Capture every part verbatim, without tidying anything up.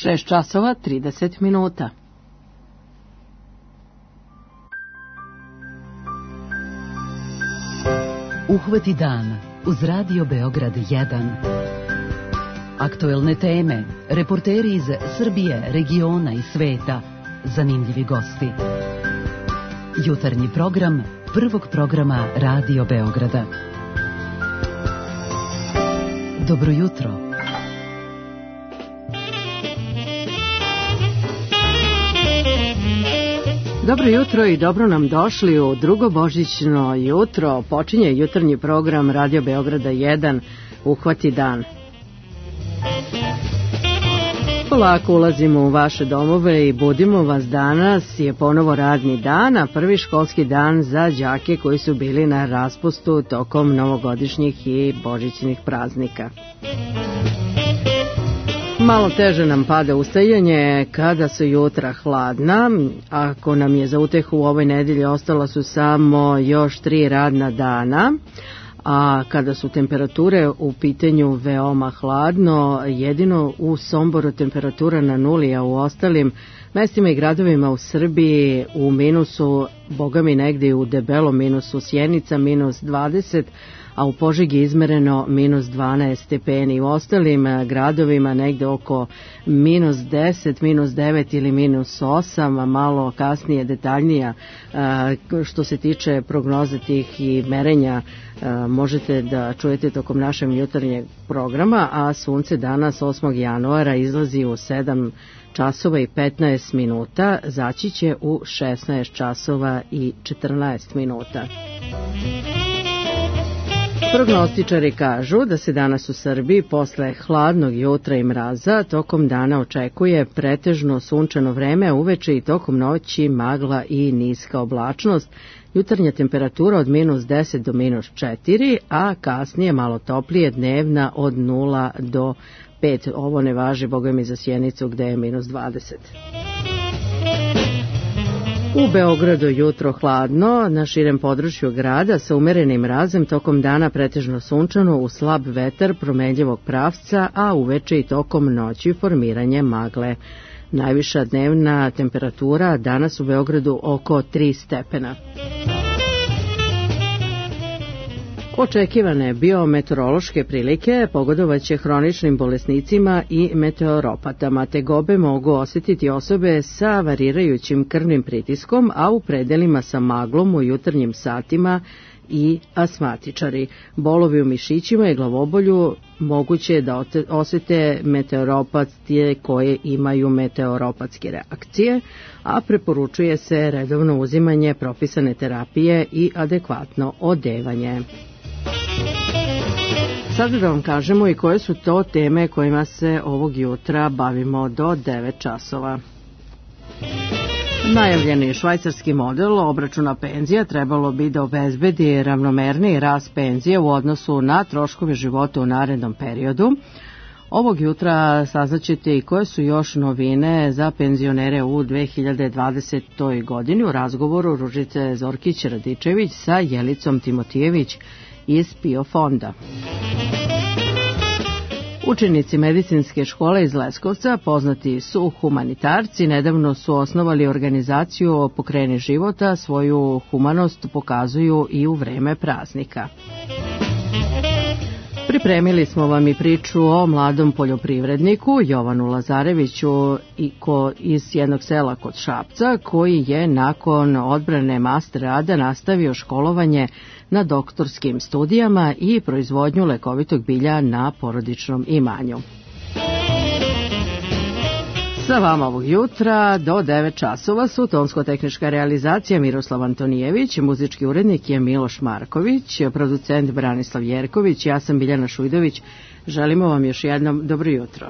šest časova trideset minuta. Uhvati dan uz Radio Beograd jedan. Aktuelne teme, reporteri iz Srbije, regiona i sveta, zanimljivi gosti. Jutarnji program prvog programa Radio Beograda. Dobro jutro. Dobro jutro i dobro nam došli u drugo božićno jutro. Počinje jutarnji program Radio Beograda jedan, Uhvati dan. Polako ulazimo u vaše domove i budimo vas. Danas je ponovo radni dan, a prvi školski dan za đake koji su bili na raspustu tokom novogodišnjih i božićnih praznika. Malo teže nam pada ustajanje kada su jutra hladna. Ako nam je za utehu u ovoj nedelji ostalo su samo još tri radna dana, a kada su temperature u pitanju veoma hladno, jedino u Somboru temperatura na nuli, a u ostalim mestima i gradovima u Srbiji u minusu, bogami negdje u debelom minusu, Sjenica minus dvadeset, a u Požegi izmereno minus dvanaest stepeni. U ostalim gradovima negde oko minus deset, minus devet ili minus osam, a malo kasnije detaljnija što se tiče prognoze tih i merenja možete da čujete tokom našeg jutarnjeg programa, a sunce danas osmog januara izlazi u sedam časova i petnaest minuta, zaći će u šesnaest časova i četrnaest minuta. Prognostičari kažu da se danas u Srbiji posle hladnog jutra i mraza tokom dana očekuje pretežno sunčano vreme, uveče i tokom noći magla i niska oblačnost, jutarnja temperatura od minus deset do minus četiri, a kasnije malo toplije dnevna od nula do pet. Ovo ne važi, boga mi, za Sjenicu gde je minus dvadeset. U Beogradu jutro hladno, na širem području grada sa umerenim mrazem, tokom dana pretežno sunčano, u slab vetar promenljivog pravca, a uveče i tokom noći formiranje magle. Najviša dnevna temperatura danas u Beogradu oko tri stepena. Očekivane biometeorološke prilike pogodovaće hroničnim bolesnicima i meteoropatama. Tegobe mogu osjetiti osobe sa varirajućim krvnim pritiskom, a u predelima sa maglom u jutarnjim satima i astmatičari. Bolovi u mišićima i glavobolju moguće je da osjete meteoropatije koje imaju meteoropatske reakcije, a preporučuje se redovno uzimanje propisane terapije i adekvatno odevanje. Sada da vam kažemo i koje su to teme kojima se ovog jutra bavimo do devet časova. Najavljeni švajcarski model obračuna penzija trebalo bi da obezbedi ravnomerniji rast penzije u odnosu na troškove života u narednom periodu. Ovog jutra saznaćete i koje su još novine za penzionere u dve hiljade dvadesetoj. godini u razgovoru Ružice Zorkić-Radičević sa Jelicom Timotijević iz PIO fonda. Učenici medicinske škole iz Leskovca, poznati su humanitarci, nedavno su osnovali organizaciju Pokreni života, svoju humanost pokazuju i u vreme praznika. Pripremili smo vam i priču o mladom poljoprivredniku Jovanu Lazareviću iz jednog sela kod Šapca, koji je nakon odbrane master rada nastavio školovanje na doktorskim studijama i proizvodnju lekovitog bilja na porodičnom imanju. Sa vama ovog jutra do devet časova su tonsko-tehnička realizacija Miroslav Antonijević, muzički urednik je Miloš Marković, producent Branislav Jerković, ja sam Biljana Šujdović. Želimo vam još jednom dobro jutro.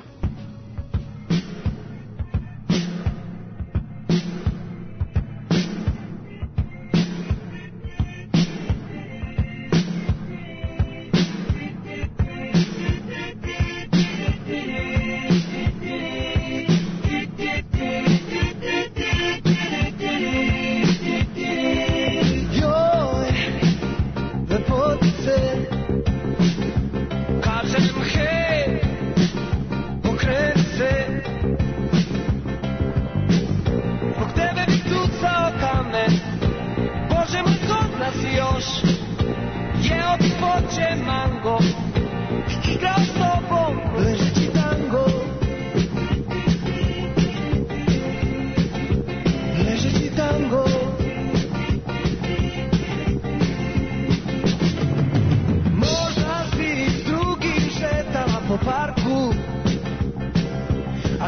Cause in my head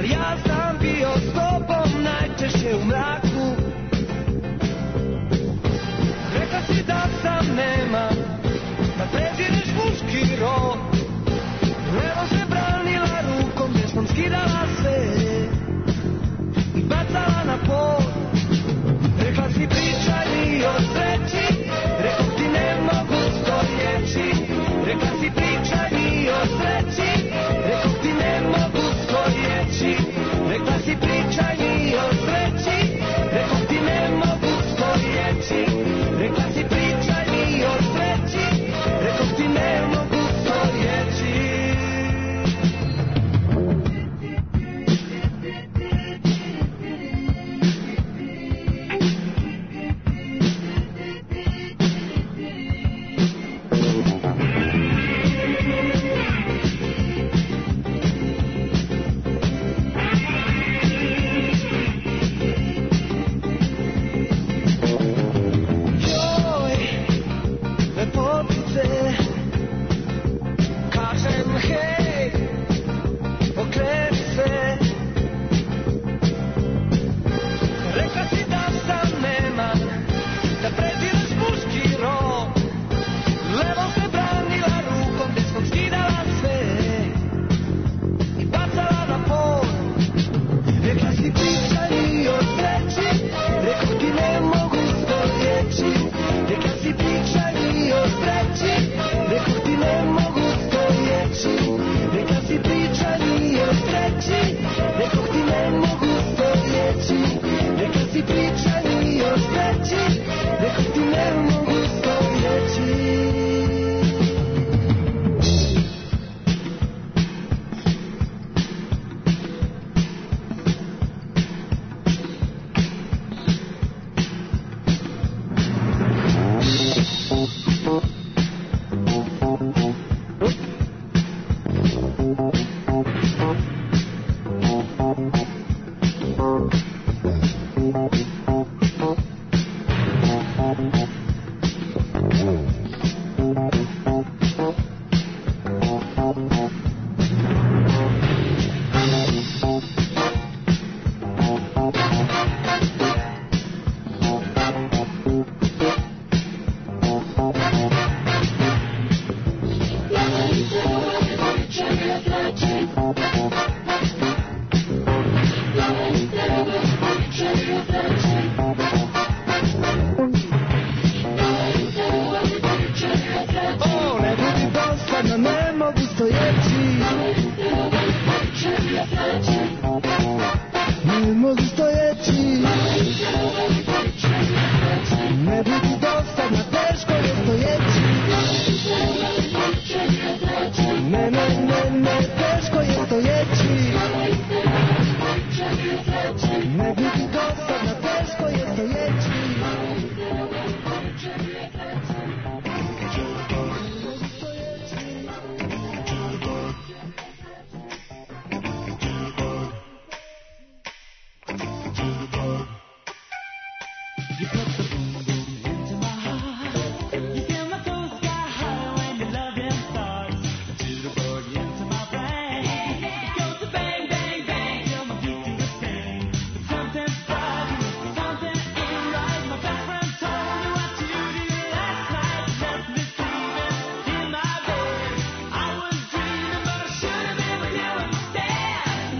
ali ja sam bio s tobom najčešće u mraku. Rekla si da sam nema, da prezireš muški rod. Levo se branila rukom, desnom skidala sve i bacala na pod. Rekla si pričaj mi o sreći, rekao ti ne mogu stojeći. Rekla si pričaj mi o sreći, rekao ti ne mogu stojeći. Rekla si pričaj mi o sreći, rekao ti ne mogu stojeći. Rekla si pričaj mi o sreći, rekao ti ne mogu stojeći.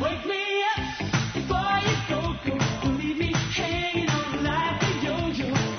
Hanging on like a yo-yo.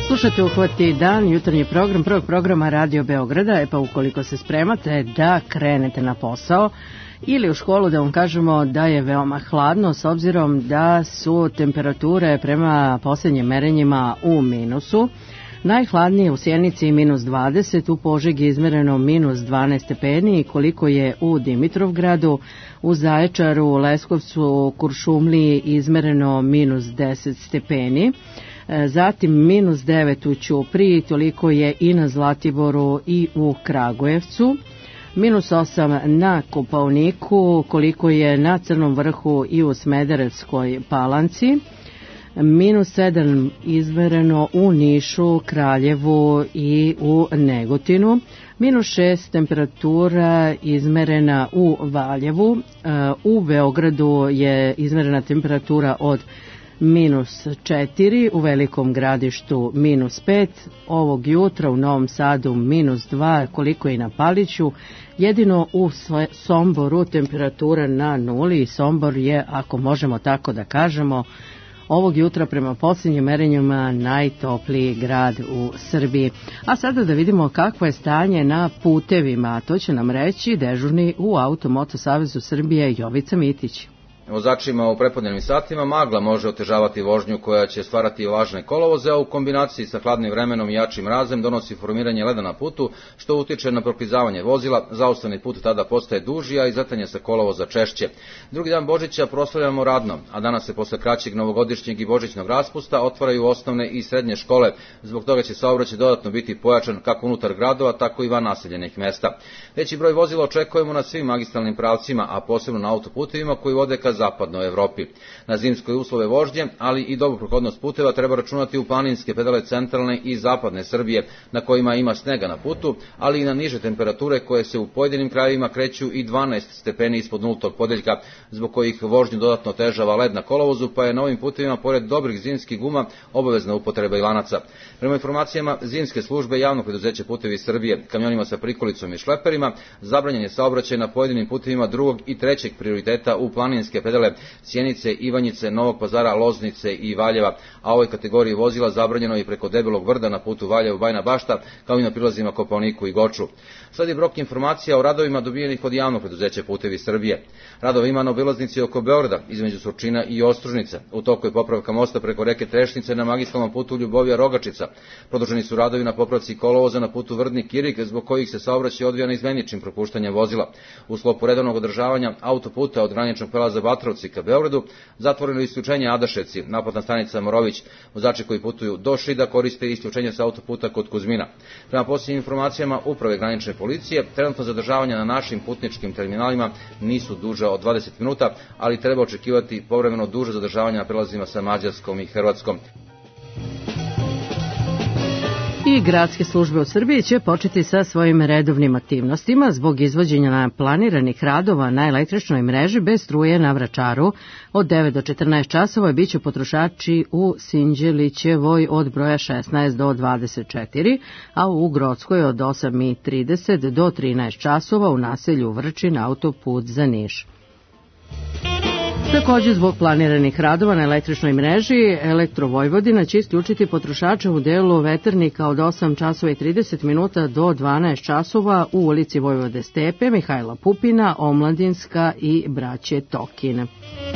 Slušate Uhvati dan, jutarnji program prvog programa Radio Beograda. E pa ukoliko se spremate da krenete na posao ili u školu, da vam kažemo da je veoma hladno, s obzirom da su temperature prema posljednjim merenjima u minusu. Najhladnije u Sjenici minus dvadeset, u Požegi izmereno minus dvanaest stepeni, koliko je u Dimitrovgradu, u Zaječaru, Leskovcu, Kuršumliji izmereno minus deset stepeni. Zatim minus devet u Ćupriji, toliko je i na Zlatiboru i u Kragujevcu. Minus osam na Kopaoniku, koliko je na Crnom vrhu i u Smederevskoj Palanci. Minus sedam izmereno u Nišu, Kraljevu i u Negotinu. Minus šest temperatura izmerena u Valjevu. U Beogradu je izmerena temperatura od minus četiri, u Velikom Gradištu minus pet, ovog jutra u Novom Sadu minus dva, koliko i na Paliću. Jedino u Somboru temperatura na nuli i Sombor je, ako možemo tako da kažemo, ovog jutra prema posljednjim merenjima najtopliji grad u Srbiji. A sada da vidimo kakvo je stanje na putevima. To će nam reći dežurni u Automoto Savezu Srbije Jovica Mitić. Vozačima u prepodnevnim satima magla može otežavati vožnju koja će stvarati vlažne kolovoze, a u kombinaciji sa hladnim vremenom i jačim mrazem donosi formiranje leda na putu, što utiče na proklizavanje vozila. Zaustavni put tada postaje duži, a izletanje sa kolovoza češće. Drugi dan Božića proslavljamo radno, a danas se posle kraćeg novogodišnjeg i božićnog raspusta otvaraju osnovne i srednje škole. Zbog toga će saobraćaj dodatno biti pojačan kako unutar gradova, tako i van naseljenih mesta. Veći broj vozila očekujemo na svim magistralnim pravcima, a posebno na autoputevima koji vode ka zapadnoj Evropi. Na zimske uslove vožnje, ali i dobru prohodnost puteva treba računati u planinske pedale centralne i zapadne Srbije, na kojima ima snega na putu, ali i na niže temperature koje se u pojedinim krajevima kreću i dvanaest stepeni ispod nultog podeljka, zbog kojih vožnju dodatno otežava led na kolovozu, pa je na ovim putevima, pored dobrih zimskih guma, obavezna upotreba i lanaca. Prema informacijama zimske službe javnog preduzeća Putevi Srbije, kamionima sa prikolicom i šleperima zabranjen je saobraćaj na pojedinim putevima drugog i trećeg prioriteta u planinske pedale Sjenice, Ivanjice, Novog Pazara, Loznice i Valjeva, a ovoj kategoriji vozila zabranjeno i preko Debelog Vrda na putu Valjevo-Bajna Bašta, kao i na prilazima Kopaoniku i Goču. Sledi brok informacija o radovima dobijenih od javnog preduzeća Putevi Srbije. Radova ima na obilaznici oko Beograda, između Surčina i Ostružnice. U toku je popravka mosta preko reke Trešnice na magistralnom putu Ljubovija-Rogačica. Produženi su radovi na popravci kolovoza na putu Vrdnik-Irig, zbog kojih se saobraćaj odvija neizmeničnim propuštanjem vozila. U sklopu redovnog održavanja autoputa od graničnog prelaza Batrovci ka Beogradu zatvoreno isključenje Adaševci, naplatna stanica Morović. Vozači koji putuju do Šida koriste isključenje sa autoputa kod Kuzmina. Prema posljednjim informacijama Uprave granične policije, trenutno zadržavanja na našim putničkim terminalima nisu duža od dvadeset minuta, ali treba očekivati povremeno duže zadržavanja na prelazima sa Mađarskom i Hrvatskom. I gradske službe u Srbiji će početi sa svojim redovnim aktivnostima zbog izvođenja planiranih radova na električnoj mreži bez struje na Vračaru. Od devet do četrnaest časova biće potrošači u Sinđelićevoj od broja šesnaest do dvadeset četiri, a u Grockoj od osam i trideset do trinaest časova u naselju Vrčin autoput za Niš. Također, zbog planiranih radova na električnoj mreži, Elektro Vojvodina će isključiti potrošača u delu Veternika od osam časova i trideset minuta do dvanaest časova u ulici Vojvode Stepe, Mihajla Pupina, Omladinska i Braće Tokin.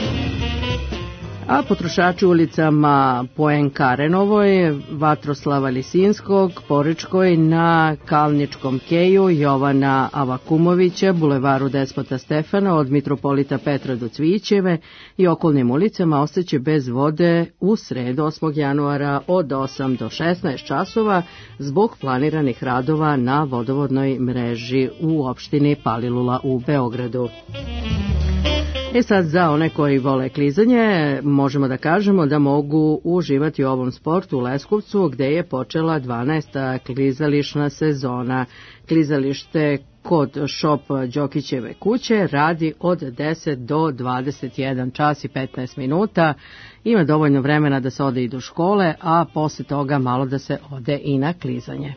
A potrošači u ulicama Poenkarenovoj, Vatroslava Lisinskog, Porečkoj, na Kalničkom keju, Jovana Avakumovića, Bulevaru Despota Stefana, od Mitropolita Petra do Cvićeve i okolnim ulicama ostaće bez vode u sredu osmog januara od osam do šesnaest časova zbog planiranih radova na vodovodnoj mreži u opštini Palilula u Beogradu. E sad, za one koji vole klizanje, možemo da kažemo da mogu uživati u ovom sportu u Leskovcu, gde je počela dvanaesta klizališna sezona. Klizalište kod šop Đokićeve kuće radi od deset do dvadeset jedan čas i petnaest minuta. Ima dovoljno vremena da se ode i do škole, a posle toga malo da se ode i na klizanje.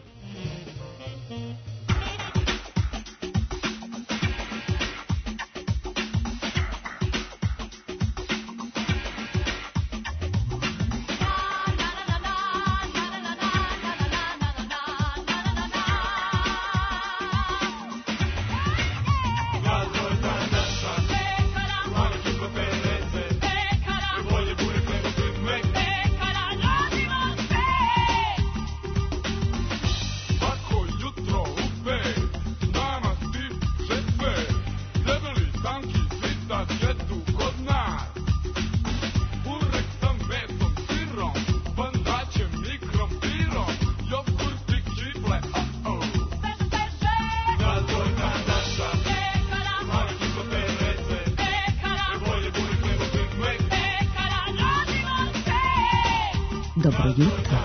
Dobro jutro.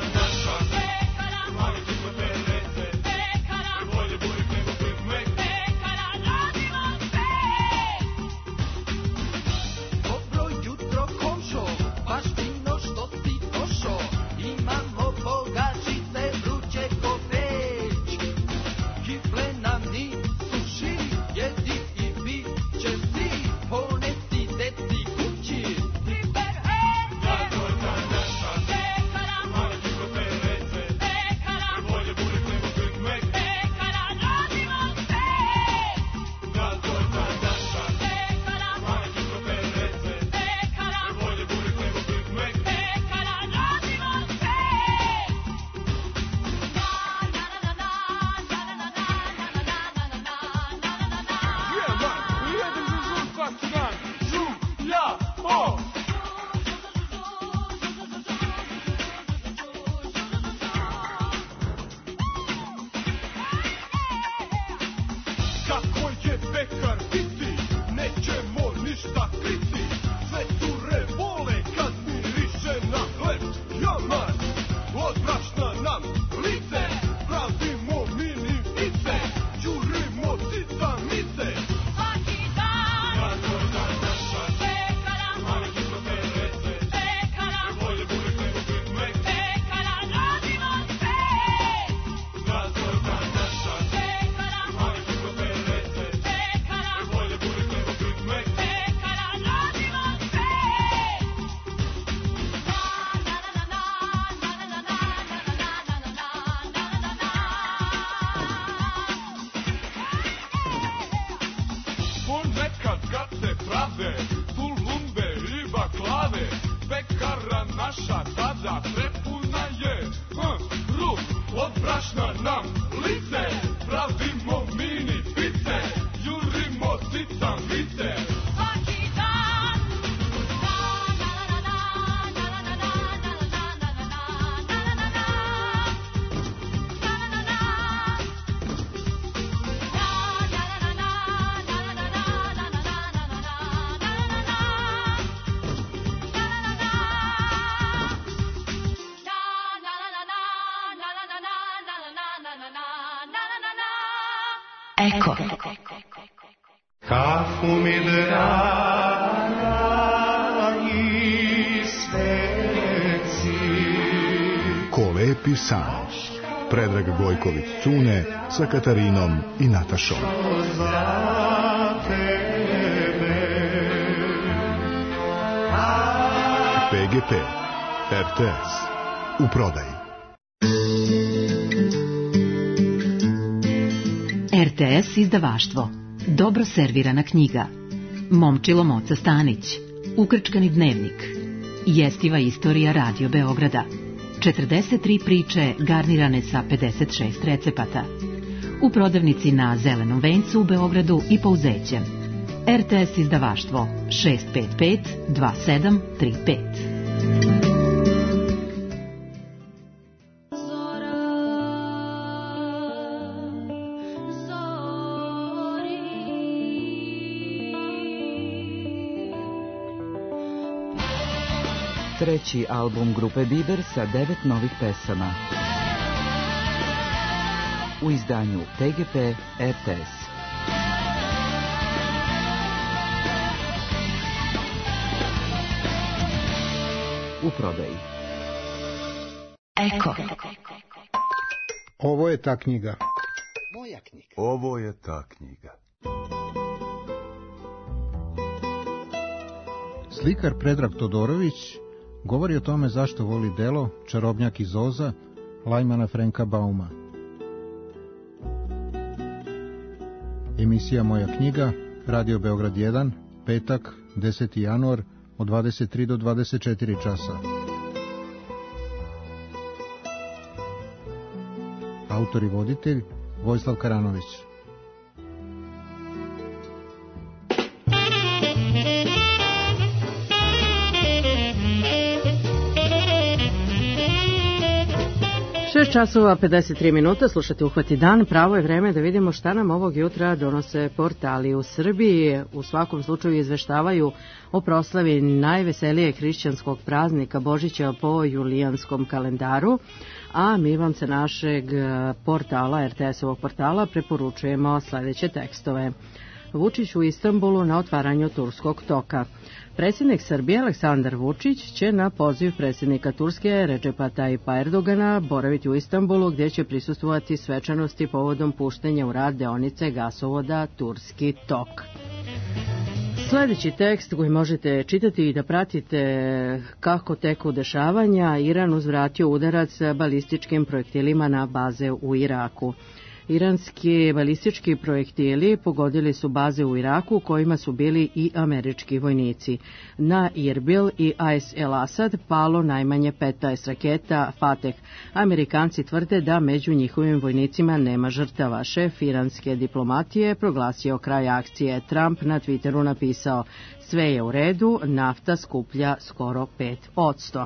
Eko. Kafu mi dragi sveci. Ko lepi san. Predrag Gojković Cune sa Katarinom i Natašom. P G P. R T S. U prodaji. R T S izdavaštvo. Dobro servirana knjiga. Momčilo Moca Stanić. Ukrčkani dnevnik. Jestiva istorija Radio Beograda. četrdeset tri priče garnirane sa pedeset šest recepata. U prodavnici na Zelenom vencu u Beogradu i Pouzećem. R T S izdavaštvo šest pet pet dva sedam tri pet. Treći album grupe Biber sa devet novih pesama. U izdanju T G P R T S. U prodaji. Eko. Ovo je ta knjiga. Moja knjiga. Ovo je ta knjiga. Slikar Predrag Todorović govori o tome zašto voli delo Čarobnjak iz Oza Lajmana Frenka Bauma. Emisija Moja knjiga, Radio Beograd jedan, petak, deseti januar, od dvadeset tri do dvadeset četiri časa. Autor i voditelj Vojislav Karanović. šest časova pedeset tri minuta, slušate Uhvati dan, pravo je vreme da vidimo šta nam ovog jutra donose portali u Srbiji. U svakom slučaju izveštavaju o proslavi najveselijeg hrišćanskog praznika Božića po julijanskom kalendaru, a mi vam sa našeg portala, er te es-ovog portala, preporučujemo sledeće tekstove. Vučić u Istanbulu na otvaranju Turskog toka. Predsjednik Srbije Aleksandar Vučić će na poziv predsjednika Turske Redžepa Tajipa Erdogana boraviti u Istanbulu, gdje će prisustvovati svečanosti povodom puštenja u rad deonice gasovoda Turski tok. Sljedeći tekst koji možete čitati i da pratite kako teku dešavanja: Iran uzvratio udarac balističkim projektilima na baze u Iraku. Iranski balistički projektili pogodili su baze u Iraku u kojima su bili i američki vojnici. Na Irbil i Ais El Asad palo najmanje petnaest raketa Fateh. Amerikanci tvrde da među njihovim vojnicima nema žrtava. Šef iranske diplomatije proglasio kraj akcije. Trump na Twitteru napisao: sve je u redu, nafta skuplja skoro pet posto.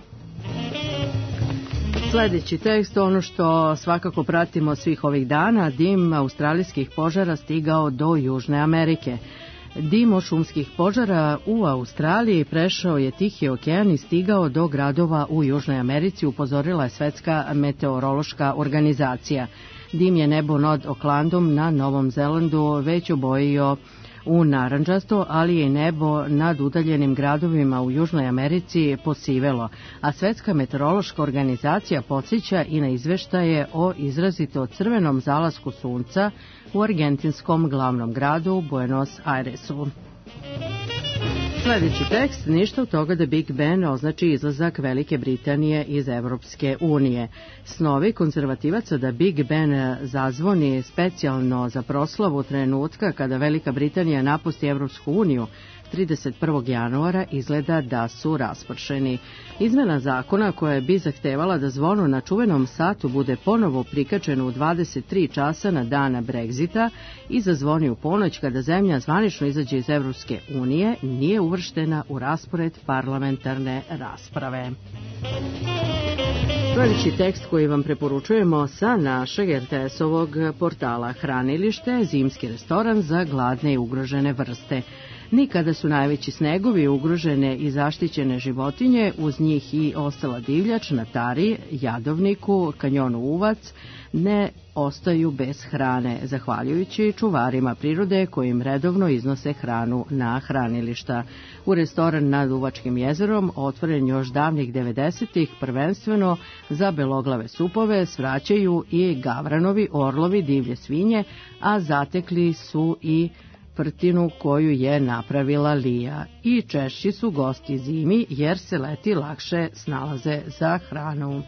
Sljedeći tekst, ono što svakako pratimo svih ovih dana: dim australijskih požara stigao do Južne Amerike. Dim od šumskih požara u Australiji prešao je Tihi okean i stigao do gradova u Južnoj Americi, upozorila je Svetska meteorološka organizacija. Dim je nebo nad Aucklandom na Novom Zelandu već obojio u narandžasto, ali je nebo nad udaljenim gradovima u Južnoj Americi posivelo, a Svetska meteorološka organizacija podsjeća i na izveštaje o izrazito crvenom zalasku sunca u argentinskom glavnom gradu Buenos Airesu. Sljedeći tekst: ništa od toga da Big Ben označi izlazak Velike Britanije iz Evropske unije. Snovi konzervativaca da Big Ben zazvoni specijalno za proslavu trenutka kada Velika Britanija napusti Evropsku uniju trideset prvog januara izgleda da su raspršeni. Izmena zakona koja bi zahtevala da zvono na čuvenom satu bude ponovo prikačeno u dvadeset tri časa na dana Brexita i zazvoni u ponoć kada zemlja zvanično izađe iz Evropske unije, nije uvrštena u raspored parlamentarne rasprave. Sljedeći tekst koji vam preporučujemo sa našeg er te es-ovog portala: hranilište, zimski restoran za gladne i ugrožene vrste. Nikada su najveći snegovi, ugrožene i zaštićene životinje, uz njih i ostala divljač na Tari, Jadovniku, kanjonu Uvac, ne ostaju bez hrane, zahvaljujući čuvarima prirode kojim redovno iznose hranu na hranilišta. U restoran nad Uvačkim jezerom, otvoren još davnih devedesetih, prvenstveno za beloglave supove, svraćaju i gavranovi, orlovi, divlje svinje, a zatekli su i prtinu koju je napravila Lija. I češći su gosti zimi jer se leti lakše snalaze za hranu.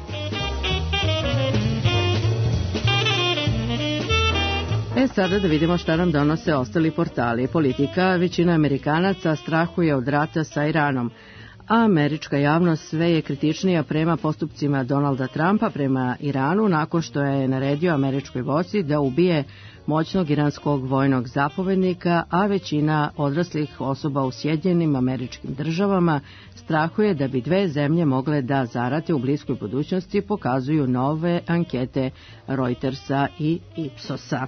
E sada da vidimo šta nam donose ostali portali. Politika: većina Amerikanaca strahuje od rata sa Iranom. Američka javnost sve je kritičnija prema postupcima Donalda Trumpa prema Iranu nakon što je naredio američkoj vojsci da ubije moćnog iranskog vojnog zapovednika, a većina odraslih osoba u Sjedinjenim Američkim Državama strahuje da bi dve zemlje mogle da zarate u bliskoj budućnosti, pokazuju nove ankete Reutersa i Ipsosa.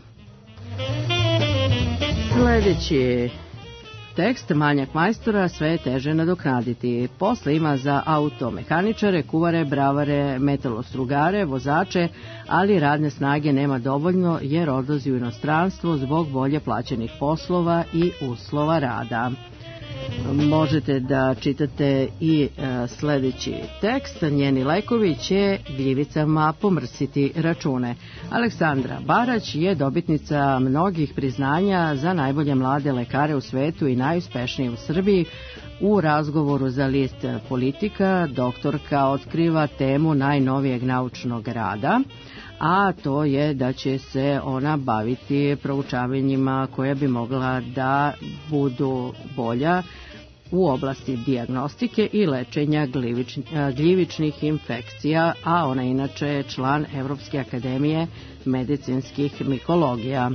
Sljedeći tekst: manjak majstora sve je teže nadoknaditi. Posle ima za automehaničare, kuvare, bravare, metalostrugare, vozače, ali radne snage nema dovoljno jer odlazi u inostranstvo zbog bolje plaćenih poslova i uslova rada. Možete da čitate i e, sljedeći tekst: njeni lekovi će gljivicama pomrsiti račune. Aleksandra Barać je dobitnica mnogih priznanja za najbolje mlade lekare u svetu i najuspešnije u Srbiji. U razgovoru za list Politika doktorka otkriva temu najnovijeg naučnog rada, a to je da će se ona baviti proučavanjima koja bi mogla da budu bolja u oblasti dijagnostike i lečenja gljivičnih infekcija, a ona inače je član Evropske akademije medicinskih mikologija.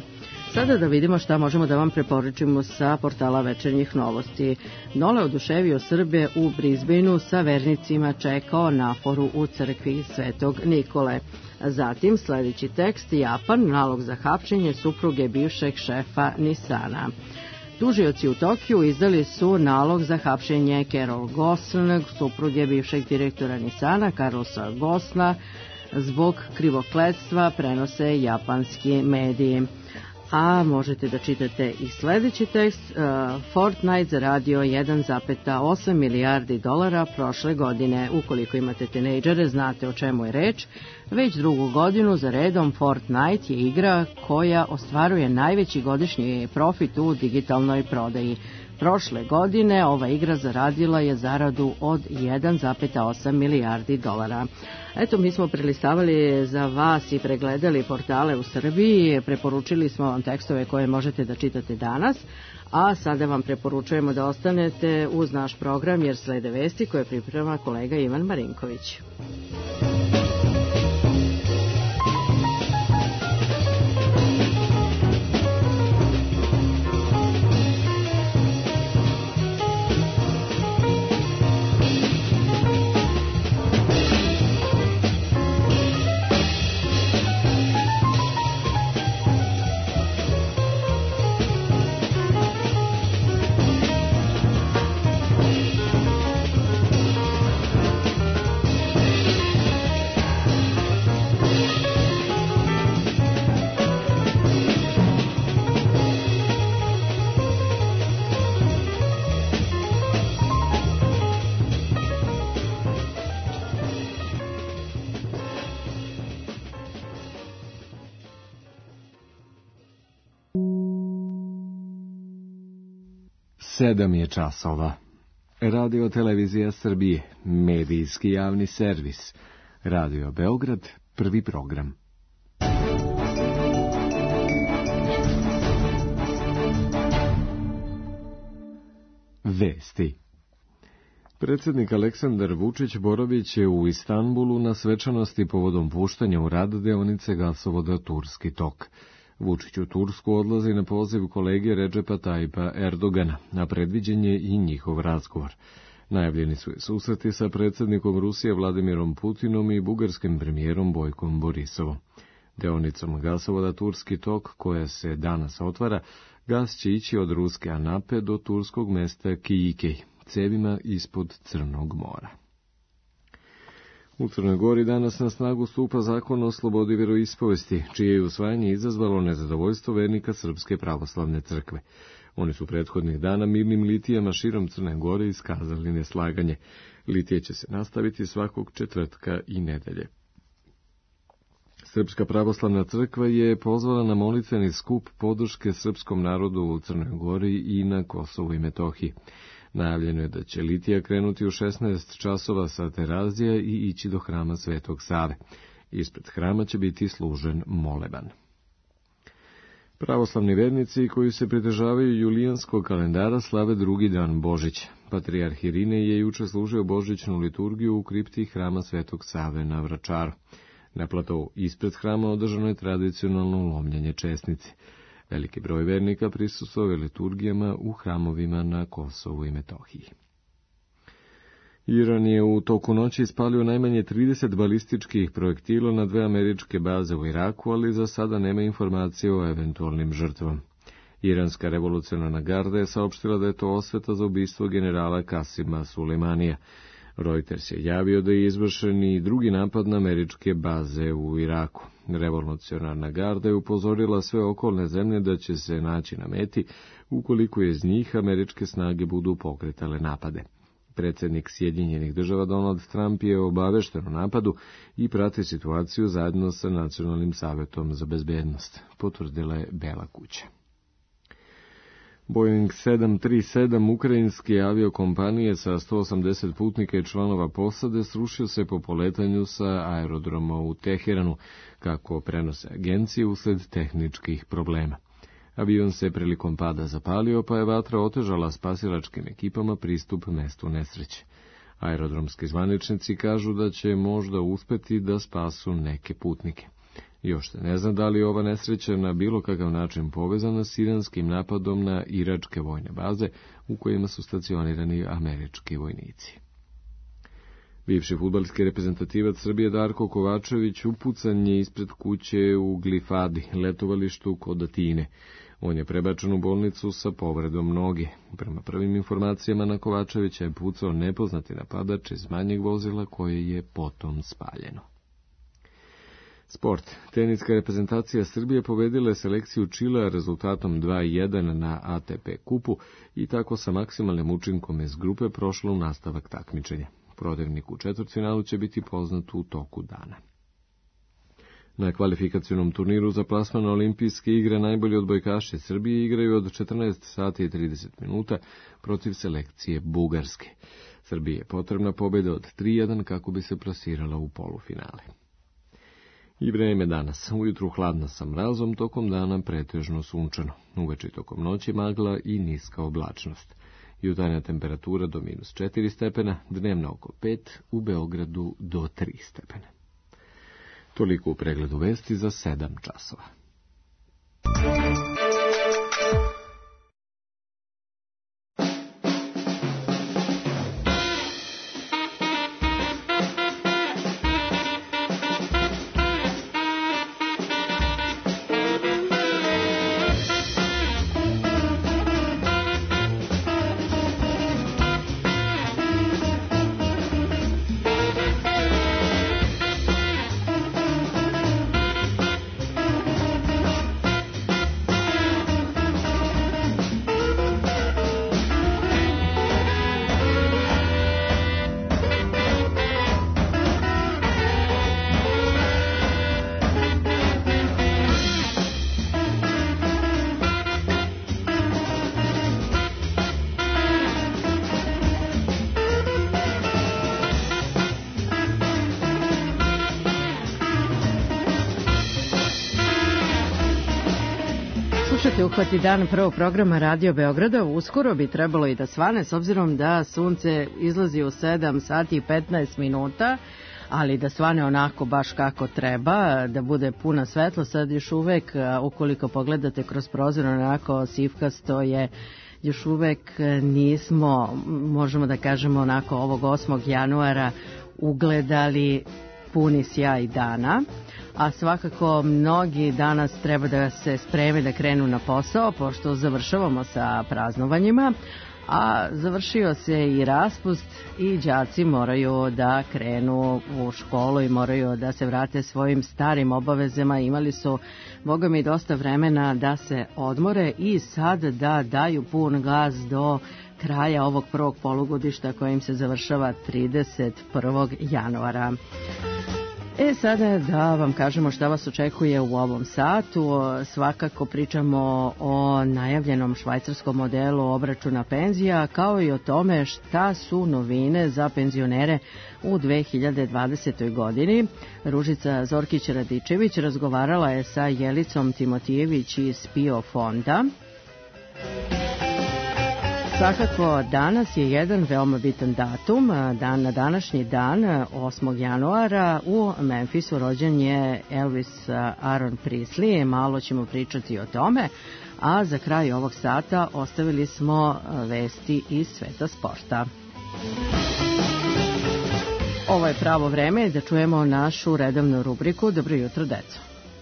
Sada da vidimo šta možemo da vam preporučimo sa portala Večernjih novosti. Nole oduševio Srbe u Brisbaneu sa vernicima čekao na foru u crkvi Svetog Nikole. Zatim sledeći tekst, Japan, nalog za hapšenje supruge bivšeg šefa Nissana. Tužioci u Tokiju izdali su nalog za hapšenje Carol Ghosn, supruge bivšeg direktora Nissana, Carlosa Ghosna, zbog krivokletstva, prenose japanski mediji. A možete da čitate i sledeći tekst. uh, Fortnite zaradio jedan zarez osam milijardi dolara prošle godine. Ukoliko imate tinejdžere, znate o čemu je reč. Već drugu godinu za redom Fortnite je igra koja ostvaruje najveći godišnji profit u digitalnoj prodaji. Prošle godine ova igra zaradila je zaradu od jedan zarez osam milijardi dolara. Eto, mi smo prelistavali za vas i pregledali portale u Srbiji, preporučili smo vam tekstove koje možete da čitate danas, a sada vam preporučujemo da ostanete uz naš program jer slede vesti koje priprema kolega Ivan Marinković. Sedam je časova. Radio Televizija Srbije, medijski javni servis. Radio Beograd, prvi program. Vesti. Predsjednik Aleksandar Vučić boravit će u Istanbulu na svečanosti povodom puštanja u rad deonice gasovoda Turski tok. Vučić u Tursku odlazi na poziv kolege Redžepa Tajipa Erdogana, a predviđen je i njihov razgovor. Najavljeni su susreti sa predsjednikom Rusije Vladimirom Putinom i bugarskim premijerom Bojkom Borisovom. Deonicom gasovoda Turski tok, koja se danas otvara, gas će ići od ruske Anape do turskog mesta Kijikej, cevima ispod Crnog mora. U Crnoj Gori danas na snagu stupa zakon o slobodi vjeroispovesti, čije je usvajanje izazvalo nezadovoljstvo vernika Srpske pravoslavne crkve. Oni su prethodnih dana mirnim litijama širom Crne Gore iskazali neslaganje. Litije će se nastaviti svakog četvrtka i nedelje. Srpska pravoslavna crkva je pozvala na molitveni skup podrške srpskom narodu u Crnoj Gori i na Kosovu i Metohiji. Najavljeno je da će litija krenuti u šesnaest časova sa Terazija i ići do hrama Svetog Save. Ispred hrama će biti služen moleban. Pravoslavni vernici koji se pridržavaju julijanskog kalendara slave drugi dan Božić. Patrijarh Irinej je juče služio božićnu liturgiju u kripti hrama Svetog Save na Vračaru. Na platovu ispred hrama održano je tradicionalno lomljenje česnice. Veliki broj vernika prisustvovao liturgijama u hramovima na Kosovu i Metohiji. Iran je u toku noći ispalio najmanje trideset balističkih projektila na dve američke baze u Iraku, ali za sada nema informacije o eventualnim žrtvama. Iranska revolucionarna garda je saopštila da je to osveta za ubistvo generala Kasima Sulejmanija. Reuters je javio da je izvršen i drugi napad na američke baze u Iraku. Revolucionarna garda je upozorila sve okolne zemlje da će se naći na meti ukoliko iz njih američke snage budu pokretale napade. Predsjednik Sjedinjenih država Donald Trump je obavešten o napadu i prati situaciju zajedno sa Nacionalnim savjetom za bezbednost, potvrdila je Bela kuća. Boeing sedam tri sedam ukrajinske aviokompanije sa sto osamdeset putnika i članova posade srušio se po poletanju sa aerodroma u Teheranu, kako prenose agencije usled tehničkih problema. Avion se prilikom pada zapalio, pa je vatra otežala spasilačkim ekipama pristup mestu nesreće. Aerodromski zvaničnici kažu da će možda uspeti da spasu neke putnike. Još se ne zna da li je ova nesreća na bilo kakav način povezana s iranskim napadom na iračke vojne baze u kojima su stacionirani američki vojnici. Bivši fudbalski reprezentativac Srbije Darko Kovačević upucan je ispred kuće u Glifadi, letovalištu kod Atine. On je prebačen u bolnicu sa povredom noge. Prema prvim informacijama na Kovačevića je pucao nepoznati napadač iz manjeg vozila koje je potom spaljeno. Sport. Teniska reprezentacija Srbije pobedila je selekciju Čilea rezultatom dva jedan na A T P kupu i tako sa maksimalnim učinkom iz grupe prošla u nastavak takmičenja. Protivnik u četvrtfinalu će biti poznat u toku dana. Na kvalifikacionom turniru za plasman na olimpijske igre najbolji odbojkaši Srbije igraju od četrnaest sati i trideset minuta protiv selekcije Bugarske. Srbiji je potrebna pobjeda od tri jedan kako bi se plasirala u polufinale. I vreme danas. Ujutru hladno sa mrazom, tokom dana pretežno sunčano. Uveče tokom noći magla i niska oblačnost. Jutarnja temperatura do minus četiri stepena, dnevna oko pet, u Beogradu do tri stepena. Toliko u pregledu vesti za sedam časova. Slušajte Uhvati dan prvog programa Radio Beograda. Uskoro bi trebalo i da svane, s obzirom da sunce izlazi u sedam sati i petnaest minuta, ali da svane onako baš kako treba, da bude puna svetlo. Sad još uvek, ukoliko pogledate kroz prozor, onako sivkasto je, još uvek nismo, možemo da kažemo onako ovog osmog januara ugledali puni sjaj dana, a svakako mnogi danas treba da se spreme da krenu na posao, pošto završavamo sa praznovanjima, a završio se i raspust i đaci moraju da krenu u školu i moraju da se vrate svojim starim obavezama. Imali su, boga mi, dosta vremena da se odmore i sad da daju pun gaz do kraja ovog prvog polugodišta kojim se završava trideset prvog januara. E sada da vam kažemo šta vas očekuje u ovom satu. Svakako pričamo o najavljenom švajcarskom modelu obračuna penzija, kao i o tome šta su novine za penzionere u dve hiljade dvadesetoj. godini. Ružica Zorkić-Radičević razgovarala je sa Jelicom Timotijević iz PIO fonda. Svakako danas je jedan veoma bitan datum. Dan na današnji dan, osmog januara, u Memphisu rođen je Elvis Aaron Presley. Malo ćemo pričati o tome, a za kraj ovog sata ostavili smo vesti iz sveta sporta. Ovo je pravo vreme da čujemo našu redovnu rubriku Dobro jutro, deco.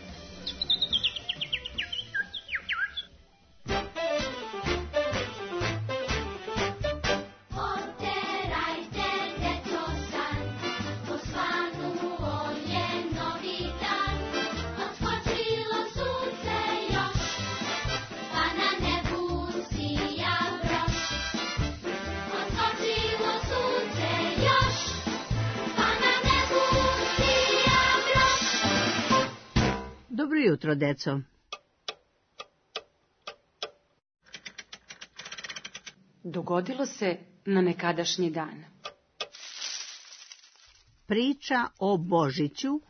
Jutro, deco. Dogodilo se na nekadašnji dan. Priča o Božiću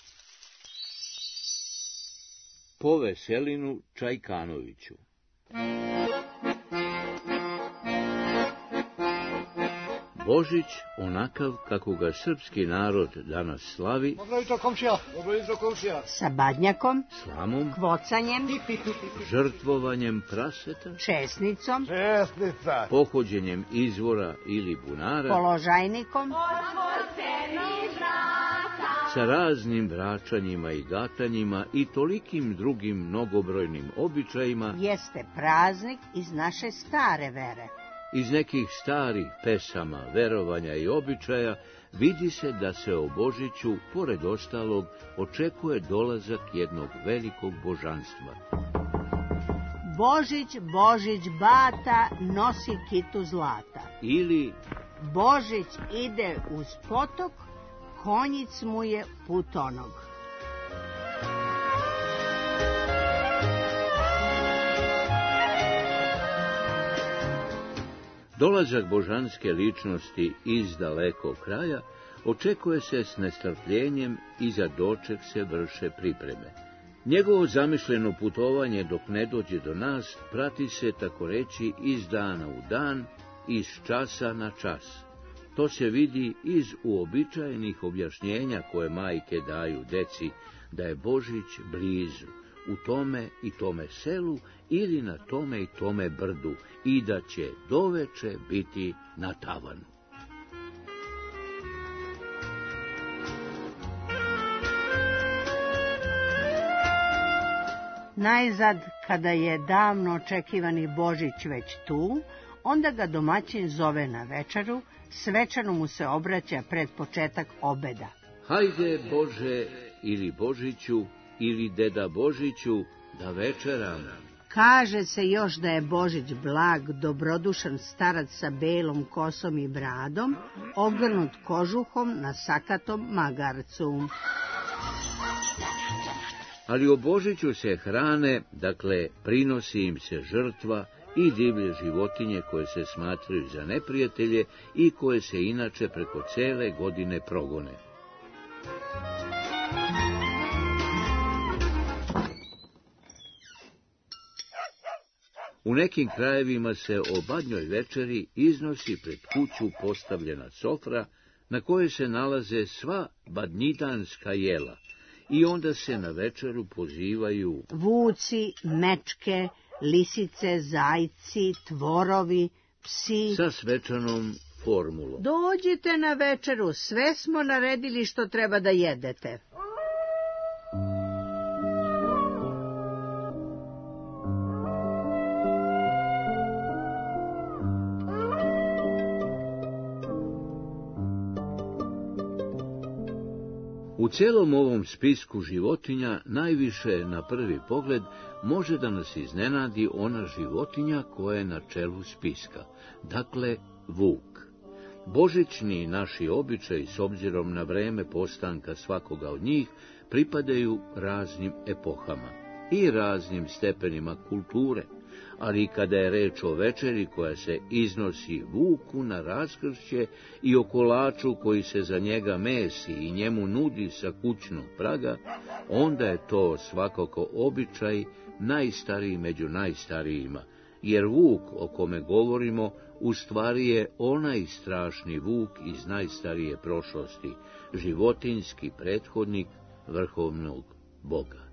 po Veselinu Božić, onakav kako ga srpski narod danas slavi, Dobro jutro, komšija. Dobro jutro, komšija. Sa badnjakom, slamom, kvocanjem, žrtvovanjem praseta, česnicom, Česnica. pohođenjem izvora ili bunara, položajnikom, sa raznim vraćanjima i gatanjima i tolikim drugim mnogobrojnim običajima, jeste praznik iz naše stare vere. iz nekih starih pesama, verovanja i običaja, vidi se da se o Božiću, pored ostalog, očekuje dolazak jednog velikog božanstva. Božić, Božić, bata, nosi kitu zlata. Ili Božić ide uz potok, konjic mu je putonog. dolazak božanske ličnosti iz dalekog kraja očekuje se s nestrpljenjem i za doček se vrše pripreme. Njegovo zamišljeno putovanje dok ne dođe do nas prati se, tako reći, iz dana u dan, iz časa na čas. To se vidi iz uobičajenih objašnjenja koje majke daju deci da je Božić blizu, u tome i tome selu ili na tome i tome brdu i da će doveče biti na tavanu. Najzad, kada je davno očekivani Božić već tu, onda ga domaćin zove na večeru, svečano mu se obraća pred početak obeda. Hajde, Bože, ili Božiću, ili deda Božiću, da večeramo. Kaže se još da je Božić blag, dobrodušan starac sa belom kosom i bradom, ogrnut kožuhom na sakatom magarcu. Ali o Božiću se hrane, dakle, prinosi im se žrtva i divlje životinje koje se smatraju za neprijatelje i koje se inače preko cele godine progone. U nekim krajevima se o badnjoj večeri iznosi pred kuću postavljena sofra na kojoj se nalaze sva badnjidanska jela i onda se na večeru pozivaju vuci, mečke, lisice, zajci, tvorovi, psi. Sa svečanom formulom. Dođite na večeru, sve smo naredili što treba da jedete. U celom ovom spisku životinja najviše na prvi pogled može da nas iznenadi ona životinja koja je na čelu spiska, dakle vuk. Božićni naši običaji s obzirom na vreme postanka svakoga od njih pripadaju raznim epohama i raznim stepenima kulture, ali kada je reč o večeri koja se iznosi vuku na raskršće i o kolaču koji se za njega mesi i njemu nudi sa kućnog praga, onda je to svakako običaj najstariji među najstarijima, jer vuk o kome govorimo u stvari je onaj strašni vuk iz najstarije prošlosti, životinjski prethodnik vrhovnog Boga.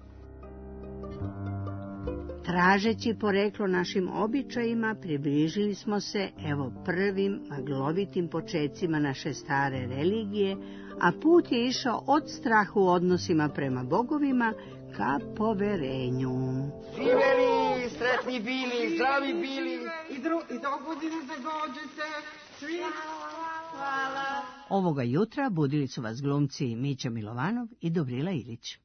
Tražeći poreklo našim običajima, približili smo se evo prvim maglovitim počecima naše stare religije, a put je išao od strahu u odnosima prema bogovima ka poverenju. Živeli, sretni bili, zdravi bili. I, dru, i do godine da dođete. Svi. Hvala. Ovoga jutra budili su vas glumci Mića Milovanov i Dobrila Ilić.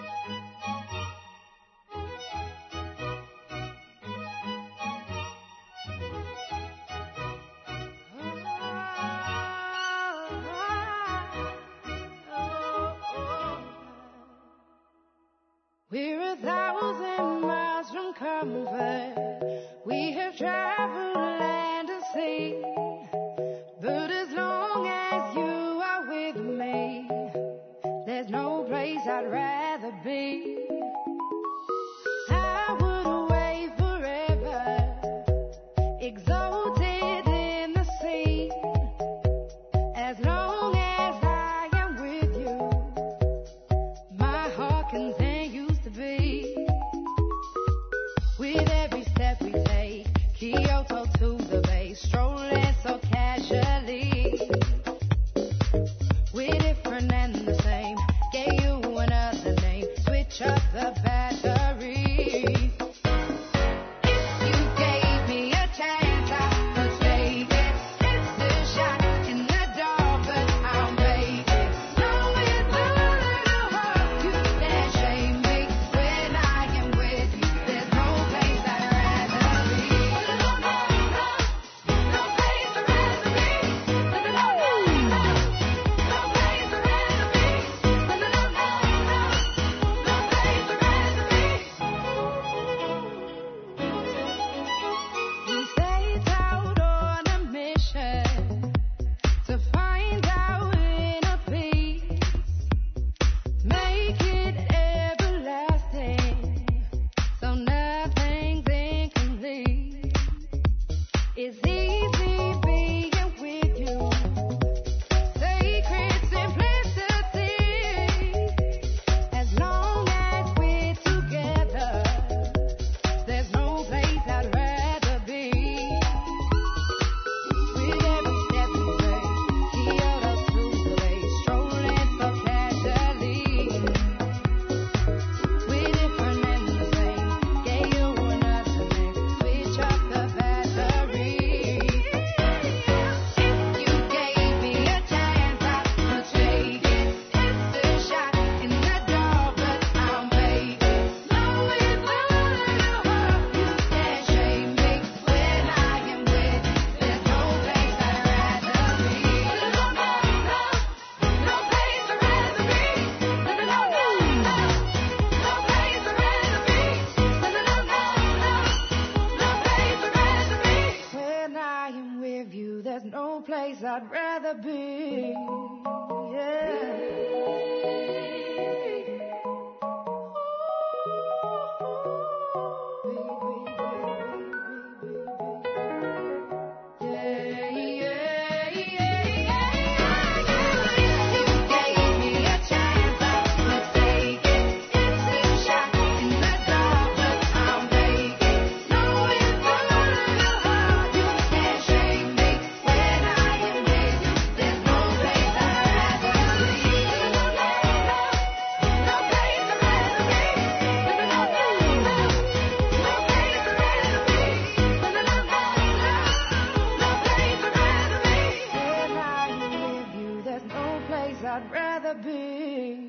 We're a thousand miles from comfort. We have traveled land and sea. But as long as you are with me, there's no place I'd rather be. I would away forever, exalted in the sea. to the bay, strolling so casually. We're different and the same. Gave you another name. Switch up the battery. You gave me a chance, I would take it. It's a shot in the dark, but I'll make it. Know it's a little hard. You can't shame me when I am with you. There's no place I'd rather be. No, no, no, no place I'd rather be. No, no, no, no, no place I'd rather be. No, no, no, no, no place I'd rather be. We set out on a mission to find our inner peace, make it everlasting, so nothing's incomplete. It's easy being with you, sacred simplicity. As long as we're together, there's no place I'd rather be. With every step we take, Kyoto to the bay, strolling so casually. We're different and the same. Gave you another name. Switch up the battery. You gave me a chance, I would take it. It's a shot in the dark, but I'll make it. Know it's a little hard. You can't shame me when I am with you. There's no place I'd rather be. No, no, no, no place I'd rather be. No, no, no, no, no place I'd rather be. No, no, no, no, no place I'd rather be. When I am with you, there's no place I'd rather be. I'd rather be.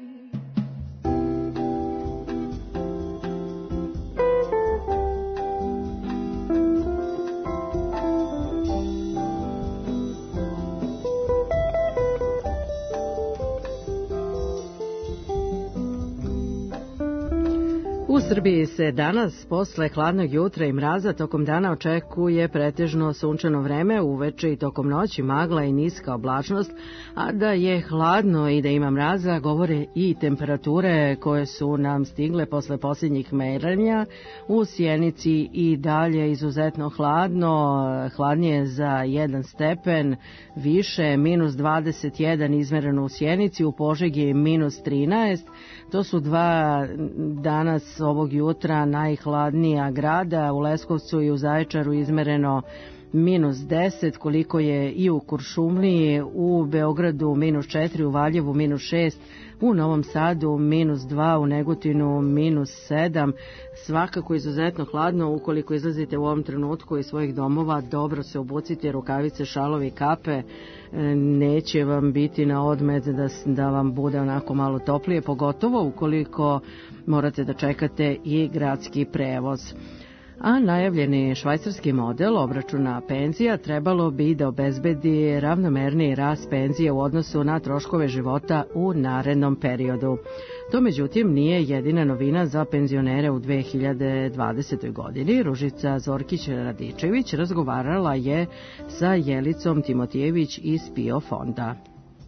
U Srbiji se danas posle hladnog jutra i mraza tokom dana očekuje pretežno sunčano vreme, uveče i tokom noći magla i niska oblačnost, a da je hladno i da ima mraza govore i temperature koje su nam stigle posle posljednjih merenja. U Sjenici i dalje izuzetno hladno, hladnije za jedan stepen, više minus dvadeset jedan izmereno u Sjenici, u Požegi minus trinaest. To su dva danas ovog jutra najhladnija grada. U Leskovcu i u Zaječaru izmereno minus deset, koliko je i u Kuršumliji, u Beogradu minus četiri, u Valjevu minus šest, u Novom Sadu minus dva, u Negotinu minus sedam. Svakako izuzetno hladno. Ukoliko izlazite u ovom trenutku iz svojih domova, dobro se obucite, rukavice, šalovi, kape, neće vam biti na odmet da, da vam bude onako malo toplije, pogotovo ukoliko morate da čekate i gradski prevoz. A najavljeni švajcarski model obračuna penzija trebalo bi da obezbedi ravnomerniji rast penzije u odnosu na troškove života u narednom periodu. To međutim nije jedina novina za penzionere u dve hiljade dvadesetoj. godini. Ružica Zorkić-Radičević razgovarala je sa Jelicom Timotijević iz PIO fonda.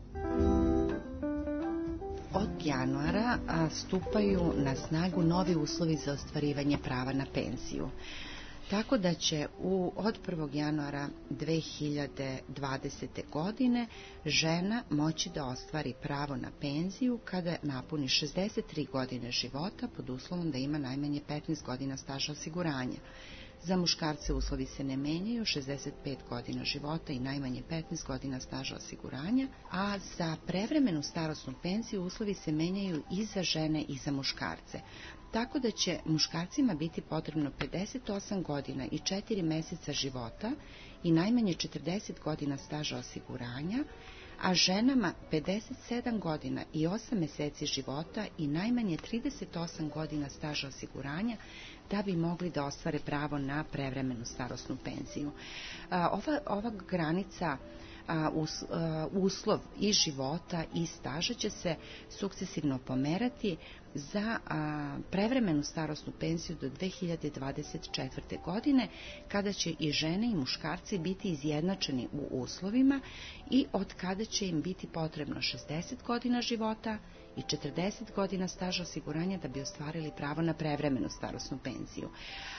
Od januara stupaju na snagu novi uslovi za ostvarivanje prava na penziju. Tako da će u, od prvog januara dve hiljade dvadesete. godine žena moći da ostvari pravo na penziju kada napuni šezdeset tri godine života pod uslovom da ima najmanje petnaest godina staža osiguranja. Za muškarce uslovi se ne menjaju, šezdeset pet godina života i najmanje petnaest godina staža osiguranja, a za prevremenu starosnu penziju uslovi se menjaju i za žene i za muškarce. Tako da će muškarcima biti potrebno pedeset osam godina i četiri meseca života i najmanje četrdeset godina staža osiguranja, a ženama pedeset sedam godina i osam meseci života i najmanje trideset osam godina staža osiguranja da bi mogli da ostvare pravo na prevremenu starosnu penziju. Ova, ova granica A, us, a, uslov i života i staža će se sukcesivno pomerati za a, prevremenu starosnu penziju do dve hiljade dvadeset četvrte. godine, kada će i žene i muškarci biti izjednačeni u uslovima i od kada će im biti potrebno šezdeset godina života i četrdeset godina staža osiguranja da bi ostvarili pravo na prevremenu starosnu penziju.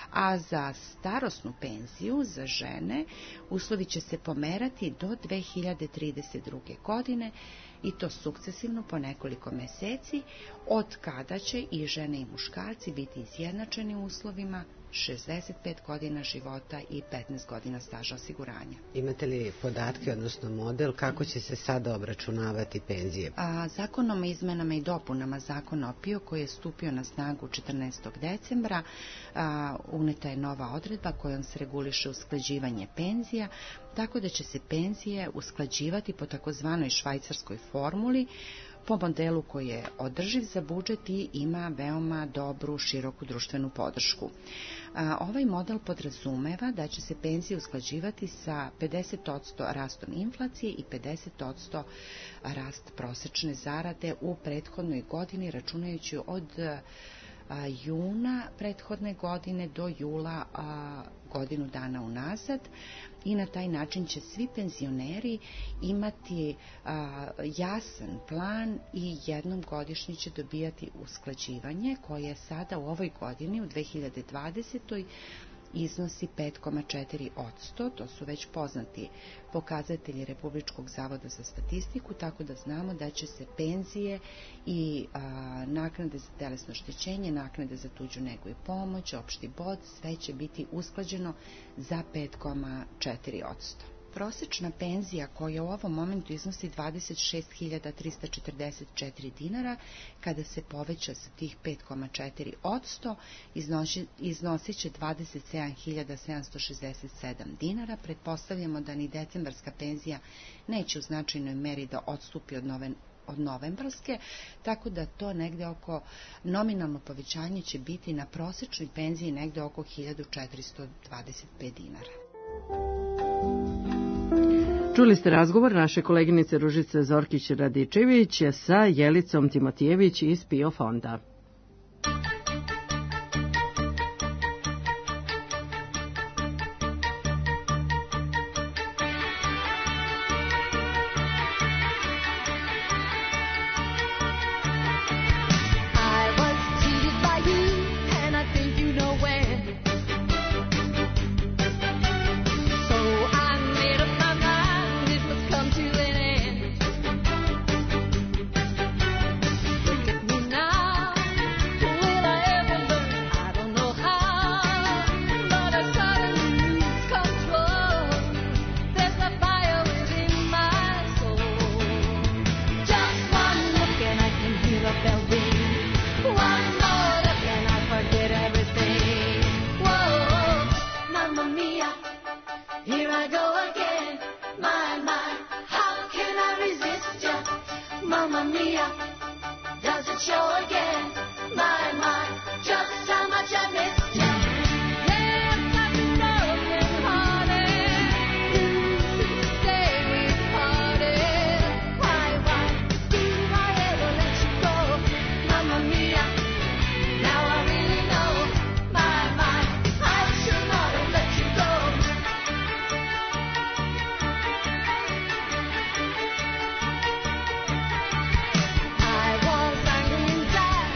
A za starosnu penziju za žene uslovi će se pomerati do dve hiljade trideset druge. godine i to sukcesivno po nekoliko meseci, od kada će i žene i muškarci biti izjednačeni u uslovima šezdeset pet godina života i petnaest godina staža osiguranja. Imate li podatke, odnosno model, kako će se sada obračunavati penzije? A, zakonom o izmenama i dopunama Zakona o P I O koji je stupio na snagu četrnaestog decembra, a, uneta je nova odredba kojom se reguliše usklađivanje penzija, tako da će se penzije usklađivati po takozvanoj švajcarskoj formuli, po modelu koji je održiv za budžet i ima veoma dobru, široku društvenu podršku. A, ovaj model podrazumeva da će se penzije usklađivati sa pedeset posto rastom inflacije i pedeset posto rast prosečne zarade u prethodnoj godini, računajući od a, juna prethodne godine do jula a, godinu dana unazad, i na taj način će svi penzioneri imati a, jasan plan i jednom godišnje će dobijati usklađivanje koje sada u ovoj godini, u dve hiljade dvadesetoj. iznosi pet zarez četiri posto. To su već poznati pokazatelji Republičkog zavoda za statistiku, tako da znamo da će se penzije i a, naknade za telesno oštećenje, naknade za tuđu negu i pomoć, opšti bod, sve će biti usklađeno za pet zarez četiri posto. Prosečna penzija koja u ovom momentu iznosi dvadeset šest hiljada trista četrdeset četiri dinara, kada se poveća sa tih pet zarez četiri posto, iznosit će dvadeset sedam hiljada sedamsto šezdeset sedam dinara. Pretpostavljamo da ni decembarska penzija neće u značajnoj meri da odstupi od nove od novembarske, tako da to negde oko, nominalno povećanje će biti na prosečnoj penziji negde oko hiljadu četiristo dvadeset pet dinara. Čuli ste razgovor naše koleginice Ružice Zorkić-Radičević sa Jelicom Timotijević iz P I O fonda. I was angry and died.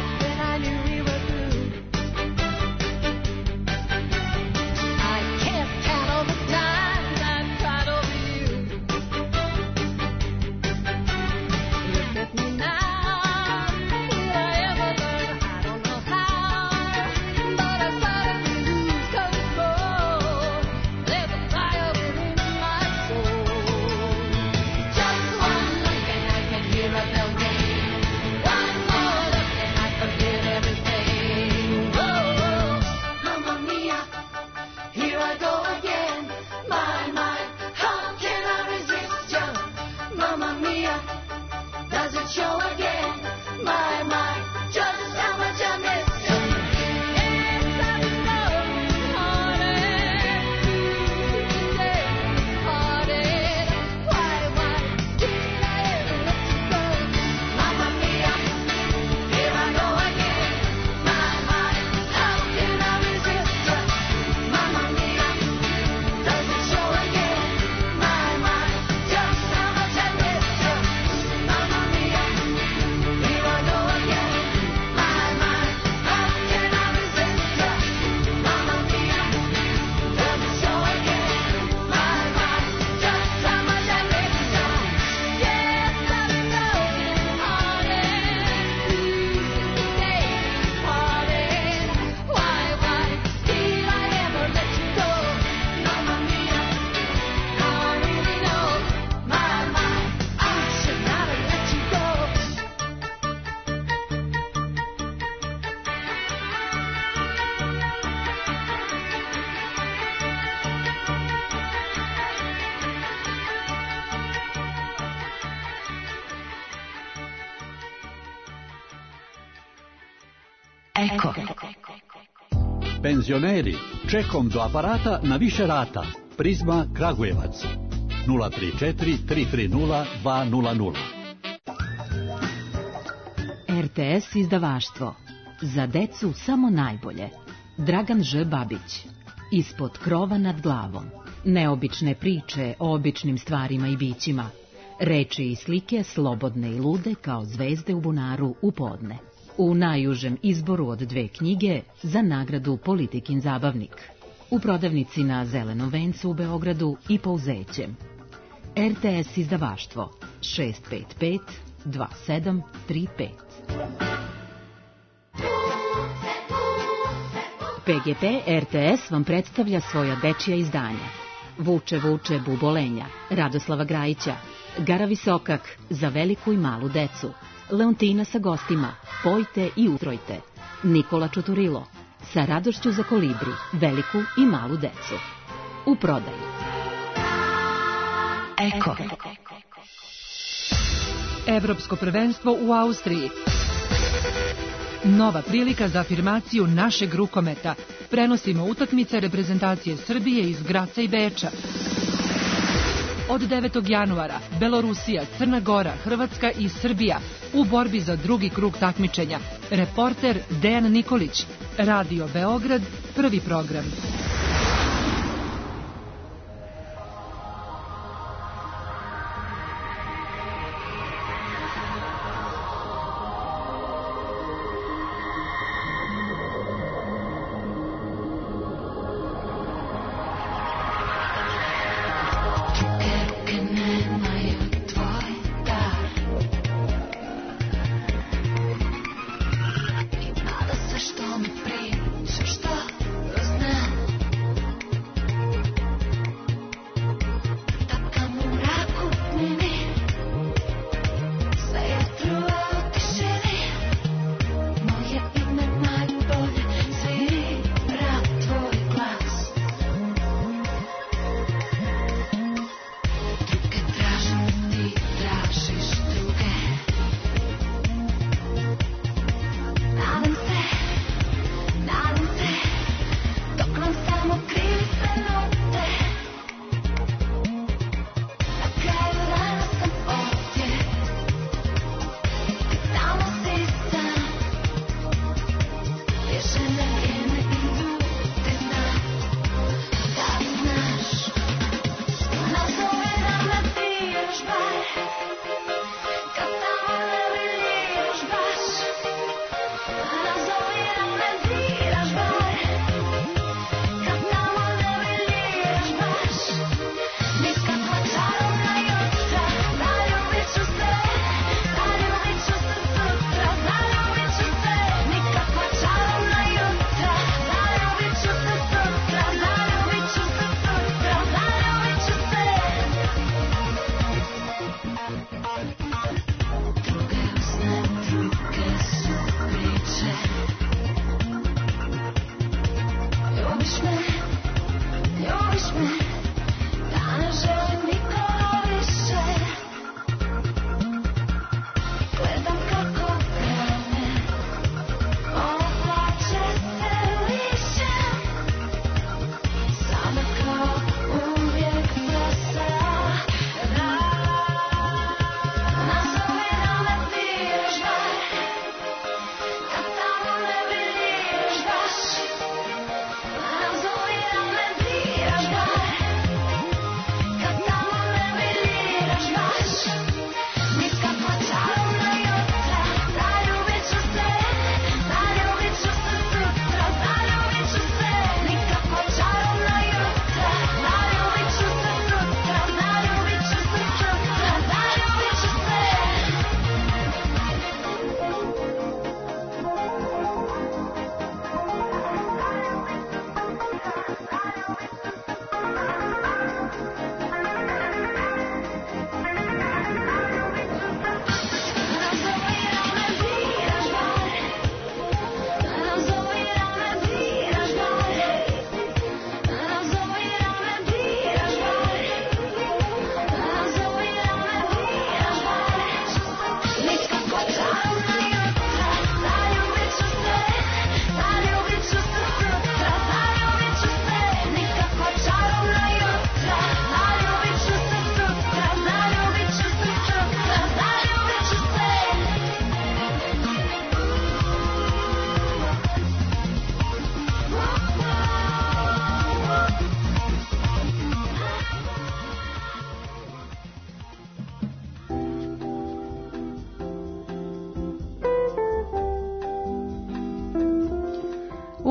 Eko. Penzioneri, čekom do aparata na više rata. Prizma Kragujevac. nula tri četiri tri tri nula dva nula nula. R T S izdavaštvo. Za decu samo najbolje. Dragan Ž. Babić. Ispod krova nad glavom. Neobične priče o običnim stvarima i bićima. Reči i slike slobodne i lude kao zvezde u bunaru u podne. U najužem izboru od dve knjige za nagradu Politikin zabavnik. U prodavnici na Zelenom vencu u Beogradu i Pouzećem. R T S izdavaštvo šest pet pet dva sedam tri pet. P G P R T S vam predstavlja svoja dečija izdanja. Vuče vuče bubolenja, Radoslava Grajića, Gara Visokak za veliku i malu decu, Leontina sa gostima, Pojte i utrojte, Nikola Čuturilo, Sa radošću za kolibri, veliku i malu decu. U prodaji. Eko. Evropsko prvenstvo u Austriji. Nova prilika za afirmaciju našeg rukometa. Prenosimo utakmice reprezentacije Srbije iz Graca i Beča. Od devetog januara Belorusija, Crna Gora, Hrvatska i Srbija u borbi za drugi krug takmičenja. Reporter Dejan Nikolić. Radio Beograd, prvi program. Sve što mi priča, šta znam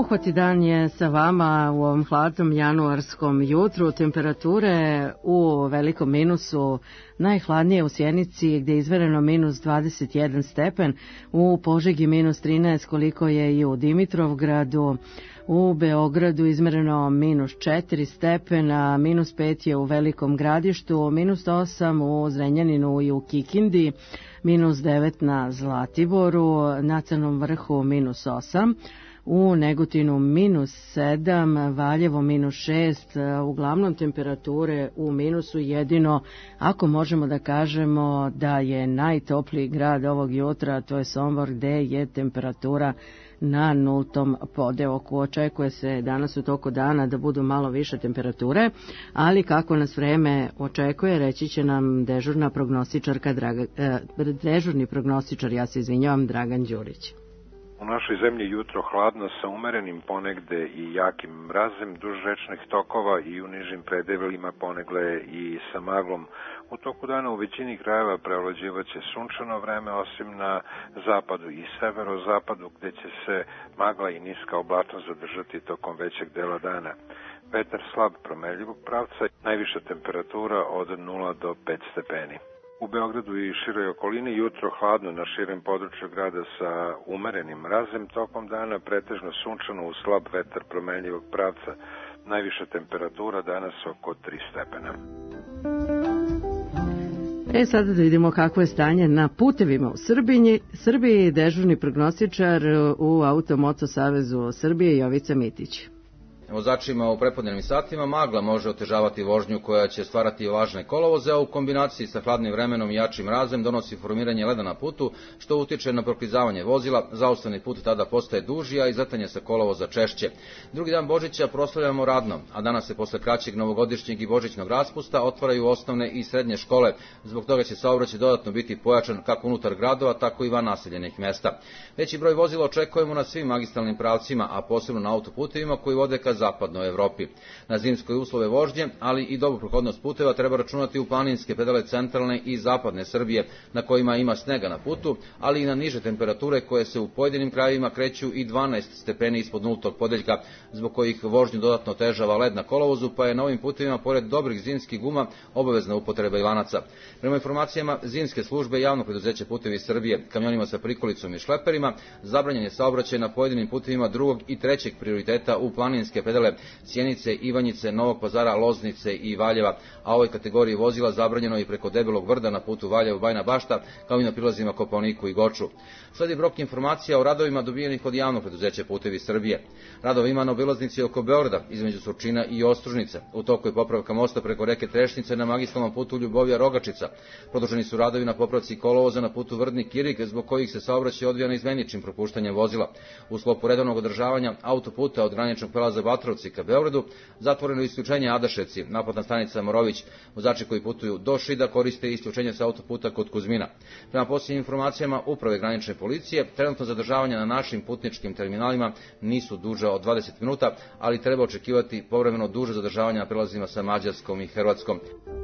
Uhvati dan je sa vama u ovom hladnom januarskom jutru. Temperature u velikom minusu, najhladnije u Sjenici gdje je izmereno minus dvadeset jedan stepen, u Požegi minus trinaest koliko je i u Dimitrovgradu, u Beogradu izmereno minus četiri stepena, minus pet je u Velikom Gradištu, minus osam u Zrenjaninu i u Kikindi, minus devet na Zlatiboru, na Crnom Vrhu minus osam, u Negotinu minus sedam, Valjevo minus šest, uglavnom temperature u minusu, jedino ako možemo da kažemo da je najtopliji grad ovog jutra, to je Sombor gde je temperatura na nultom podeoku. Očekuje se danas u toku dana da budu malo više temperature, ali kako nas vreme očekuje, reći će nam dežurna prognostičarka, Draga, eh, dežurni prognostičar, ja se izvinjavam, Dragan Đurić. U našoj zemlji jutro hladno sa umerenim ponegde i jakim mrazem duž rečnih tokova i u nižim predelima ponegle i sa maglom. U toku dana u većini krajeva prevlađivaće sunčano vreme, osim na zapadu i severozapadu gde će se magla i niska oblačnost zadržati tokom većeg dela dana. Vetar slab promenljivog pravca, najviša temperatura od nula do pet stepeni. U Beogradu i široj okolini jutro hladno na širem području grada sa umerenim mrazem, tokom dana pretežno sunčano uz slab vetar promenljivog pravca. Najviša temperatura danas oko tri stepena. E sada da vidimo kako je stanje na putevima u Srbiji. Srbiji dežurni prognostičar u Automoto Savezu Srbije Jovica Mitić. Vozačima u prepodnevnim satima magla može otežavati vožnju koja će stvarati vlažne kolovoze, a u kombinaciji sa hladnim vremenom i jačim mrazem donosi formiranje leda na putu, što utiče na proklizavanje vozila. Zaustavni put tada postaje duži, a izletanje sa kolovoza češće. Drugi dan Božića proslavljamo radno, a danas se posle kraćeg novogodišnjeg i božićnog raspusta otvaraju osnovne i srednje škole. Zbog toga će saobraćaj dodatno biti pojačan kako unutar gradova, tako i van naseljenih mesta. Veći broj vozila očekujemo na svim magistralnim pravcima, a posebno na autoputevima koji vode ka zapadnoj Evropi. Na zimske uslove vožnje, ali i dobru prohodnost puteva treba računati u planinske predele centralne i zapadne Srbije, na kojima ima snega na putu, ali i na niže temperature koje se u pojedinim krajevima kreću i dvanaest stepeni ispod nultog podeljka, zbog kojih vožnju dodatno otežava led na kolovozu, pa je na ovim putevima, pored dobrih zimskih guma, obavezna upotreba i lanaca. Prema informacijama zimske službe javno preduzeće Putevi Srbije, kamionima sa prikolicom i šleperima, zabranjen je saobraćaj na pojedinim putevima drugog i trećeg prioriteta u planinske predele Sjenice, Ivanjice, Novog Pazara, Loznice i Valjeva, a ovoj kategoriji vozila zabranjeno i preko Debelog Brda na putu Valjevo-Bajna Bašta, kao i na prilazima Kopaoniku i Goču. Sledi brok informacija o radovima dobijenih od javnog preduzeća Putevi Srbije. Radova ima na obilaznici oko Beograda, između Surčina i Ostružnice. U toku je popravka mosta preko reke Trešnice na magistralnom putu Ljubovija-Rogačica. Produženi su radovi na popravci kolovoza na putu Vrdnik-Irig, zbog kojih se saobraćaj odvija neizmeničnim propuštanjem vozila. U sklopu redovnog održavanja autoputa od graničnog prelaza Batrovci ka Beogradu zatvoreno isključenje Adaševci, naplatna stanica Morović. Vozači koji putuju do Šida koriste isključenje sa autoputa kod Kuzmina. Prema posljednjim informacijama Uprave granične policije, trenutno zadržavanja na našim putničkim terminalima nisu duže od dvadeset minuta, ali treba očekivati povremeno duže zadržavanja na prelazima sa Mađarskom i Hrvatskom.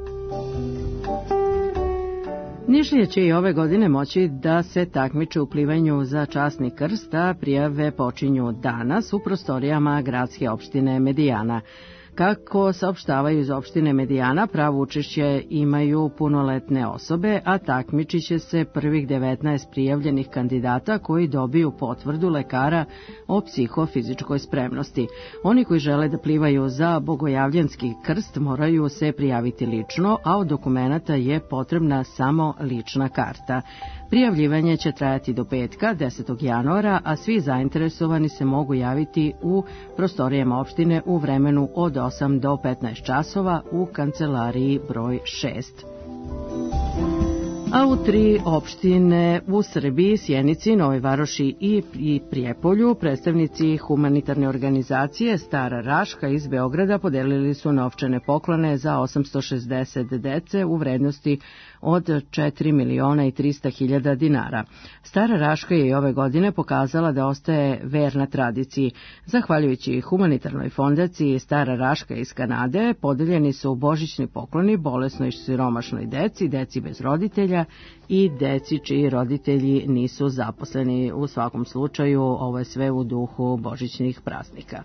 Nišlije će i ove godine moći da se takmiče u plivanju za časni krst, a prijave počinju danas u prostorijama gradske opštine Medijana. Kako saopštavaju iz opštine Medijana, pravo učešće imaju punoletne osobe, a takmičit će se prvih devetnaest prijavljenih kandidata koji dobiju potvrdu lekara o psihofizičkoj spremnosti. Oni koji žele da plivaju za bogojavljanski krst moraju se prijaviti lično, a od dokumenata je potrebna samo lična karta. Prijavljivanje će trajati do petka, desetog januara, a svi zainteresovani se mogu javiti u prostorijama opštine u vremenu od osam do petnaest časova u kancelariji broj šest. A u tri opštine u Srbiji, Sjenici, Novoj Varoši i Prijepolju, predstavnici humanitarne organizacije Stara Raška iz Beograda podelili su novčane poklone za osamsto šezdeset dece u vrednosti od četiri miliona i trista hiljada dinara. Stara Raška je i ove godine pokazala da ostaje verna tradiciji. Zahvaljujući humanitarnoj fondaciji Stara Raška iz Kanade, podeljeni su božićni pokloni bolesnoj i siromašnoj deci, deci bez roditelja roditelja i deci čiji roditelji nisu zaposleni. U svakom slučaju, ovo je sve u duhu božićnih praznika.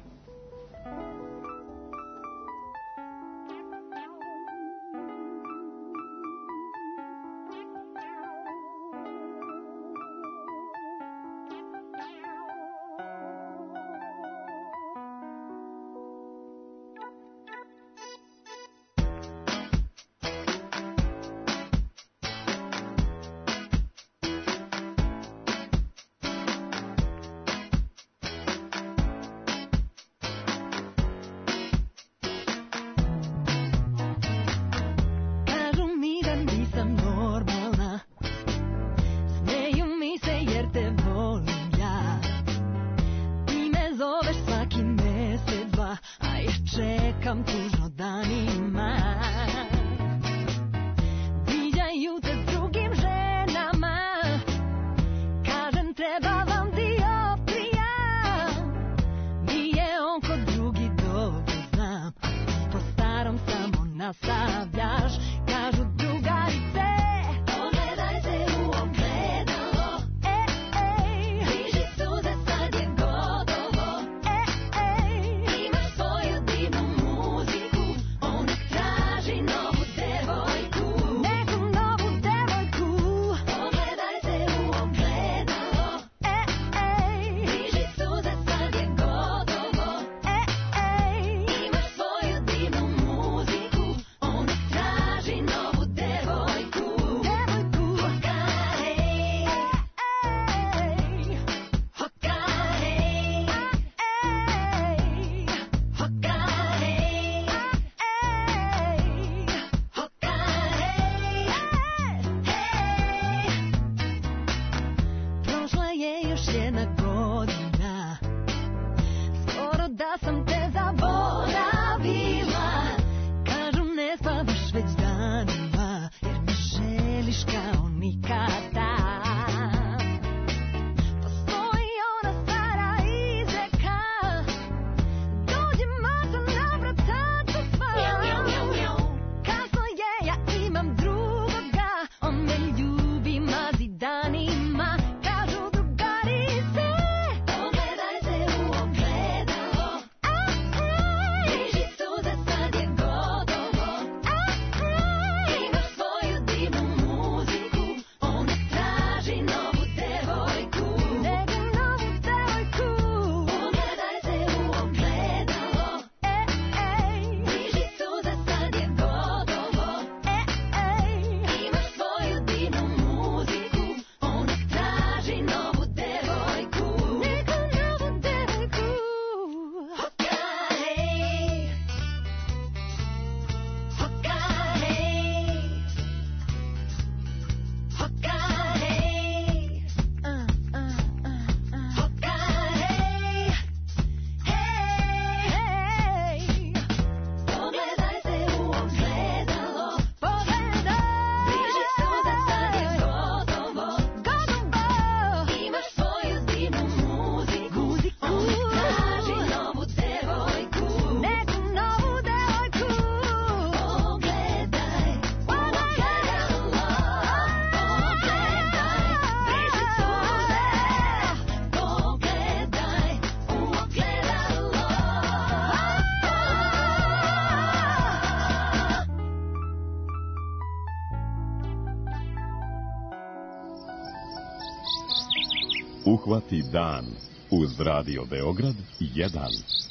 Uhvati dan uz Radio Beograd jedan.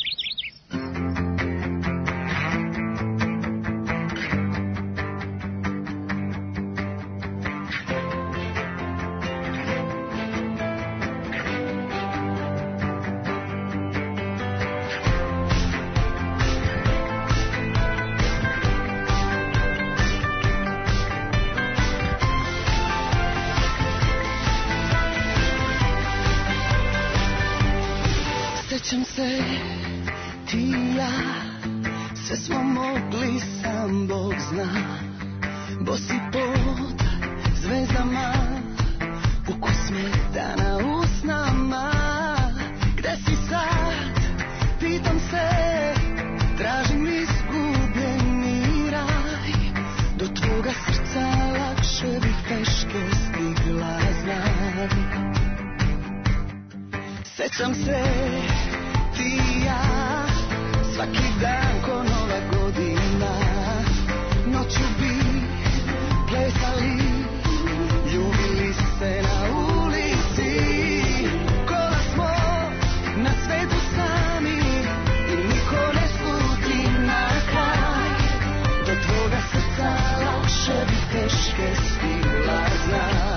Sjećam se, ti i ja, sve smo mogli, sam Bog zna. Bosi pod zvezdama, ukus smetana usnama. Gde si sad, pitam se, tražim izgubljeni raj. Do tvoga srca lakše bih pešao. Sećam se ti i ja, svaki dan ko nova godina, noću bi plesali, ljubili se na ulici, kola smo na svetu sami i niko ne sluti na kraj, do tvoga srca lakše bi teške stigla znaj.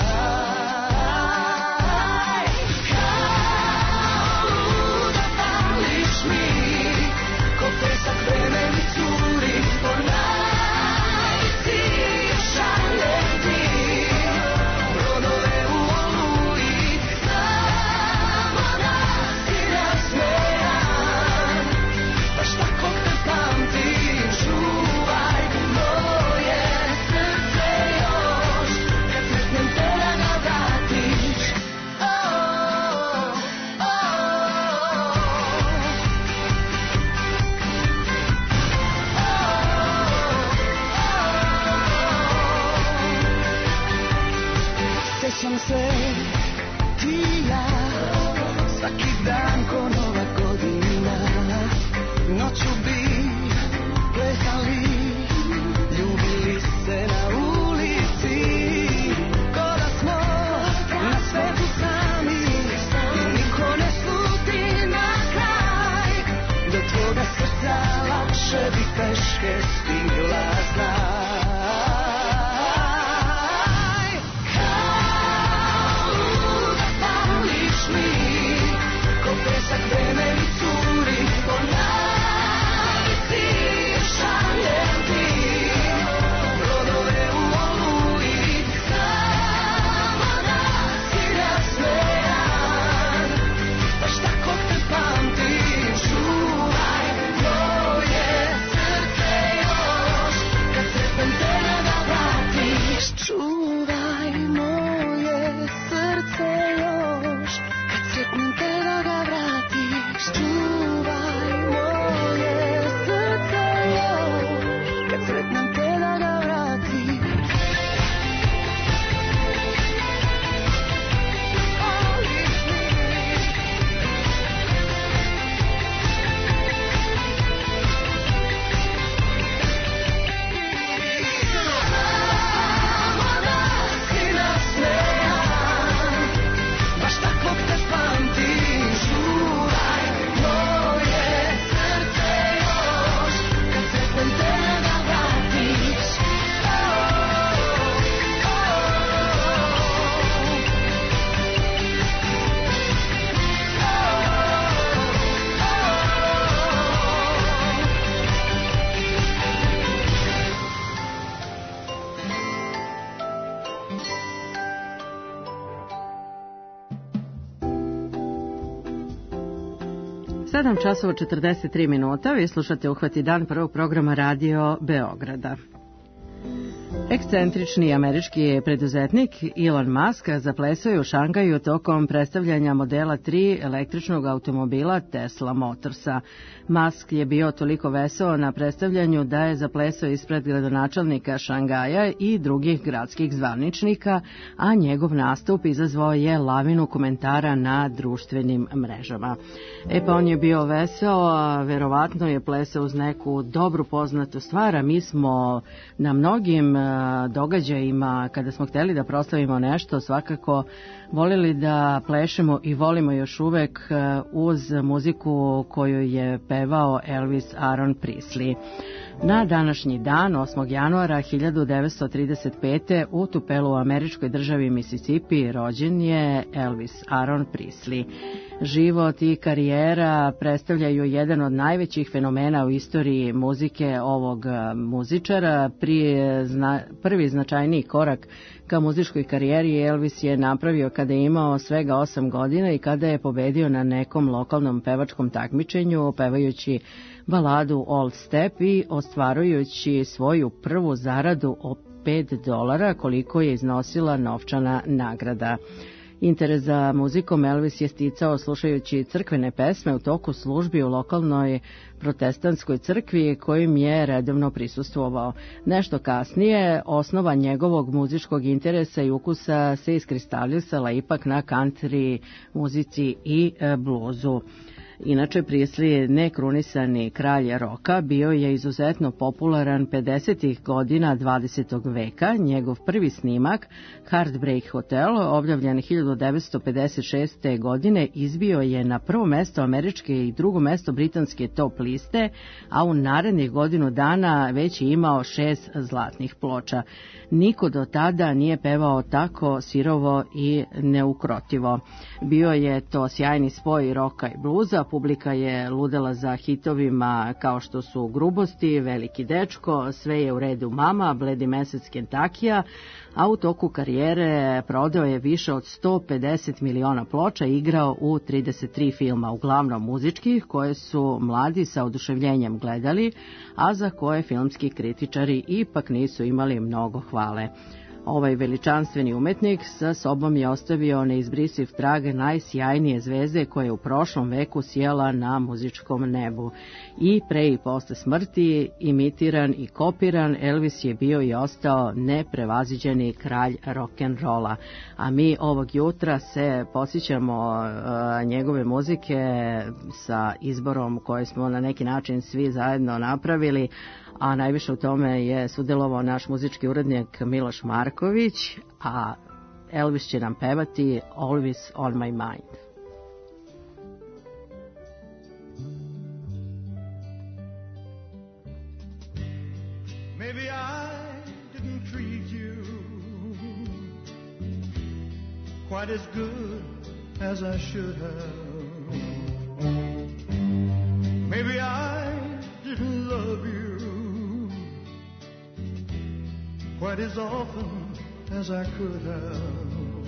Sjećam se ti i ja, svaki dan ko nova godina, noću bi plesali, ljubili se na ulici, koda smo na svetu sami i niko ne sluti na kraj, do tvoga srca lakše bi teške stigla znaj. sedam časova četrdeset tri minuta, vi slušate Uhvati dan prvog programa Radio Beograda. Ekscentrični američki preduzetnik Elon Musk zaplesao je u Šangaju tokom predstavljanja modela tri električnog automobila Tesla Motorsa. Musk je bio toliko veseo na predstavljanju da je zaplesao ispred gradonačelnika Šangaja i drugih gradskih zvaničnika, a njegov nastup izazvao je lavinu komentara na društvenim mrežama. E pa on je bio veseo, a verovatno je plesao uz neku dobru poznatu stvar, a mi smo na mnogim događajima kada smo hteli da proslavimo nešto svakako volili da plešemo i volimo još uvek uz muziku koju je pevao Elvis Aaron Presley. Na današnji dan, osmog januara hiljadu devetsto trideset pete. u Tupelu u američkoj državi Mississippi rođen je Elvis Aaron Presley. Život i karijera predstavljaju jedan od najvećih fenomena u istoriji muzike ovog muzičara. Prije zna, prvi značajniji korak ka muzičkoj karijeri Elvis je napravio kada je imao svega osam godina i kada je pobedio na nekom lokalnom pevačkom takmičenju pevajući baladu Old Step i ostvarujući svoju prvu zaradu od pet dolara koliko je iznosila novčana nagrada. Interes za muzikom Elvis je sticao slušajući crkvene pesme u toku službi u lokalnoj protestantskoj crkvi kojim je redovno prisustvovao. Nešto kasnije osnova njegovog muzičkog interesa i ukusa se iskristalisala ipak na country muzici i bluzu. Inače, Priestley, nekrunisani kralj roka, bio je izuzetno popularan pedesetih godina dvadesetog veka. Njegov prvi snimak, Heartbreak Hotel, objavljen hiljadu devetsto pedeset šeste. godine, izbio je na prvo mesto američke i drugo mesto britanske top liste, a u narednih godinu dana već je imao šest zlatnih ploča. Niko do tada nije pevao tako sirovo i neukrotivo. Bio je to sjajni spoj roka i bluza, publika je ludela za hitovima kao što su Grubosti, Veliki dečko, Sve je u redu mama, Bledi mesec Kentakija, a u toku karijere prodao je više od sto pedeset miliona ploča i igrao u trideset tri filma, uglavnom muzičkih, koje su mladi sa oduševljenjem gledali, a za koje filmski kritičari ipak nisu imali mnogo hvale. Ovaj veličanstveni umetnik sa sobom je ostavio neizbrisiv trag najsjajnije zvezde koja je u prošlom veku sjela na muzičkom nebu. I pre i posle smrti, imitiran i kopiran, Elvis je bio i ostao neprevaziđeni kralj rock'n'rolla. A mi ovog jutra se posjećamo uh, njegove muzike sa izborom koje smo na neki način svi zajedno napravili, a najviše u tome je sudjelovao naš muzički urednik Miloš Marković, a Elvis će nam pevati Always on my mind. Maybe I didn't treat you quite as good as I should have. Maybe I didn't love you quite as often as I could have.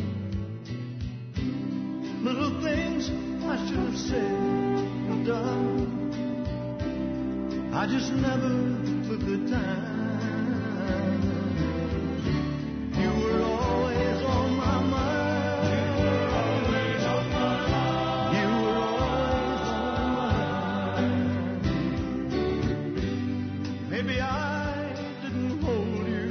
Little things I should have said and done, I just never took the time. You were always on my mind. You were always on my mind. You were always on my mind. Maybe I didn't hold you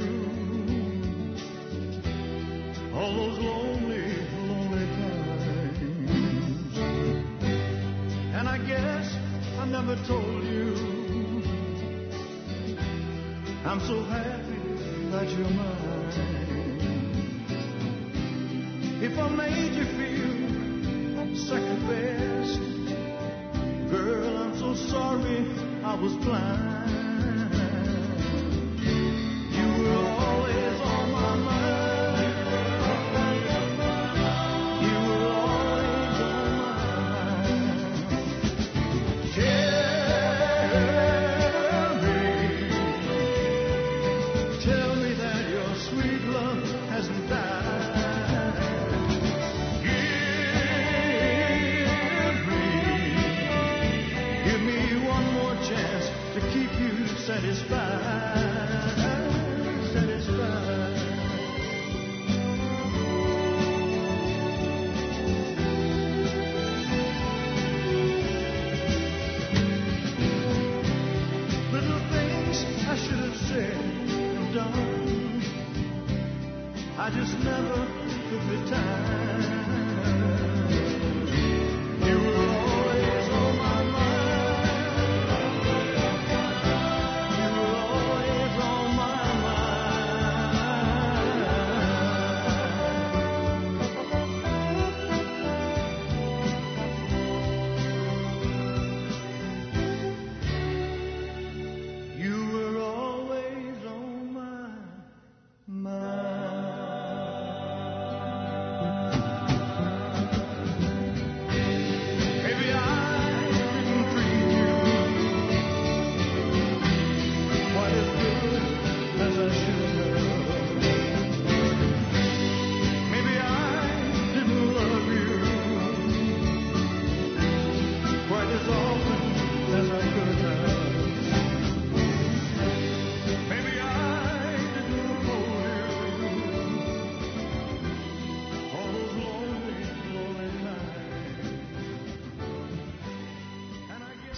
all those lonely, lonely times. And I guess I never told you I'm so happy that you're mine. If I made you feel second best, girl, I'm so sorry I was blind. You were always on my mind. You were always on my mind. Yeah. Satisfied, satisfied. Little things I should have said and done, I just never took the time. You were always on my mind.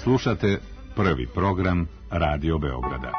Slušate prvi program Radio Beograda.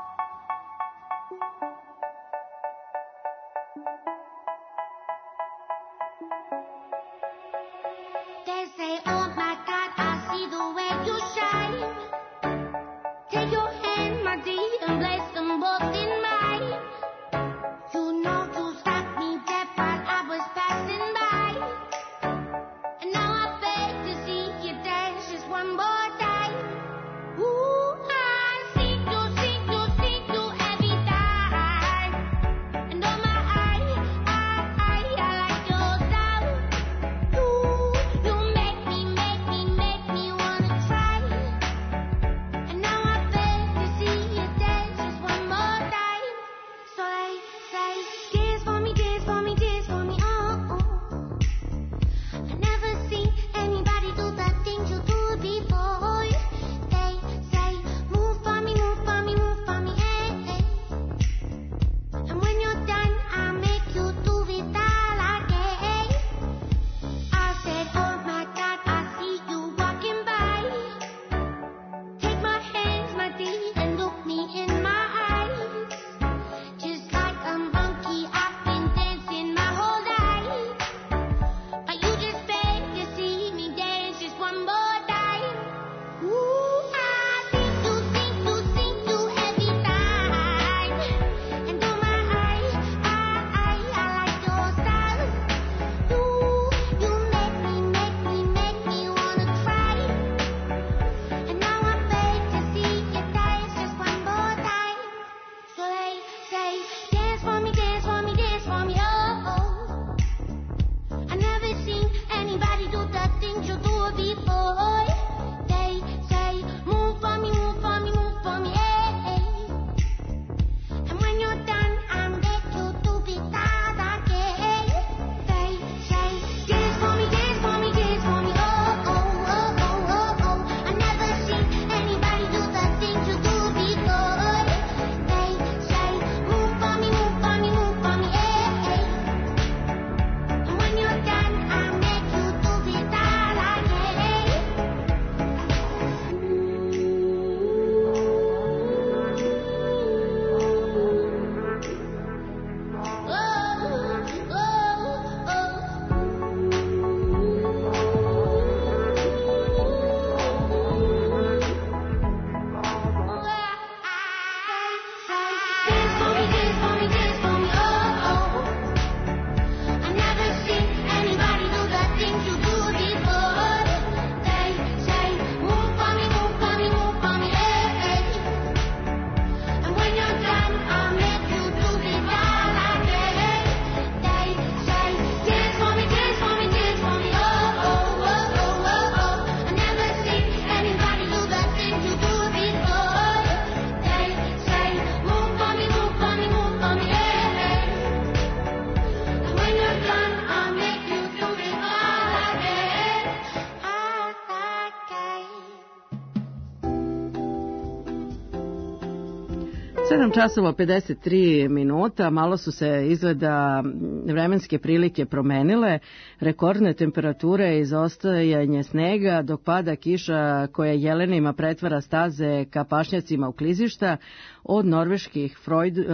sedam časova pedeset tri minuta, malo su se izgleda vremenske prilike promenile, rekordne temperature, izostajanje snega, dok pada kiša koja jelenima pretvara staze ka pašnjacima u klizišta, od norveških Freud, uh,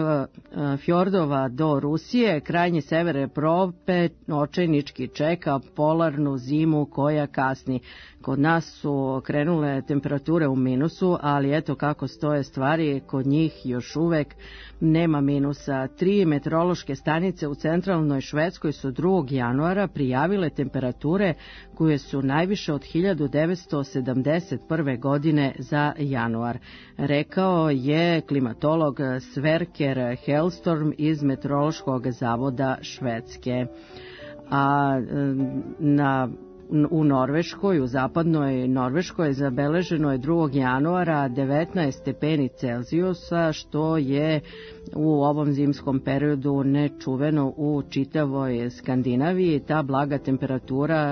fjordova do Rusije, krajnji sever Evrope očajnički čeka polarnu zimu koja kasni. Kod nas su krenule temperature u minusu, ali eto kako stoje stvari, kod njih još uvek nema minusa. Tri meteorološke stanice u centralnoj Švedskoj su drugog januara prijavile temperature koje su najviše od hiljadu devetsto sedamdeset prve. godine za januar. Rekao je klimatolog Sverker Hellstorm iz Meteorološkog zavoda Švedske. A na u Norveškoj, u zapadnoj Norveškoj zabeleženo je drugog januara devetnaest stepeni Celzijusa, što je u ovom zimskom periodu nečuveno u čitavoj Skandinaviji. Ta blaga temperatura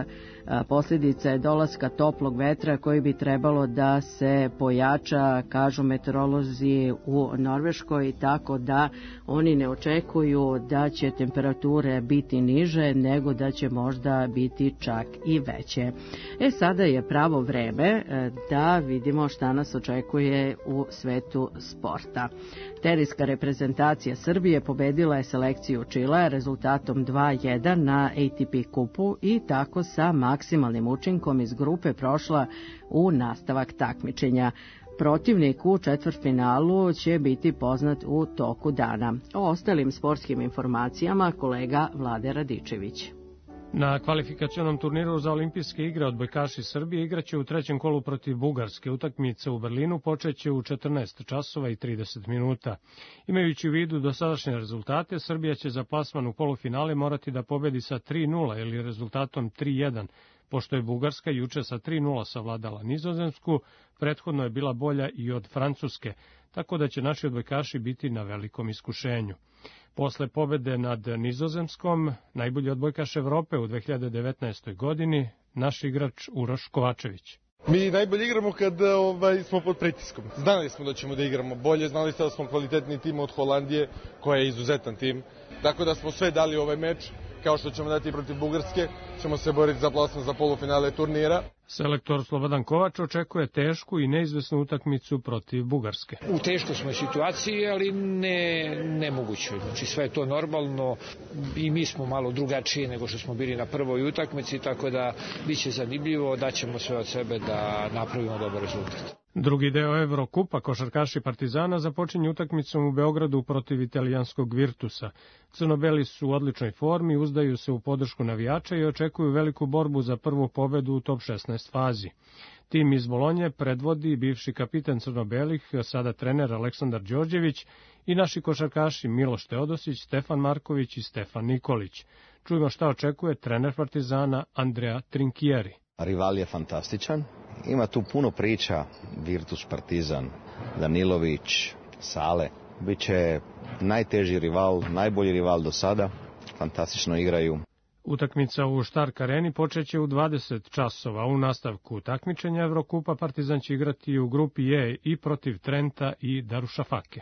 Posljedica je dolaska toplog vetra koji bi trebalo da se pojača, kažu meteorolozi u Norveškoj, tako da oni ne očekuju da će temperature biti niže, nego da će možda biti čak i veće. E sada je pravo vreme da vidimo šta nas očekuje u svetu sporta. Teniska reprezentacija Srbije pobedila je selekciju Čilea rezultatom dva jedan na A T P kupu i tako sa maksimalnim učinkom iz grupe prošla u nastavak takmičenja. Protivnik u četvrtfinalu će biti poznat u toku dana. O ostalim sportskim informacijama kolega Vlade Radičević. Na kvalifikacionom turniru za olimpijske igre odbojkaši Srbije igraće u trećem kolu protiv Bugarske. Utakmica u Berlinu počeće u četrnaest časova i trideset minuta. Imajući u vidu dosadašnje rezultate, Srbija će za plasman u polufinale morati da pobedi sa tri nula ili rezultatom tri jedan. Pošto je Bugarska juče sa tri nula savladala Nizozemsku, prethodno je bila bolja i od Francuske, tako da će naši odbojkaši biti na velikom iskušenju. Posle pobede nad Nizozemskom, najbolji odbojkaš Evrope u dve hiljade devetnaestoj. godini, naš igrač Uroš Kovačević. Mi najbolje igramo kad ovaj, smo pod pritiskom. Znali smo da ćemo da igramo bolje, znali ste da smo kvalitetni tim od Holandije, koja je izuzetan tim. Tako da smo sve dali ovaj meč, kao što ćemo dati protiv Bugarske, ćemo se boriti za plasman za polufinale turnira. Selektor Slobodan Kovač očekuje tešku i neizvesnu utakmicu protiv Bugarske. U teškoj smo situaciji, ali ne nemogućoj. Znači sve je to normalno i mi smo malo drugačiji nego što smo bili na prvoj utakmici, tako da biće zanimljivo, daćemo sve od sebe da napravimo dobar rezultat. Drugi deo Evrokupa košarkaši Partizana započinje utakmicom u Beogradu protiv italijanskog Virtusa. Crnobeli su u odličnoj formi, uzdaju se u podršku navijača i očekuju veliku borbu za prvu pobedu u top šesnaest fazi. Tim iz Bolonje predvodi bivši kapitan Crnobelih, sada trener Aleksandar Đorđević i naši košarkaši Miloš Teodosić, Stefan Marković i Stefan Nikolić. Čujemo šta očekuje trener Partizana Andrea Trinkieri. Rival je fantastičan. Ima tu puno priča, Virtus, Partizan, Danilović, Sale. Biće najteži rival, najbolji rival do sada. Fantastično igraju. Utakmica u Stark Areni počeće u dvadeset časova. U nastavku takmičenja Evrokupa Partizan će igrati u grupi E i protiv Trenta i Darušafake.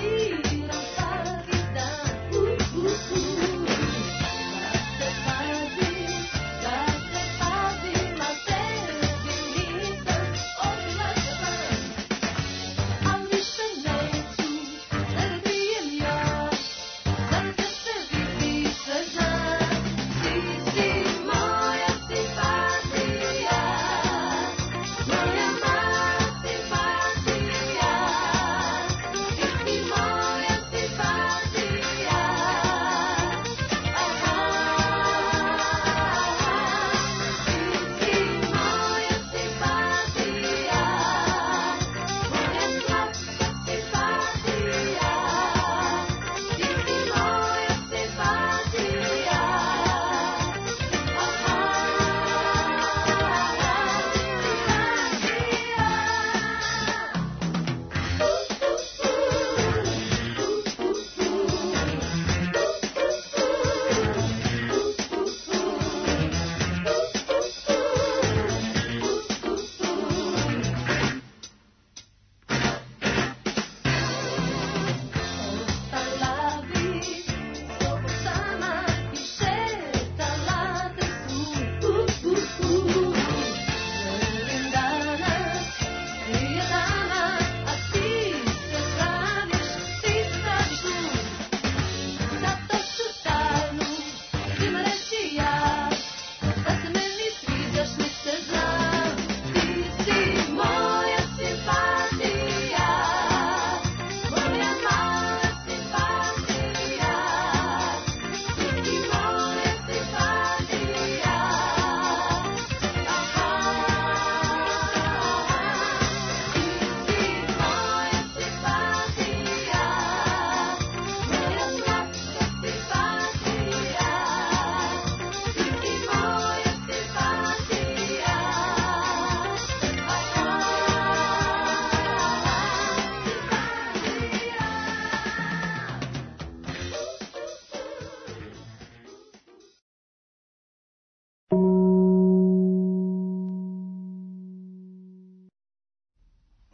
Bye.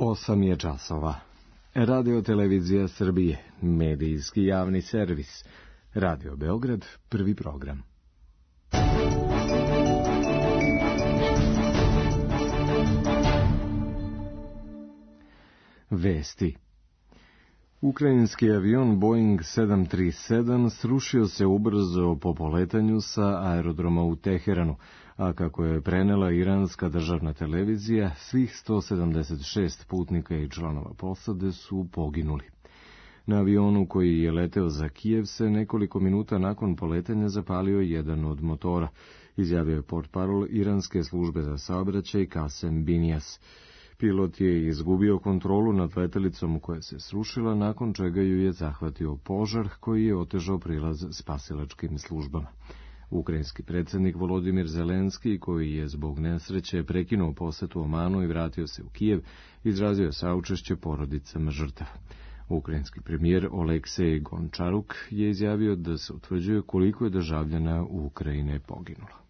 Osam je časova. Radio Televizija Srbije, medijski javni servis. Radio Beograd, prvi program. Vesti. Ukrajinski avion Boeing sedam tri sedam srušio se ubrzo po poletanju sa aerodroma u Teheranu, a kako je prenela iranska državna televizija, svih sto sedamdeset šest putnika i članova posade su poginuli. Na avionu koji je leteo za Kijev se nekoliko minuta nakon poletanja zapalio jedan od motora, izjavio je portparol iranske službe za saobraćaj Kasem Binijas. Pilot je izgubio kontrolu nad letelicom koja se srušila, nakon čega ju je zahvatio požar koji je otežao prilaz spasilačkim službama. Ukrajinski predsjednik Volodimir Zelenski, koji je zbog nesreće prekinuo posetu Omanu i vratio se u Kijev, izrazio je saučešće porodicama žrtava. Ukrajinski premijer Oleksej Gončaruk je izjavio da se utvrđuje koliko je državljana Ukrajine poginulo.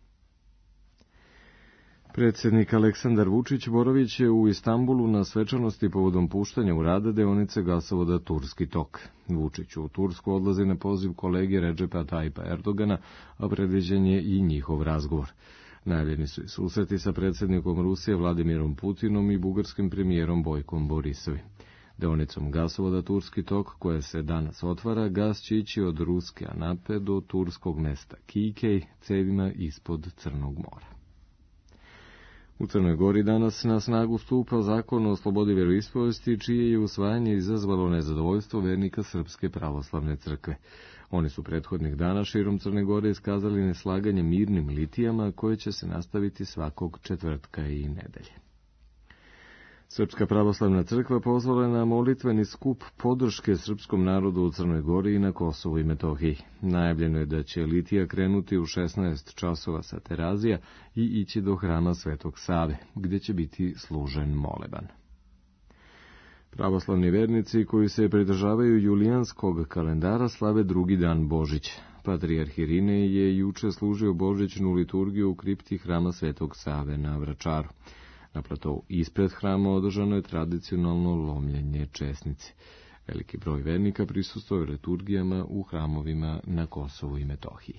Predsjednik Aleksandar Vučić Borović je u Istanbulu na svečanosti povodom puštanja u rad deonice gasovoda Turski tok. Vučić u Tursku odlazi na poziv kolege Redžepa Tajpa Erdogana, a predviđen je i njihov razgovor. Najavljeni su i susreti sa predsjednikom Rusije Vladimirom Putinom i bugarskim premijerom Bojkom Borisovim. Deonicom gasovoda Turski tok, koja se danas otvara, gas će ići od ruske Anape do turskog mesta Kikej, cevima ispod Crnog mora. U Crnoj Gori danas na snagu stupa zakon o slobodi vjeroispovesti, čije je usvajanje izazvalo nezadovoljstvo vernika Srpske pravoslavne crkve. Oni su prethodnih dana širom Crne Gore iskazali neslaganje mirnim litijama, koje će se nastaviti svakog četvrtka i nedelje. Srpska pravoslavna crkva pozvala na molitveni skup podrške srpskom narodu u Crnoj Gori i na Kosovu i Metohiji. Najavljeno je da će litija krenuti u šesnaest časova sa Terazija i ići do hrama Svetog Save, gdje će biti služen moleban. Pravoslavni vernici koji se pridržavaju julijanskog kalendara slave drugi dan Božić. Patrijarh Irinej je juče služio božićnu liturgiju u kripti hrama Svetog Save na Vračaru. Na platovu ispred hrama održano je tradicionalno lomljenje česnice. Veliki broj vernika prisustvovao je liturgijama u hramovima na Kosovu i Metohiji.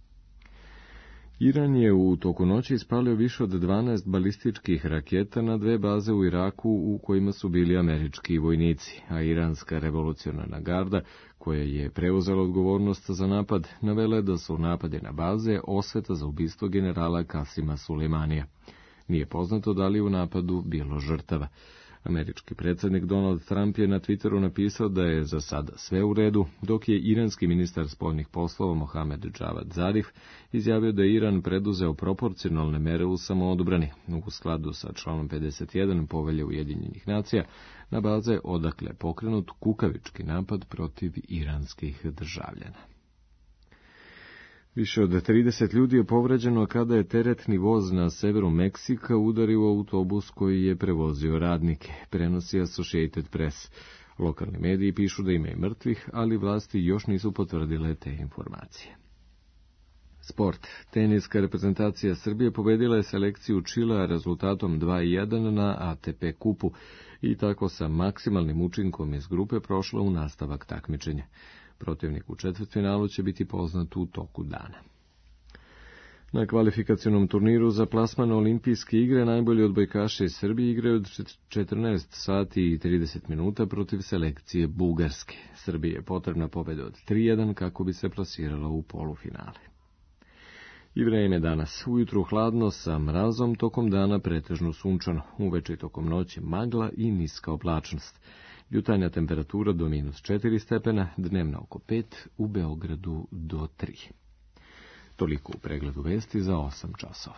Iran je u toku noći ispalio više od dvanaest balističkih raketa na dve baze u Iraku u kojima su bili američki vojnici, a iranska revolucionarna garda, koja je preuzela odgovornost za napad, navela je da su napade na baze osveta za ubistvo generala Kasima Sulejmanija. Nije poznato da li u napadu bilo žrtava. Američki predsjednik Donald Trump je na Twitteru napisao da je za sada sve u redu, dok je iranski ministar spoljnih poslova Mohamed Javad Zarif izjavio da je Iran preduzeo proporcionalne mere u samoodbrani, u skladu sa članom pedeset jedan Povelje Ujedinjenih nacija, na baze odakle pokrenut kukavički napad protiv iranskih državljana. Više od trideset ljudi je povređeno kada je teretni voz na severu Meksika udario autobus koji je prevozio radnike, prenosi Associated Press. Lokalni mediji pišu da ima i mrtvih, ali vlasti još nisu potvrdile te informacije. Sport. Teniska reprezentacija Srbije pobedila je selekciju Čilea rezultatom dva jedan na A T P kupu i tako sa maksimalnim učinkom iz grupe prošla u nastavak takmičenja. Protivnik u četvrtfinalu će biti poznat u toku dana. Na kvalifikacionom turniru za plasman olimpijske igre najbolji odbojkaši iz Srbije igraju od četrnaest sati i trideset minuta protiv selekcije Bugarske. Srbiji je potrebna pobjeda od tri jedan kako bi se plasirala u polufinale. I vreme danas. Ujutru hladno sa mrazom, tokom dana pretežno sunčano, uveče i tokom noći magla i niska oblačnost. Jutarnja temperatura do minus četiri stepena, dnevna oko pet, u Beogradu do tri. Toliko u pregledu vesti za osam časova.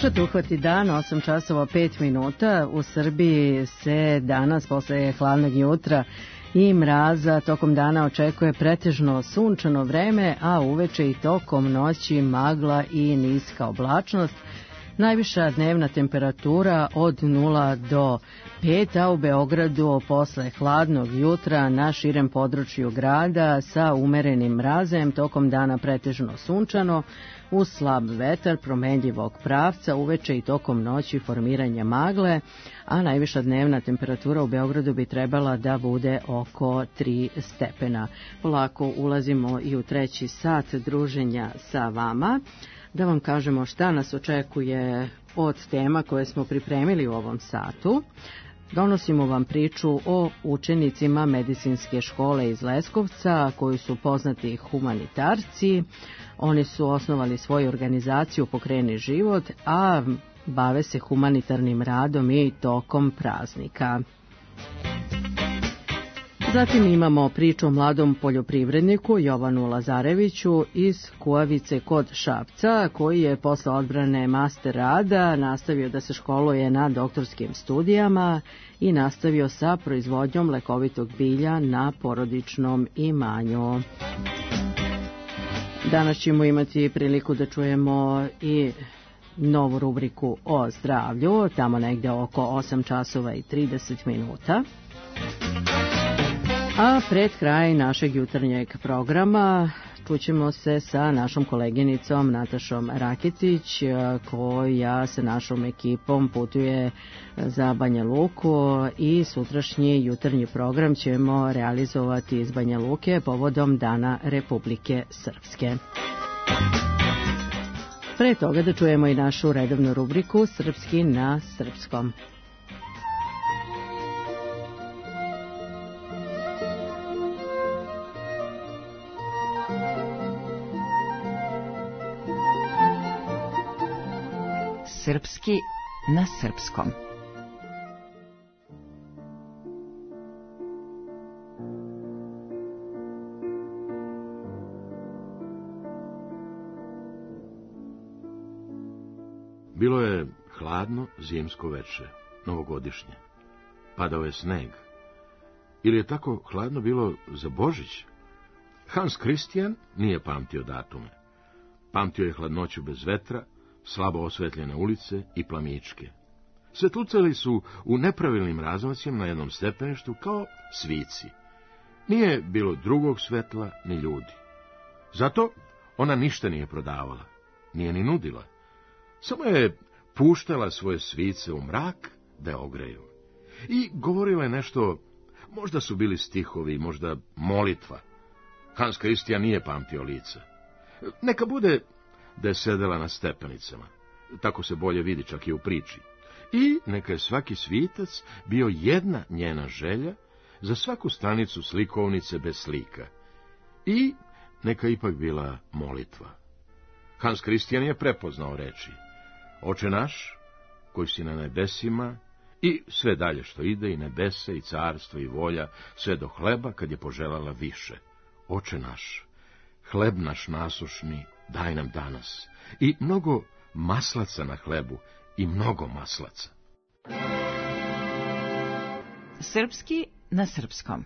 Slušate Uhvati dan, osam časova pet minuta. U Srbiji se danas posle hladnog jutra i mraza tokom dana očekuje pretežno sunčano vreme, a uveče i tokom noći magla i niska oblačnost. Najviša dnevna temperatura od nula do pet, a u Beogradu posle hladnog jutra na širem području grada sa umerenim mrazem, tokom dana pretežno sunčano, uz slab vetar promenljivog pravca, uveče i tokom noći formiranje magle, a najviša dnevna temperatura u Beogradu bi trebala da bude oko tri stepena. Polako ulazimo i u treći sat druženja sa vama. Da vam kažemo šta nas očekuje od tema koje smo pripremili u ovom satu. Donosimo vam priču o učenicima medicinske škole iz Leskovca koji su poznati humanitarci. Oni su osnovali svoju organizaciju Pokreni život, a bave se humanitarnim radom i tokom praznika. Zatim imamo priču o mladom poljoprivredniku Jovanu Lazareviću iz Kujavice kod Šapca, koji je posle odbrane master rada nastavio da se školuje na doktorskim studijama i nastavio sa proizvodnjom lekovitog bilja na porodičnom imanju. Danas ćemo imati priliku da čujemo i novu rubriku o zdravlju, tamo negde oko osam časova i trideset minuta. A pred kraj našeg jutarnjeg programa čućemo se sa našom koleginicom Natašom Raketić, koja sa našom ekipom putuje za Banja Luku i sutrašnji jutarnji program ćemo realizovati iz Banja Luke povodom Dana Republike Srpske. Pre toga da čujemo i našu redovnu rubriku Srpski na srpskom. Srpski na srpskom. Bilo je hladno zimsko veče, novogodišnje. Padao je sneg. Ili je tako hladno bilo za Božić? Hans Christian nije pamtio datume. Pamtio je hladnoću bez vetra, slabo osvetljene ulice i plamičke. Svetlucali su u nepravilnim razmacima na jednom stepeništu kao svici. Nije bilo drugog svetla ni ljudi. Zato ona ništa nije prodavala, nije ni nudila. Samo je puštala svoje svice u mrak da je ogreju. I govorila je nešto, možda su bili stihovi, možda molitva. Hans Christian nije pamtio lica. Neka bude da je sedela na stepenicama, tako se bolje vidi čak i u priči. I neka je svaki svitac bio jedna njena želja za svaku stranicu slikovnice bez slika. I neka ipak bila molitva. Hans Christian je prepoznao reči: Oče naš, koji si na nebesima, i sve dalje što ide, i nebese, i carstvo, i volja, sve do hleba kad je poželala više. Oče naš, hleb naš nasušni, daj nam danas, i mnogo maslaca na hlebu, i mnogo maslaca. Srpski na srpskom.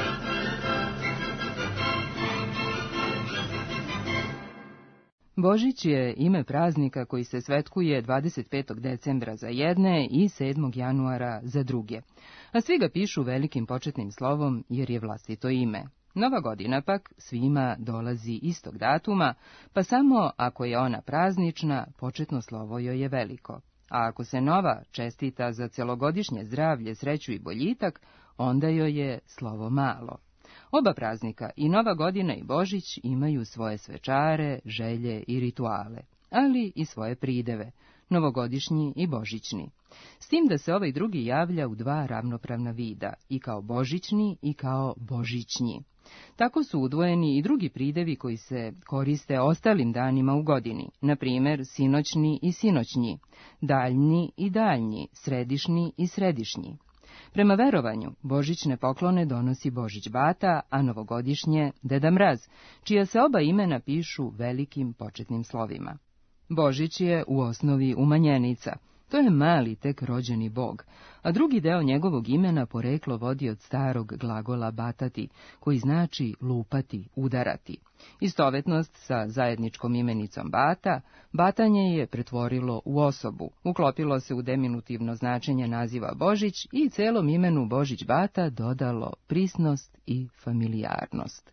Božić je ime praznika koji se svetkuje dvadeset petog decembra za jedne i sedmog januara za druge, a svi ga pišu velikim početnim slovom jer je vlastito ime. Nova godina pak svima dolazi istog datuma, pa samo ako je ona praznična, početno slovo joj je veliko. A ako se nova čestita za celogodišnje zdravlje, sreću i boljitak, onda joj je slovo malo. Oba praznika, i Nova godina i Božić, imaju svoje svečare, želje i rituale, ali i svoje prideve, novogodišnji i božićni. S tim da se ovaj drugi javlja u dva ravnopravna vida, i kao božićni i kao božićnji. Tako su udvojeni i drugi pridevi koji se koriste ostalim danima u godini, na primjer sinoćni i sinoćnji, daljni i daljnji, središnji i središnji. Prema verovanju, božićne poklone donosi Božić Bata, a novogodišnje Deda Mraz, čija se oba imena pišu velikim početnim slovima. Božić je u osnovi umanjenica. To je mali tek rođeni bog, a drugi deo njegovog imena poreklo vodi od starog glagola batati, koji znači lupati, udarati. Istovetnost sa zajedničkom imenicom bata, batanje je pretvorilo u osobu, uklopilo se u deminutivno značenje naziva Božić i celom imenu Božić bata dodalo prisnost i familijarnost.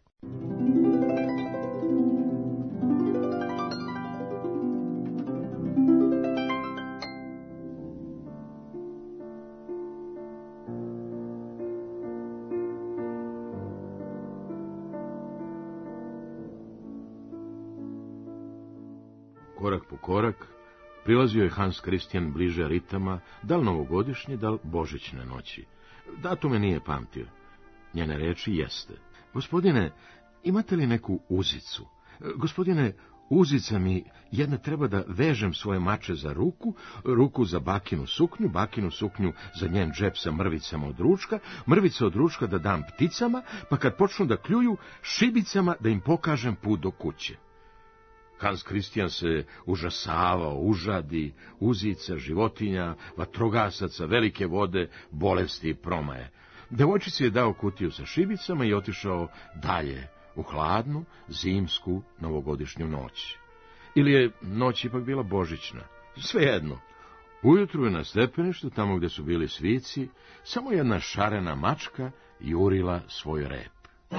Korak po korak, prilazio je Hans Christian bliže ritama, da li novogodišnje, da li božićne noći. Datume nije pamtio. Njene reči jeste. Gospodine, imate li neku uzicu? Gospodine, uzica mi jedna treba da vežem svoje mače za ruku, ruku za bakinu suknju, bakinu suknju za njen džep sa mrvicama od ručka, mrvice od ručka da dam pticama, pa kad počnu da kljuju, šibicama da im pokažem put do kuće. Hans Christian se užasavao, užadi, uzica, životinja, vatrogasaca, velike vode, bolesti i promaje. Devojčici je dao kutiju sa šibicama i otišao dalje, u hladnu, zimsku, novogodišnju noć. Ili je noć ipak bila božićna? Svejedno. Ujutru je na stepeništu, tamo gde su bili svici, samo jedna šarena mačka jurila svoj rep.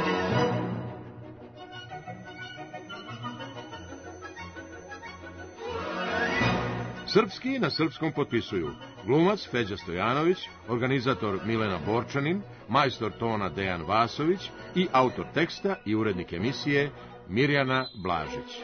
Srpski na srpskom potpisuju glumac Feđa Stojanović, organizator Milena Borčanin, majstor tona Dejan Vasović i autor teksta i urednik emisije Mirjana Blažić.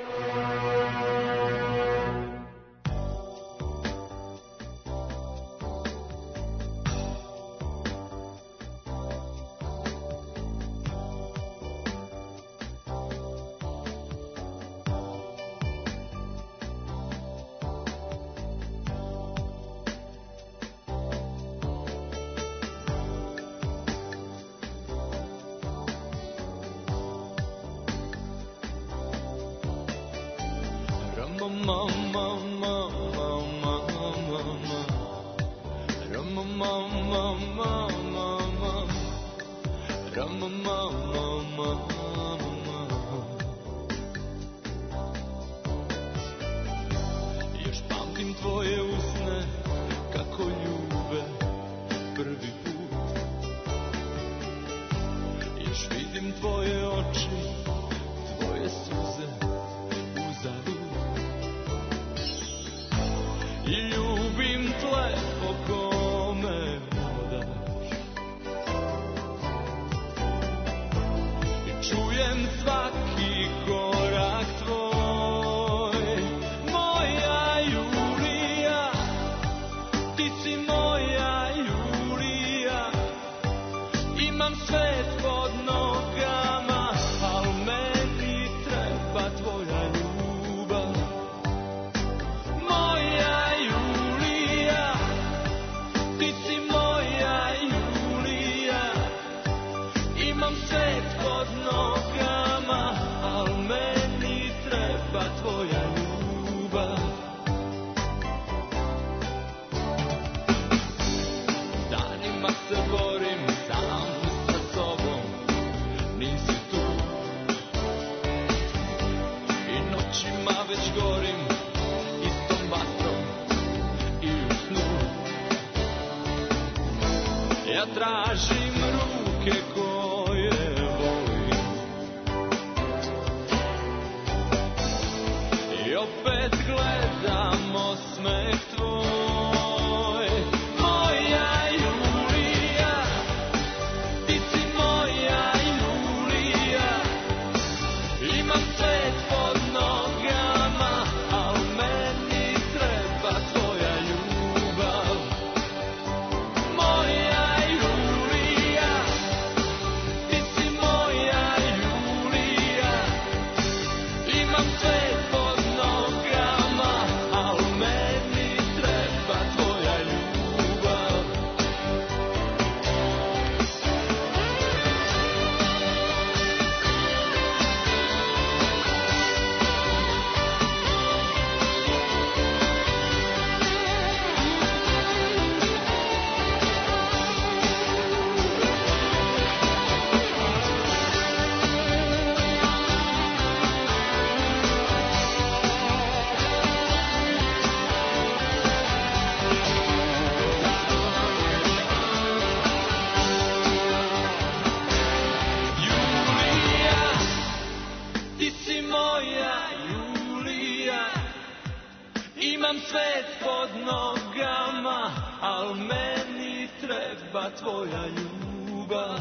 tvoja ljubav.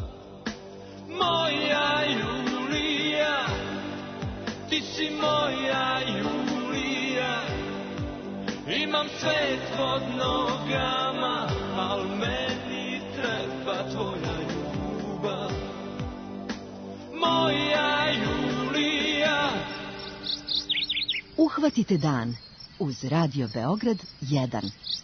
Moja Julija, ti si moja Julija. Imam svet pod nogama, al meni treba tvoja ljubav. Moja Julija. Uhvatite dan uz Radio Beograd jedan.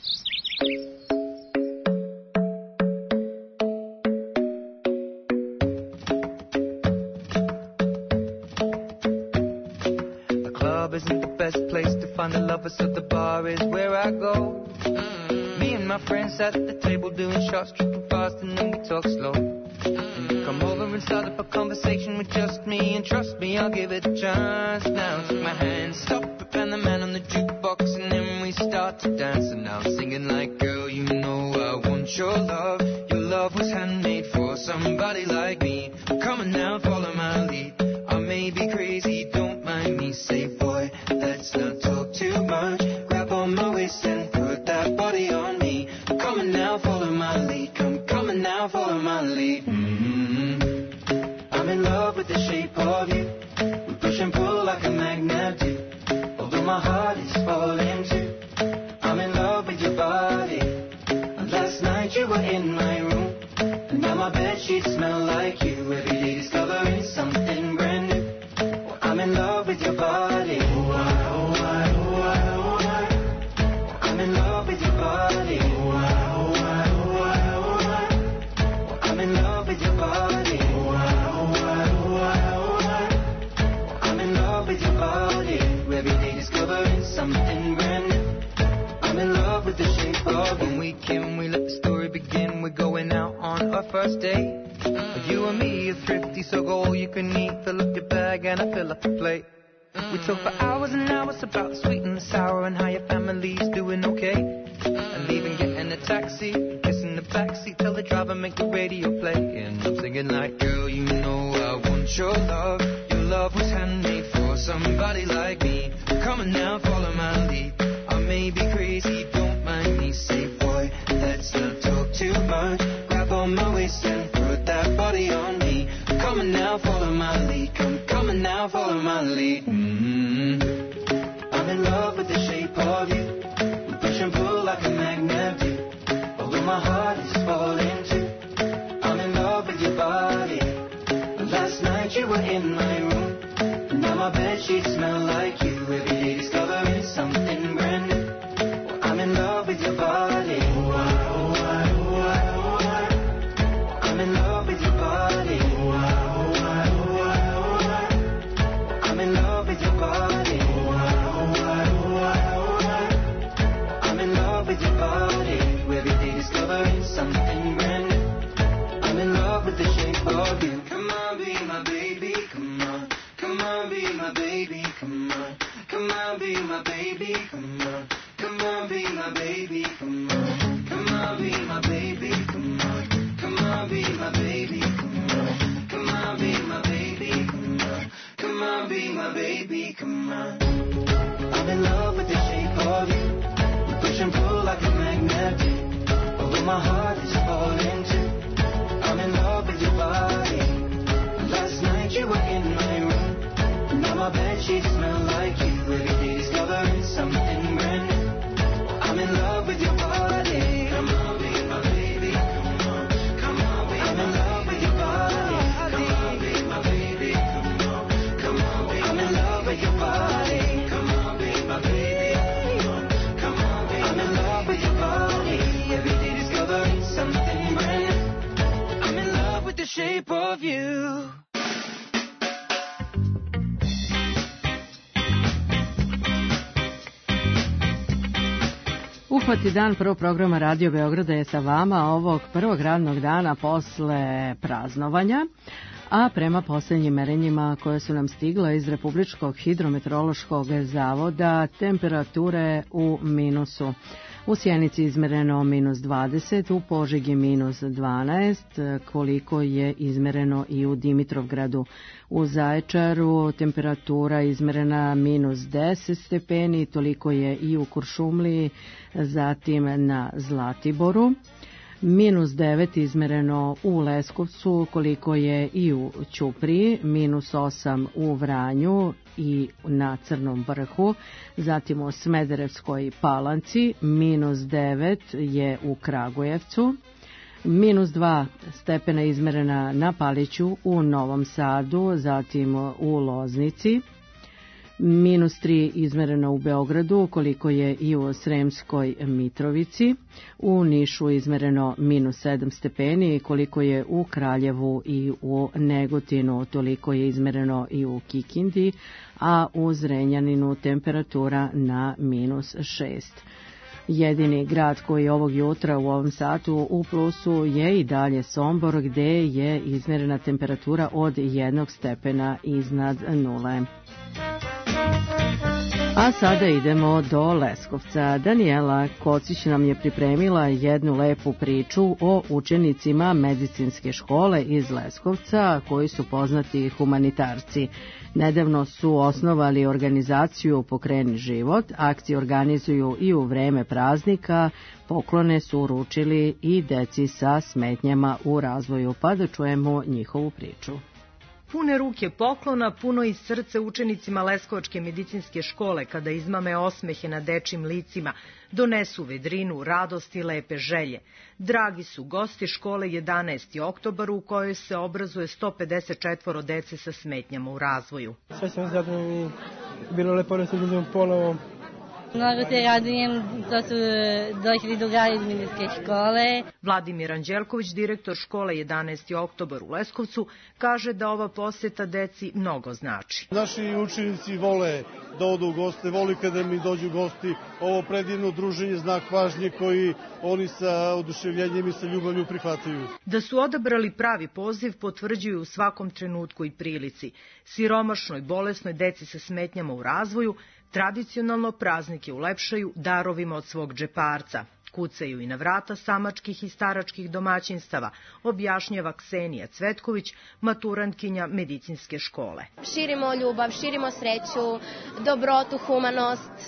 Isn't the best place to find the lovers, so the bar is where I go. Mm-hmm. Me and my friends sat at the table doing shots, tripping fast, and then we talk slow. Mm-hmm. You come over and start up a conversation with just me, and trust me, I'll give it a chance. Now take my hand, stop it, and the man on the jukebox, and then we start to dance. And now I'm singing like, girl, you know I want your love. Your love was handmade for somebody like me. Come on now, follow my lead. I may be crazy, don't mind me, say boy, let's not talk too much. Grab on my waist and put that body on me. Come on now, follow my lead. Come, come on now, follow my lead. Mm-hmm. I'm in love with the shape of you. We push and pull like a magnet do. Although my heart is falling too. I'm in love with your body. And last night you were in my room. And now my bedsheets smell like you. Every day discovering something brand new. I'm in love with your body. Oh, I, oh, I, oh, I, oh, I. I'm in love with your body. Oh, I, oh, I, oh, I, oh, I. I'm in love with your body. Oh, I, oh, I, oh, I, oh, I. I'm in love with your body. Every day discovering something brand new. I'm in love with the shape of you. When we can, we let the story begin. We're going out on our first date. You and me are thrifty, so go all you can eat. Fill up your bag and I fill up the plate. We talk for hours and hours about the sweet and the sour and how your family's doing okay. And even getting a taxi, kissing the backseat, tell the driver make the radio play. And I'm singing like, girl, you know I want your love. Your love was handmade for somebody like me. Come on now, follow my lead. I may be crazy, don't mind me. Say, boy, let's not talk too much. Grab on my waist and put that body on me. Come on now, follow my lead. Come, come on now, follow my lead. Mm-hmm. I'm in love with the shape of you. We push and pull like a magnet do. Although my heart is falling too. I'm in love with your body. Last night you were in my room. And now my bedsheets smell like you. Every day discovering something brand new. I'm in love with your body. Oh, I, oh, I, oh, I, oh, I. I'm in love with your body. Oh, I, oh, I, oh, I, oh, I. I'm in love with your body. Oh, I, oh, I, oh, I, oh, I. I'm in love with your body. Every day discovering something brand new. I'm in love with the shape of you. Come on, be my baby, come on. Come on, be my baby, come on. Come on, be my baby, come on. Come on, be my baby, come on. Come on, be my baby, come on. Come on, be my baby, come on. Come on, be my baby, come on. Come on, be my baby, come on. I'm in love with the shape of you. We push and pull like a magnet do. Although my heart is falling too. I'm in love with your body. Last night you were in my room. Now my bedsheets smell like you. Every day discovering something brand new. I'm in love with your body. Come on, be my baby. Come on, come on, be I'm in love with your body. Come on, be my baby. Come on, come on, be I'm in love with your body. Come on, be my baby. Come on, come on, be I'm in love with your body. Every day discovering something brand new. I'm in love with the shape of you. Uhvati dan prvog programa Radio Beograda je sa vama ovog prvog radnog dana posle praznovanja, a prema posljednjim merenjima koje su nam stigla iz Republičkog hidrometeorološkog zavoda, temperature u minusu. U Sjenici izmereno minus dvadeset, u Požegi minus dvanaest, koliko je izmereno i u Dimitrovgradu. U Zaječaru temperatura izmerena minus deset stepeni, toliko je i u Kuršumliji, zatim na Zlatiboru. minus devet izmereno u Leskovcu, koliko je i u Ćupriji, minus osam u Vranju i na Crnom vrhu, zatim u Smederevskoj Palanci, minus devet je u Kragujevcu, minus dva stepena izmerena na Paliću u Novom Sadu, zatim u Loznici, minus tri izmereno u Beogradu, koliko je i u Sremskoj Mitrovici, u Nišu izmereno minus sedam stepeni, koliko je u Kraljevu i u Negotinu, toliko je izmereno i u Kikindi, a u Zrenjaninu temperatura na minus šest. Jedini grad koji ovog jutra u ovom satu u plusu je i dalje Sombor, gde je izmerena temperatura od jednog stepena iznad nule. A sada idemo do Leskovca. Danijela Kocić nam je pripremila jednu lepu priču o učenicima medicinske škole iz Leskovca koji su poznati humanitarci. Nedavno su osnovali organizaciju Pokreni život, akcije organizuju i u vreme praznika, poklone su uručili i deci sa smetnjama u razvoju, pa da čujemo njihovu priču. Pune ruke poklona, puno i srce učenicima Leskovačke medicinske škole kada izmame osmehe na dečim licima, donesu vedrinu, radost i lepe želje. Dragi su gosti škole jedanaesti oktobar u kojoj se obrazuje sto pedeset četvoro dece sa smetnjama u razvoju. Sve sam zadovoljno i bilo lepo da se vidimo ponovo. Mnogo se radujem, to su došli drugari iz medicinske škole. Vladimir Anđelković, direktor škole jedanaesti oktobar u Leskovcu, kaže da ova poseta deci mnogo znači. Naši učenici vole da odu u goste, voli kada mi dođu gosti. Ovo predivno druženje, znak pažnje koji oni sa oduševljenjem i sa ljubavlju prihvataju. Da su odabrali pravi poziv potvrđuju u svakom trenutku i prilici. Siromašnoj, bolesnoj deci sa smetnjama u razvoju tradicionalno praznike ulepšaju darovima od svog džeparca. Kucaju i na vrata samačkih i staračkih domaćinstava, objašnjava Ksenija Cvetković, maturantkinja medicinske škole. Širimo ljubav, širimo sreću, dobrotu, humanost,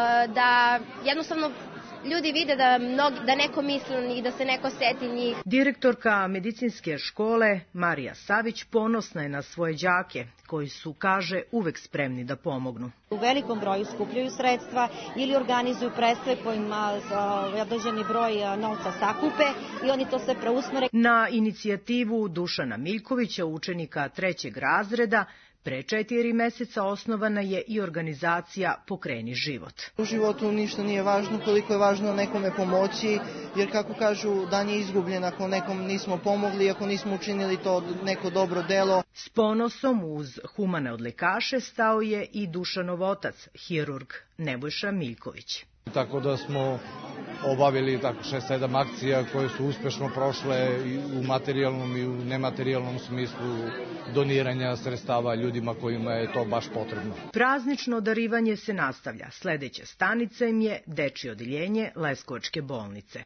da jednostavno ljudi vide da, mnogi, da neko misli na njih, da se neko seti njih. Direktorka medicinske škole Marija Savić ponosna je na svoje đake, koji su, kaže, uvek spremni da pomognu. U velikom broju skupljaju sredstva ili organizuju predstave kojima određeni broj novca sakupe i oni to sve preusmere. Na inicijativu Dušana Miljkovića, učenika trećeg razreda, pre četiri meseca osnovana je i organizacija Pokreni život. U životu ništa nije važno koliko je važno nekome pomoći, jer kako kažu, dan je izgubljen ako nekom nismo pomogli, ako nismo učinili to neko dobro delo. S ponosom uz humane odlikaše stao je i Dušanov otac, hirurg Nebojša Miljković. Tako da smo obavili tako šest sedam akcija koje su uspešno prošle u materijalnom i u nematerijalnom smislu doniranja sredstava ljudima kojima je to baš potrebno. Praznično darivanje se nastavlja. Sledeća stanica im je dečije odeljenje Leskovačke bolnice.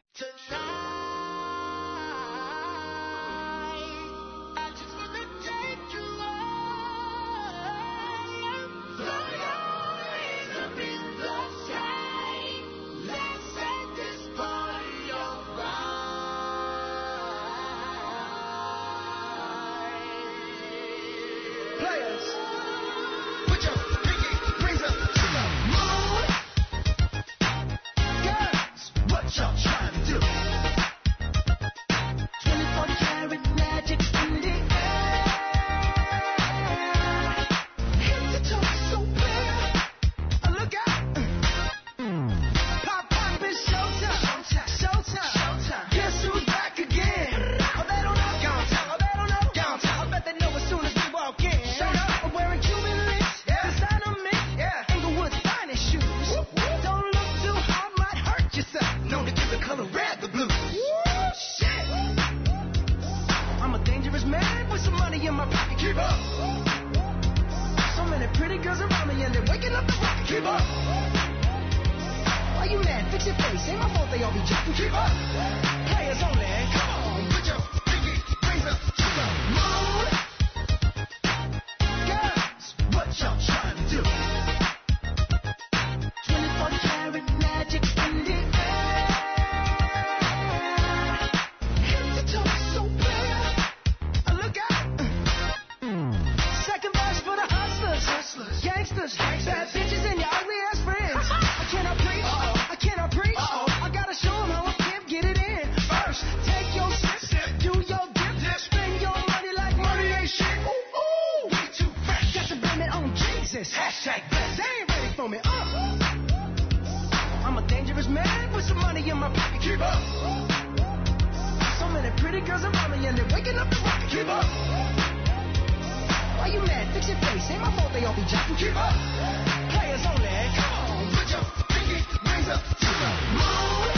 friends. Bad bitches and your ugly ass friends. I cannot preach, I cannot preach. I gotta show them how a pimp get it in. First, take your sip, do your dip, spend your money like money ain't shit. Ooh, ooh, way too fresh. Got to blame it on Jesus. Hashtag blessed. They ain't ready for me. Uh. I'm a dangerous man with some money in my pocket. Keep up. So many pretty girls around me and they're waking up the rocket. Keep up. Why you mad? Fix your face. Ain't my fault they all be jocking. Keep up. Players only. Come on, put your pinky rings up to the moon.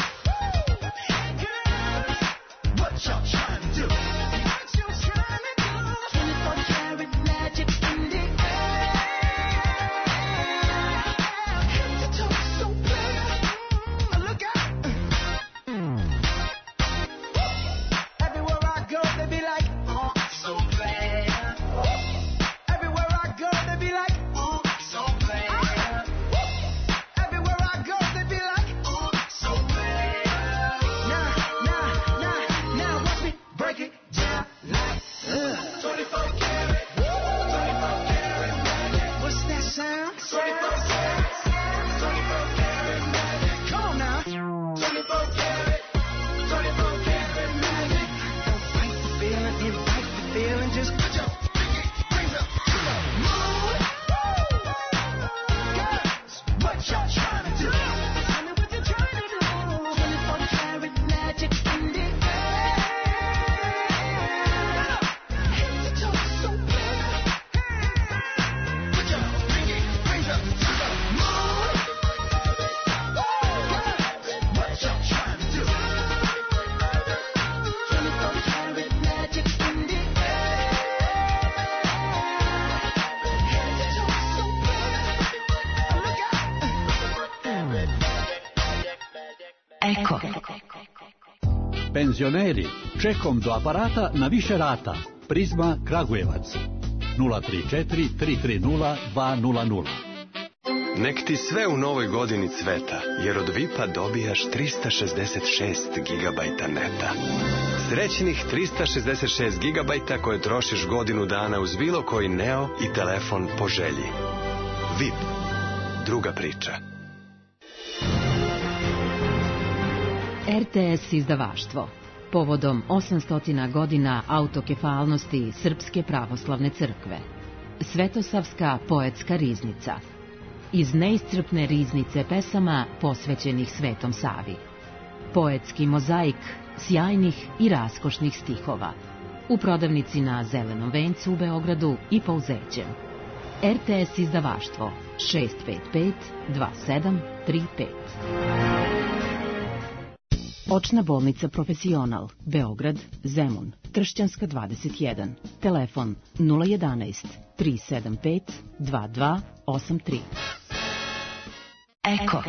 What y'all trying to do? What you trying to do? twenty-four karat magic in the air. Head to toe so clear. Look out. Everywhere I go, they be like, oh, so bad. Everywhere I go, they be like, oh, so bad. Everywhere I go, they be like, oh, so bad. Nah, nah, nah, now watch me break it down like uh. twenty-four karat, twenty-four karat magic. What's that sound? twenty-four karat, twenty-four karat magic. Come on now. twenty-four karat, twenty-four karat magic. Don't fight the feeling, invite the feeling. Just put your pinky rings up to the moon. Girls, what y'all trying to do? Tell me what you're trying to do. twenty-four karat magic in the air. Head to toe so clear. Put your pinky rings up to the moon. Girls, what y'all trying to do? twenty-four karat magic in the air. Head to toe so clear. Look out. Eko. Penzioneri, čekom do aparata na više rata. Prizma Kragujevac. nula tri četiri tri tri nula dva nula nula. Nek ti sve u novoj godini cveta, jer od Vipa dobijaš trista šezdeset šest gigabajta neta. Srećnih trista šezdeset šest gigabajta koje trošiš godinu dana uz bilo koji Neo i telefon po želji. Vip. Druga priča. R T S izdavaštvo. Povodom osamstotina godina autokefalnosti Srpske pravoslavne crkve. Svetosavska poetska riznica. Iz neiscrpne riznice pesama posvećenih Svetom Savi. Poetski mozaik sjajnih i raskošnih stihova. U prodavnici na Zelenom vencu u Beogradu i Pouzećem. R T S izdavaštvo šest pet pet dva sedam tri pet. Očna bolnica Profesional, Beograd, Zemun, Tršćanska dvadeset jedan. Telefon nula jedanaest tri sedam pet dva dva osam tri. Eko.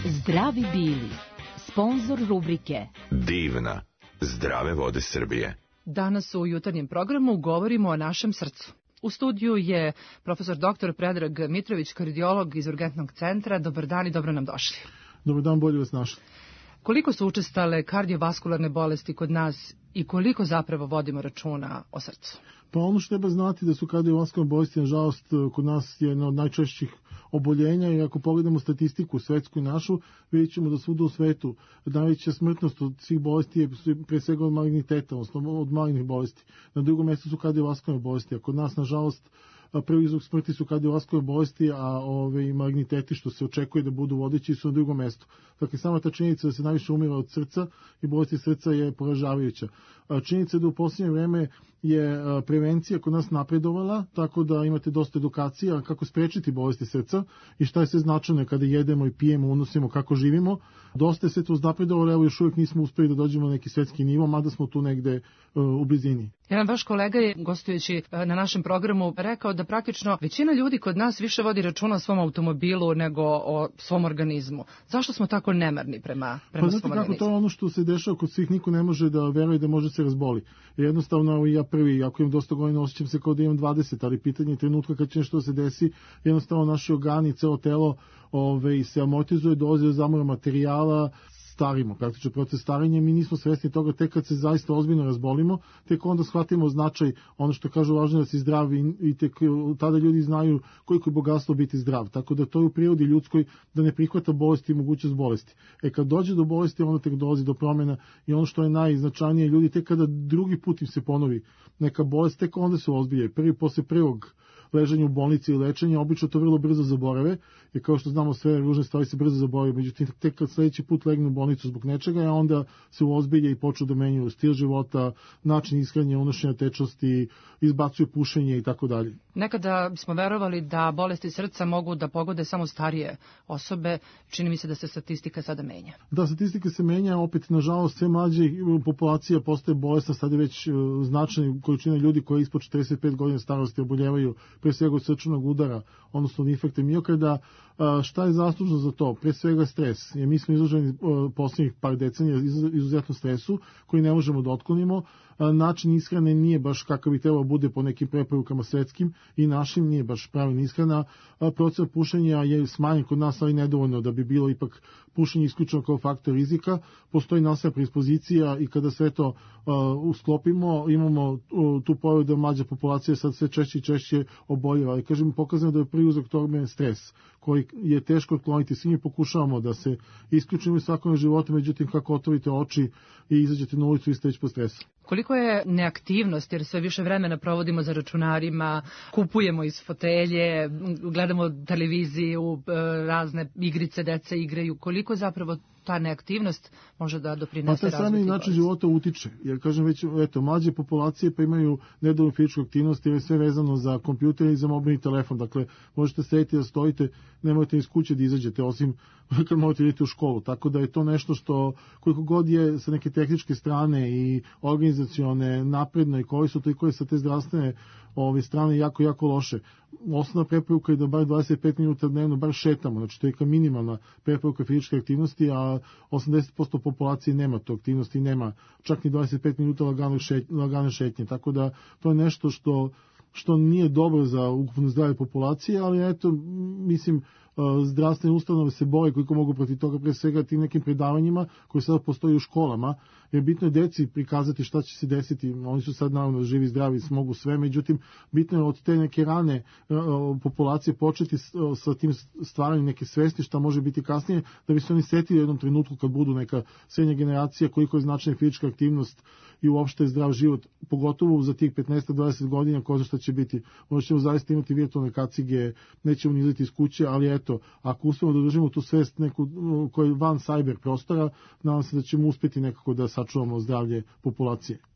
Zdravi bili, sponzor rubrike Divna, zdrave vode Srbije. Danas u jutarnjem programu govorimo o našem srcu. U studiju je profesor doktor Predrag Mitrović, kardiolog iz Urgentnog centra. Dobar dan i dobro nam došli. Dobar dan, bolje vas našli. Koliko su učestale kardiovaskularne bolesti kod nas i koliko zapravo vodimo računa o srcu? Pa ono što treba znati da su kardiovaskularne bolesti, nažalost, kod nas je jedna od najčešćih oboljenja i ako pogledamo statistiku svetsku i našu, vidjet ćemo da svuda u svetu najveća smrtnost od svih bolesti je pre svega od maligniteta, odnosno od malignih bolesti. Na drugom mjestu su kardiovaskularne bolesti, a kod nas, nažalost, prvi uzrok smrti su kardiovaskularne bolesti, a ove maligniteti što se očekuje da budu vodeći su na drugom mjestu. Dakle, sama ta činjenica da se najviše umira od srca i bolesti srca je poražavajuća. Činjenica da u posljednje vreme je prevencija kod nas napredovala, tako da imate dosta edukacija kako sprečiti bolesti srca i šta je sve značajno kada jedemo i pijemo, unosimo, kako živimo. Dosta je sve to uznapredovalo, evo još uvijek nismo uspjeli da dođemo na neki svetski nivo, mada smo tu negde uh, u blizini. Jedan vaš kolega je, gostujući na našem programu, rekao da praktično većina ljudi kod nas više vodi računa o svom automobilu nego o svom organizmu. Zašto smo tako nemarni prema, prema pa, svom kako, organizmu? To je ono što se dešava kod svih, niko ne može da veruje da može se razboli. Jednostavno, ja prvi, ako imam dosta godina, osjećam se kao da imam dvadeset, ali pitanje je trenutka kad će nešto da se desi, jednostavno naši organi, celo telo ove, se amortizuje, dolazi do zamora materijala, starimo, praktično proces starenja, mi nismo svesni toga, tek kad se zaista ozbiljno razbolimo, tek onda shvatimo značaj, ono što kažu važno je da si zdrav i, i tek tada ljudi znaju koliko je bogatstvo biti zdrav, tako da to je u prirodi ljudskoj da ne prihvata bolesti i mogućnost bolesti. E kad dođe do bolesti, onda tek dolazi do promjena i ono što je najznačajnije, ljudi tek kada drugi put im se ponovi neka bolest, tek onda se ozbiljaju. Prvi posle prvog leženja u bolnici i lečenja, obično to vrlo brzo zaborave, jer kao što znamo sve ružne stvari se brzo zaborave, međutim tek kad sljedeći put legnu u bolnicu zbog nečega, a onda se uozbilje i počnu da menjaju stil života, način ishrane, unošenja tečnosti, izbacuju pušenje i tako dalje. Nekada smo verovali da bolesti srca mogu da pogode samo starije osobe, čini mi se da se statistika sada menja. Da, statistika se menja, opet nažalost sve mlađe populacija postaje bolesna, sad je već značajna količina ljudi koji ispod četrdeset pet godina starosti oboljevaju pre svega od srčanog udara, odnosno od infarkta miokarda. Šta je zaslužno za to? Pre svega stres. Jer mi smo izloženi posljednjih par decenija izuzetno stresu koji ne možemo da otklonimo. Način ishrane nije baš kakav bi trebalo bude po nekim preporukama svetskim i našim, nije baš pravilna ishrana. Proces pušenja je smanjen kod nas, ali nedovoljno da bi bilo ipak pušenje isključeno kao faktor rizika. Postoji nasva predispozicija i kada sve to uh, usklopimo, imamo uh, tu pojavu da mlađa populacija sad sve češće i češće oboljeva. Ali kažem, pokazano da je prvi uzrok toga stres, koji je teško otkloniti. Svi mi pokušavamo da se isključimo iz svakom života, međutim kako otvorite oči i izađete na ulicu i ste već po stresu. Koliko je neaktivnost, jer sve više vremena provodimo za računarima, kupujemo iz fotelje, gledamo televiziju, razne igrice, dece igraju, koliko zapravo ta neaktivnost može da doprinese razvoju? Pa taj sami način života utiče, jer kažem već, eto, mlađe populacije pa imaju nedovoljnu fizičku aktivnost jer je sve vezano za kompjuter i za mobilni telefon, dakle možete sediti da stojite, nemojte iz kuće da izađete, osim kad možete idete u školu, tako da je to nešto što koliko god je sa neke tehničke strane i organizacione napredno i koji su to i koji sa te zdravstvene ove strane jako, jako loše. Osnovna preporuka je da bar dvadeset pet minuta dnevno bar šetamo, znači to je kao minimalna preporuka fizičke aktivnosti, a osamdeset posto populacije nema tu aktivnosti, nema čak ni dvadeset pet minuta lagane šetnje, lagane šetnje, tako da to je nešto što što nije dobro za ukupno zdravlje populacije, ali eto, mislim, zdravstvene ustanove se bore koliko mogu protiv toga, pre svega tim nekim predavanjima koji sada postoji u školama, jer bitno je deci prikazati šta će se desiti, oni su sad naravno živi, zdravi, mogu sve, međutim, bitno je od te neke rane populacije početi sa tim stvaranjem neke svesti šta može biti kasnije, da bi se oni setili u jednom trenutku kad budu neka srednja generacija, koliko je značajna fizička aktivnost i uopšte zdrav život, pogotovo za tih petnaest do dvadeset godina, ko zna šta će biti. Možda ćemo zaista imati virtualne kacige, nećemo ni izleti iz kuće, ali eto, ako uspemo da držimo tu svest neku koja je van cyber prostora, nadam se da ćemo uspjeti nekako da sačuvamo zdravlje populacije.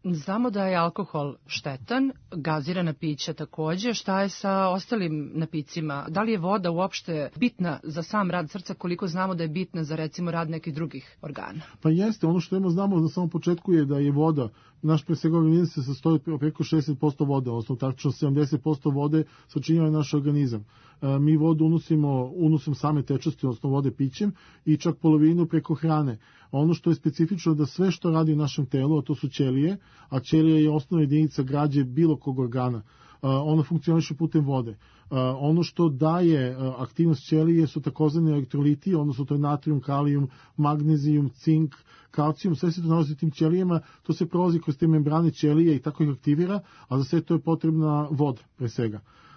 Znamo da je alkohol štetan, gazirana pića takođe. Šta je sa ostalim napicima? Da li je voda uopšte bitna za sam rad srca, koliko znamo da je bitna za recimo rad nekih drugih organa? Pa jeste, ono što znamo na samom početku je da je voda, naš pre svega organizam se sastoji preko šezdeset posto vode, odnosno tačno sedamdeset posto vode sačinjava naš organizam. E, mi vodu unosimo unosom same tečnosti, odnosno vode pićem i čak polovinu preko hrane. A ono što je specifično da sve što radi u našem telu, a to su ćelije, a ćelija je osnovna jedinica građe bilo kog organa, ona funkcioniše putem vode. Ono što daje aktivnost ćelije su takozvani elektroliti, odnosno to je natrium, kalijum, magnezijum, cink, kalcijum, sve se to nalazi u tim ćelijama, to se prolazi kroz te membrane ćelije i tako ih aktivira, a za sve to je potrebna voda, pre svega.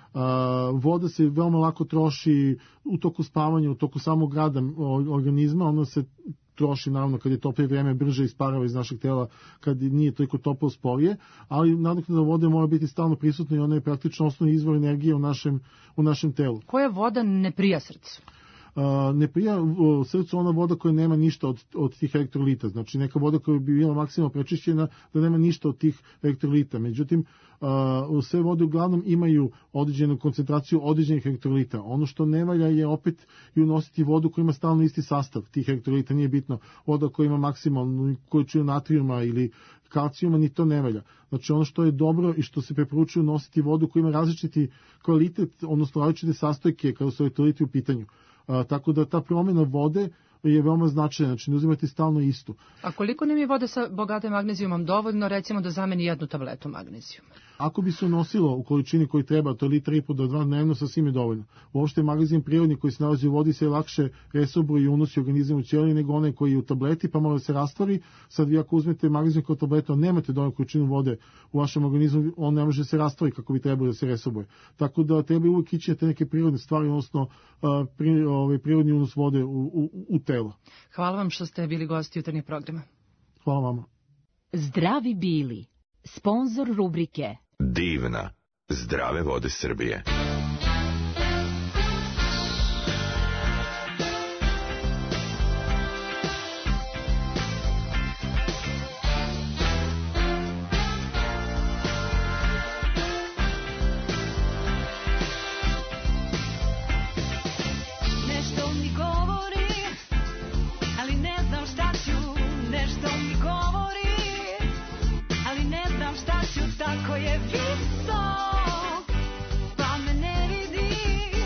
Voda se veoma lako troši u toku spavanja, u toku samog rada organizma, ona se troši naravno kad je toplije vreme, brže isparava iz našeg tela, kad nije toliko toplo sporije, ali nadoknada vode mora biti stalno prisutna i ona je praktično osnovni izvor energije u našem, u našem telu. Koja voda ne prija srcu? Uh, ne prija uh, srcu ona voda koja nema ništa od, od tih elektrolita, znači neka voda koja bi bila maksimalno prečišćena da nema ništa od tih elektrolita. Međutim, uh, sve vode uglavnom imaju određenu koncentraciju određenih elektrolita. Ono što ne valja je opet i unositi vodu koja ima stalno isti sastav tih elektrolita, nije bitno voda koja ima maksimalnu količinu natrijuma ili kalcijuma, ni to ne valja. Znači ono što je dobro i što se preporučuje unositi vodu koja ima različiti kvalitet, odnosno različite sastojke kada su elektroliti u pitanju. A, tako da ta promjena vode je veoma značajna, znači ne uzimati stalno istu. A koliko nam je vode sa bogatim magnezijumom dovoljno, recimo, da zameni jednu tabletu magnezijuma? Ako bi se unosilo u količini koji treba, to je litra i po do dva dnevno, sasvim je dovoljno. Uopšte magnezijum prirodni koji se nalazi u vodi se lakše resobruje i unosi organizam u ćelije nego onaj koji je u tableti, pa mora se rastvori. Sad vi ako uzmete magnezijum kao tabletu, a nemate dovoljnu količinu vode u vašem organizmu, on ne može se rastvori kako bi trebalo da se resobruje. Tako da treba uvijek ići na te neke prirodne stvari, odnosno pri, ovaj, prirodni unos vode u, u, u telo. Hvala vam što ste bili gosti jutarnjeg programa. Hvala vama. Zdravi bili. Sponzor rubrike Divna. Zdrave vode Srbije. Tako je visok, pa me ne vidi.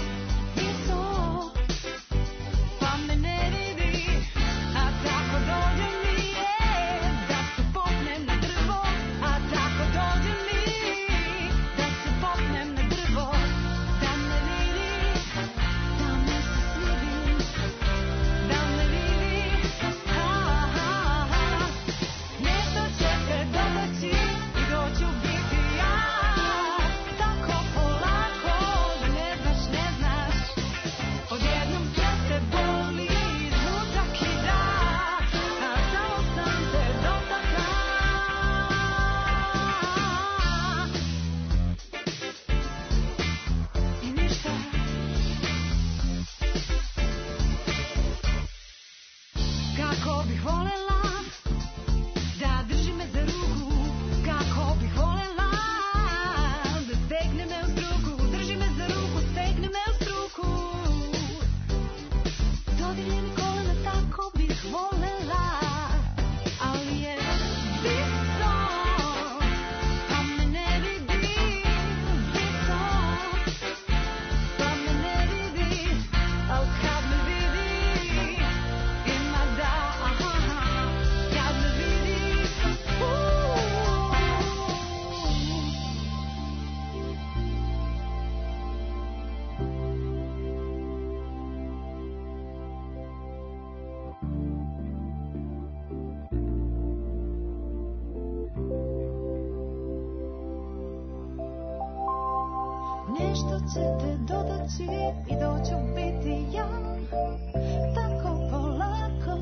Nešto ćete dodati i doću biti ja, tako polako.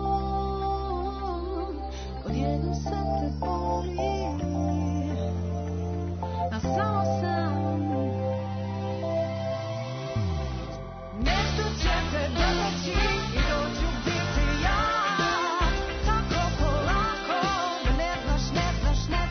Odjednom sam te boli, a samo sam. Nešto ćete dodati i doću biti ja, tako polako. Da ne znaš, ne znaš, ne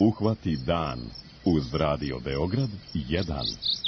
Uhvati dan uz Radio Beograd jedan.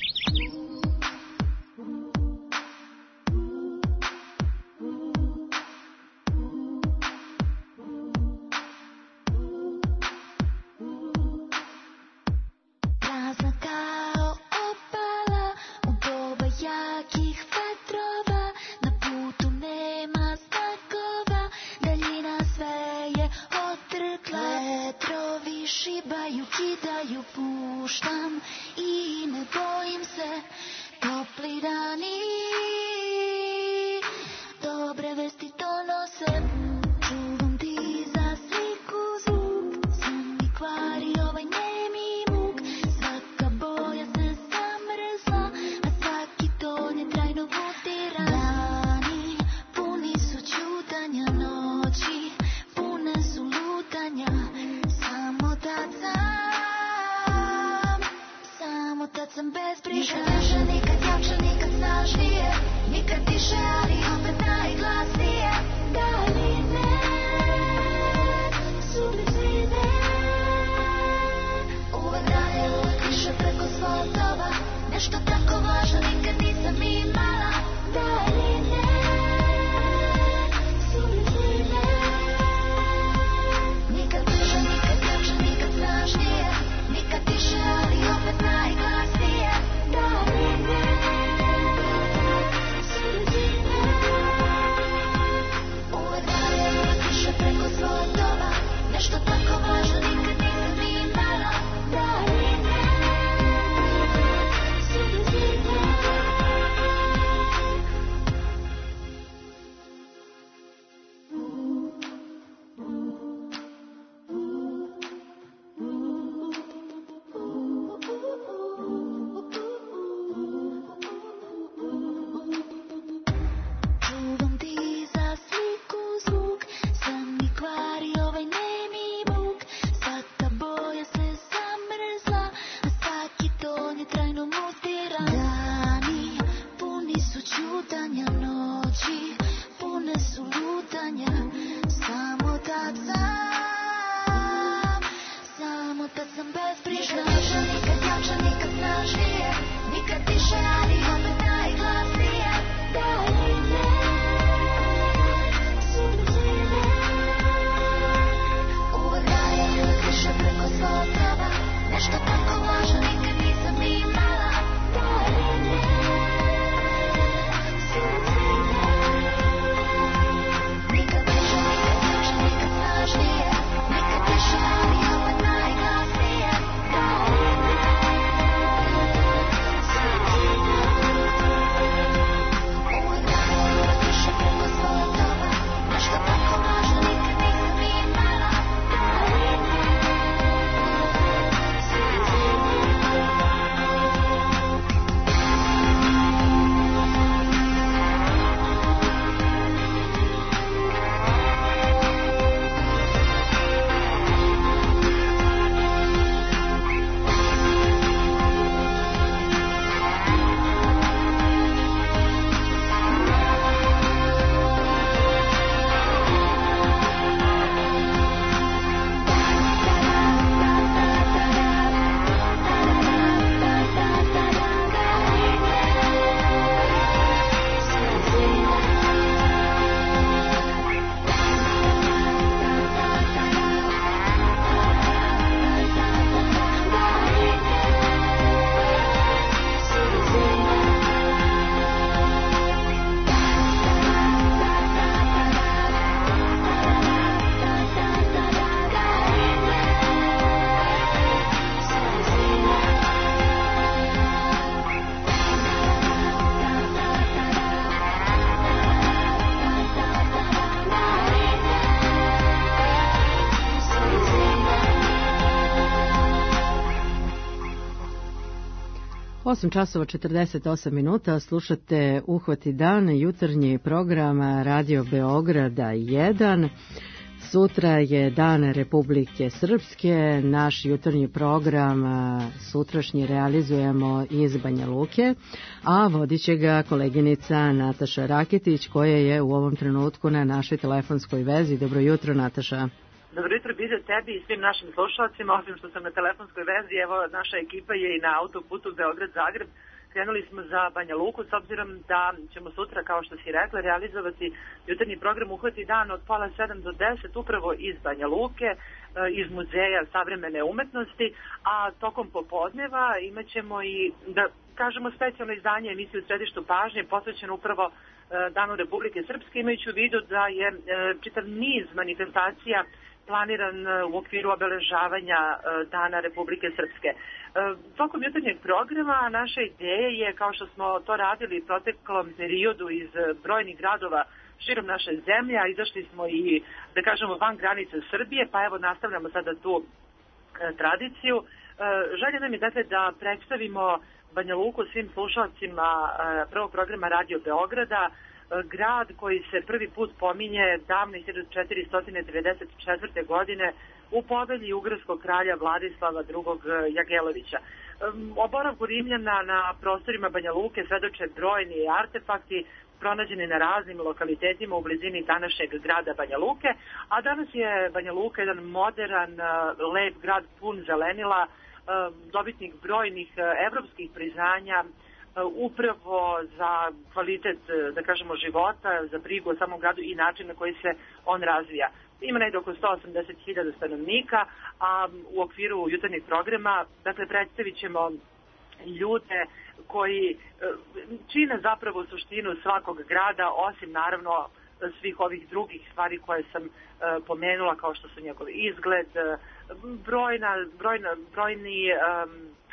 osam časova četrdeset osam minuta, slušate Uhvati dan, jutarnji program Radio Beograda jedan. Sutra je dan Republike Srpske, naš jutarnji program sutrašnji realizujemo iz Banja Luke, a vodit će ga koleginica Nataša Raketić, koja je u ovom trenutku na našoj telefonskoj vezi. Dobro jutro, Nataša. Dobro jutro, Bize, tebi i svim našim slušalcima, osim što sam na telefonskoj vezi, evo naša ekipa je i na autoputu Beograd-Zagreb. Krenuli smo za Banja Luku, s obzirom da ćemo sutra, kao što si rekla, realizovati jutarnji program Uhvati dan od pola sedam do deset, upravo iz Banja Luke, iz Muzeja savremene umetnosti, a tokom popodneva imat ćemo i, da kažemo, specijalno izdanje emisije U središtu pažnje, posvećeno upravo Danu Republike Srpske, imajući u vidu da je čitav niz manifestacija planiran u okviru obeležavanja Dana Republike Srpske. Tokom jutarnjeg programa naša ideja je, kao što smo to radili u proteklom periodu iz brojnih gradova širom naše zemlje, a izašli smo i, da kažemo, van granice Srbije, pa evo nastavljamo sada tu tradiciju. Želja nam je, dakle, da predstavimo Banja Luku svim slušalcima prvog programa Radio Beograda, grad koji se prvi put pominje davne hiljadu četiristo devedeset četvrte. godine u povelji ugarskog kralja Vladislava drugog. Jagelovića. O boravku Rimljana na prostorima Banja Luke svedoče brojni artefakti pronađeni na raznim lokalitetima u blizini današnjeg grada Banja Luke, a danas je Banja Luka jedan moderan, lep grad pun zelenila, dobitnik brojnih evropskih priznanja upravo za kvalitet, da kažemo, života, za brigu o samom gradu i način na koji se on razvija. Ima negdje oko sto osamdeset hiljada stanovnika, a u okviru jutarnjeg programa, dakle, predstavit ćemo ljude koji čine zapravo suštinu svakog grada, osim naravno svih ovih drugih stvari koje sam pomenula, kao što su njegov izgled, brojna, brojna, brojni um,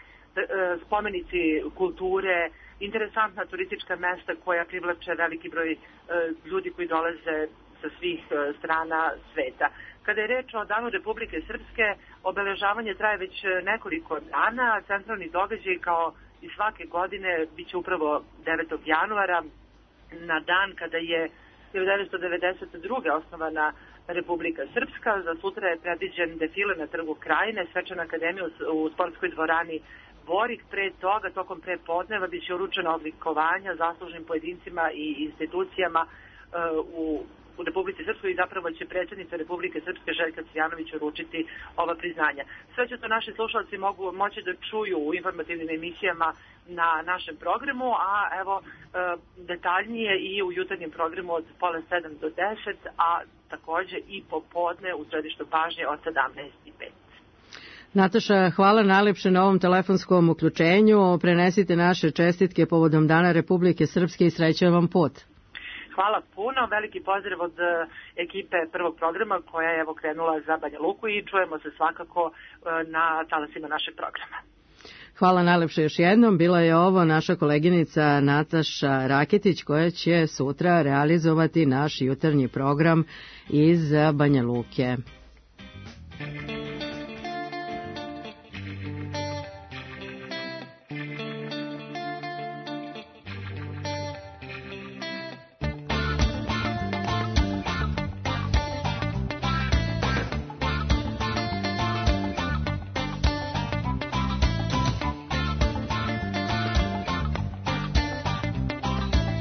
spomenici kulture, interesantna turistička mesta koja privlače veliki broj ljudi koji dolaze sa svih strana sveta. Kada je reč o Danu Republike Srpske, obeležavanje traje već nekoliko dana. Centralni događaj, kao i svake godine, bit će upravo devetog januara, na dan kada je hiljadu devetsto devedeset druge. osnovana Republika Srpska. Za sutra je predviđen defile na Trgu Krajine, svečana akademija u sportskoj dvorani Borik. Pre toga, tokom pre podneva, bit će uručena odlikovanja zaslužnim pojedincima i institucijama u u Republici Srpskoj i zapravo će predsjednica Republike Srpske Željka Cvijanović uručiti ova priznanja. Sve će to naši slušalci mogu moći da čuju u informativnim emisijama na našem programu, a evo detaljnije i u jutarnjem programu od pola sedam do deset, a također i popodne u središtu pažnje od sedamnaest i pet. Nataša, hvala najlepše na ovom telefonskom uključenju. Prenesite naše čestitke povodom Dana Republike Srpske i srećan vam put. Hvala puno, veliki pozdrav od ekipe prvog programa koja je evo krenula za Banja Luku i čujemo se svakako na talasima našeg programa. Hvala najlepše još jednom. Bila je ovo naša koleginica Nataša Raketić koja će sutra realizovati naš jutarnji program iz Banja Luke.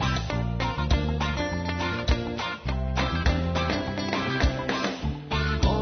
Oh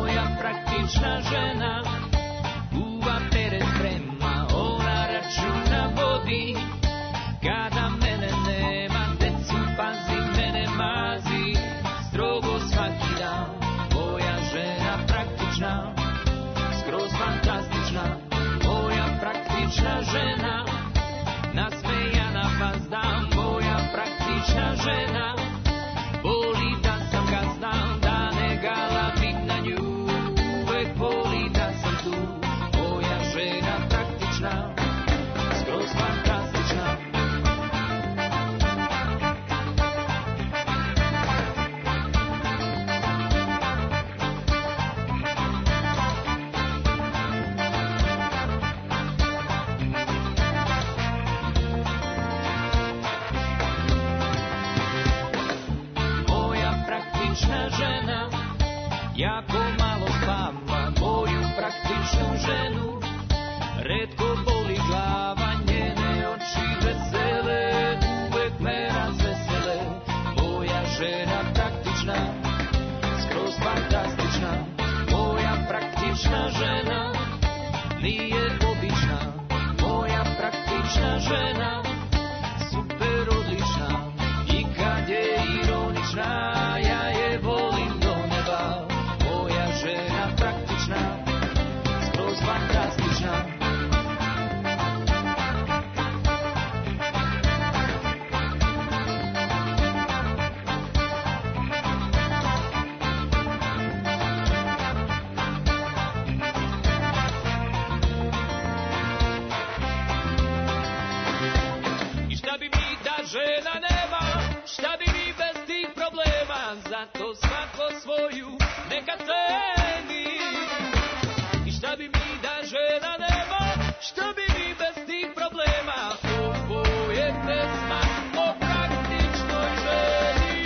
žena nema, šta bi mi bez tih problema, zato svako svoju neka ceni. I šta bi mi da žena nema, šta bi mi bez tih problema, ovo je pesma o praktičnoj ženi.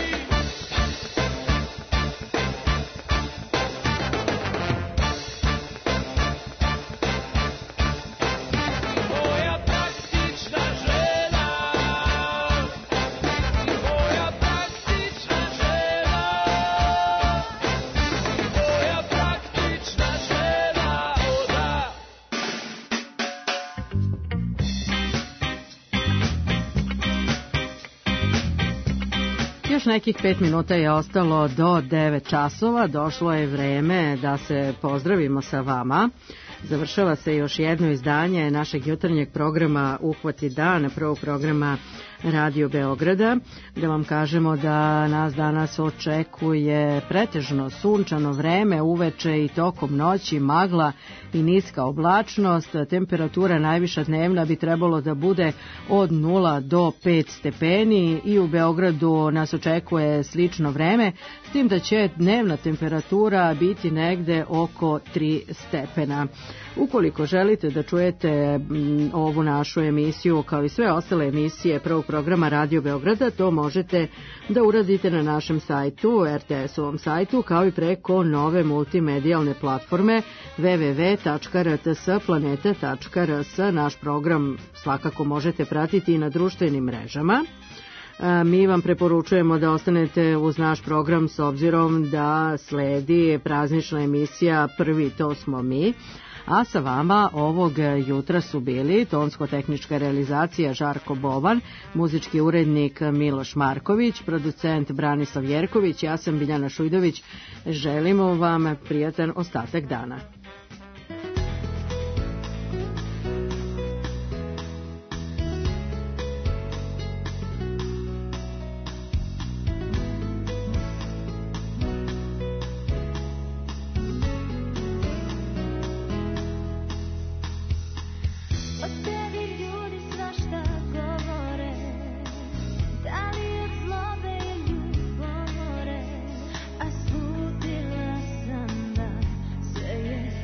Moja praktična žena, moja praktična žena, moja praktična žena, o da. Još nekih pet minuta je ostalo do devet časova. Došlo je vreme da se pozdravimo sa vama. Završava se još jedno izdanje našeg jutarnjeg programa Uhvati dan, prvog programa Radio Beograda. Da vam kažemo da nas danas očekuje pretežno sunčano vreme, uveče i tokom noći, magla i niska oblačnost. Temperatura najviša dnevna bi trebalo da bude od nula do pet stepeni i u Beogradu nas očekuje slično vreme, s tim da će dnevna temperatura biti negde oko tri stepena. Ukoliko želite da čujete ovu našu emisiju kao i sve ostale emisije prvog programa Radio Beograda, to možete da uradite na našem sajtu, er te es-ovom sajtu, kao i preko nove multimedijalne platforme w w w tačka r t s planeta tačka r s. Naš program svakako možete pratiti i na društvenim mrežama. Mi vam preporučujemo da ostanete uz naš program s obzirom da sledi praznična emisija Prvi to smo mi. A sa vama ovog jutra su bili tonsko-tehnička realizacija Žarko Boban, muzički urednik Miloš Marković, producent Branislav Jerković, ja sam Biljana Šujdović. Želimo vam prijatan ostatak dana. Yeah.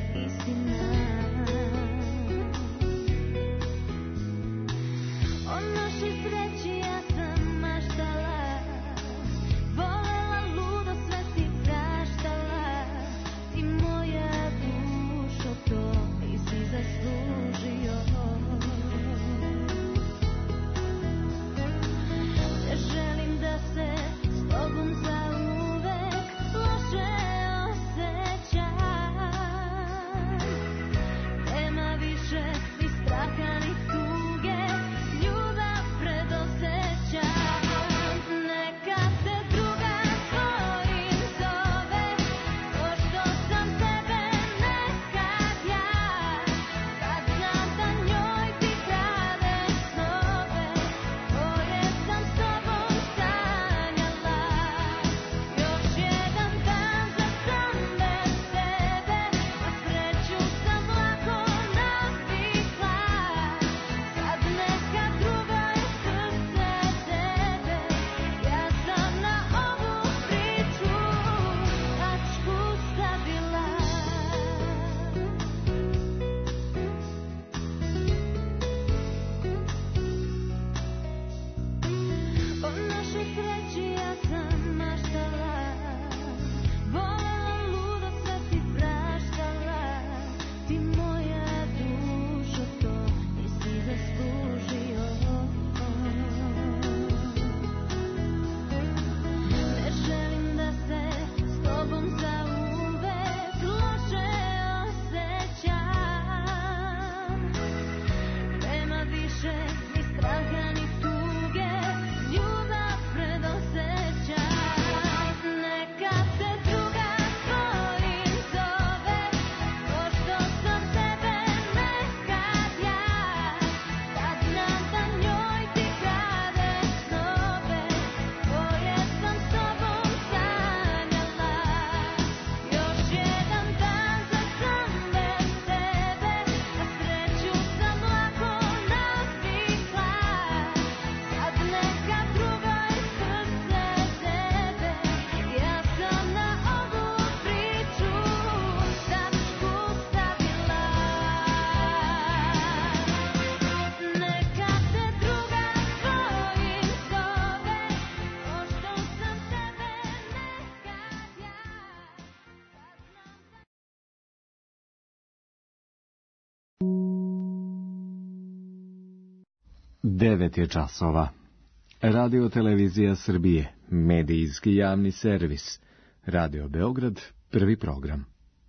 Devet je časova. Radio Televizija Srbije, medijski javni servis. Radio Beograd, prvi program.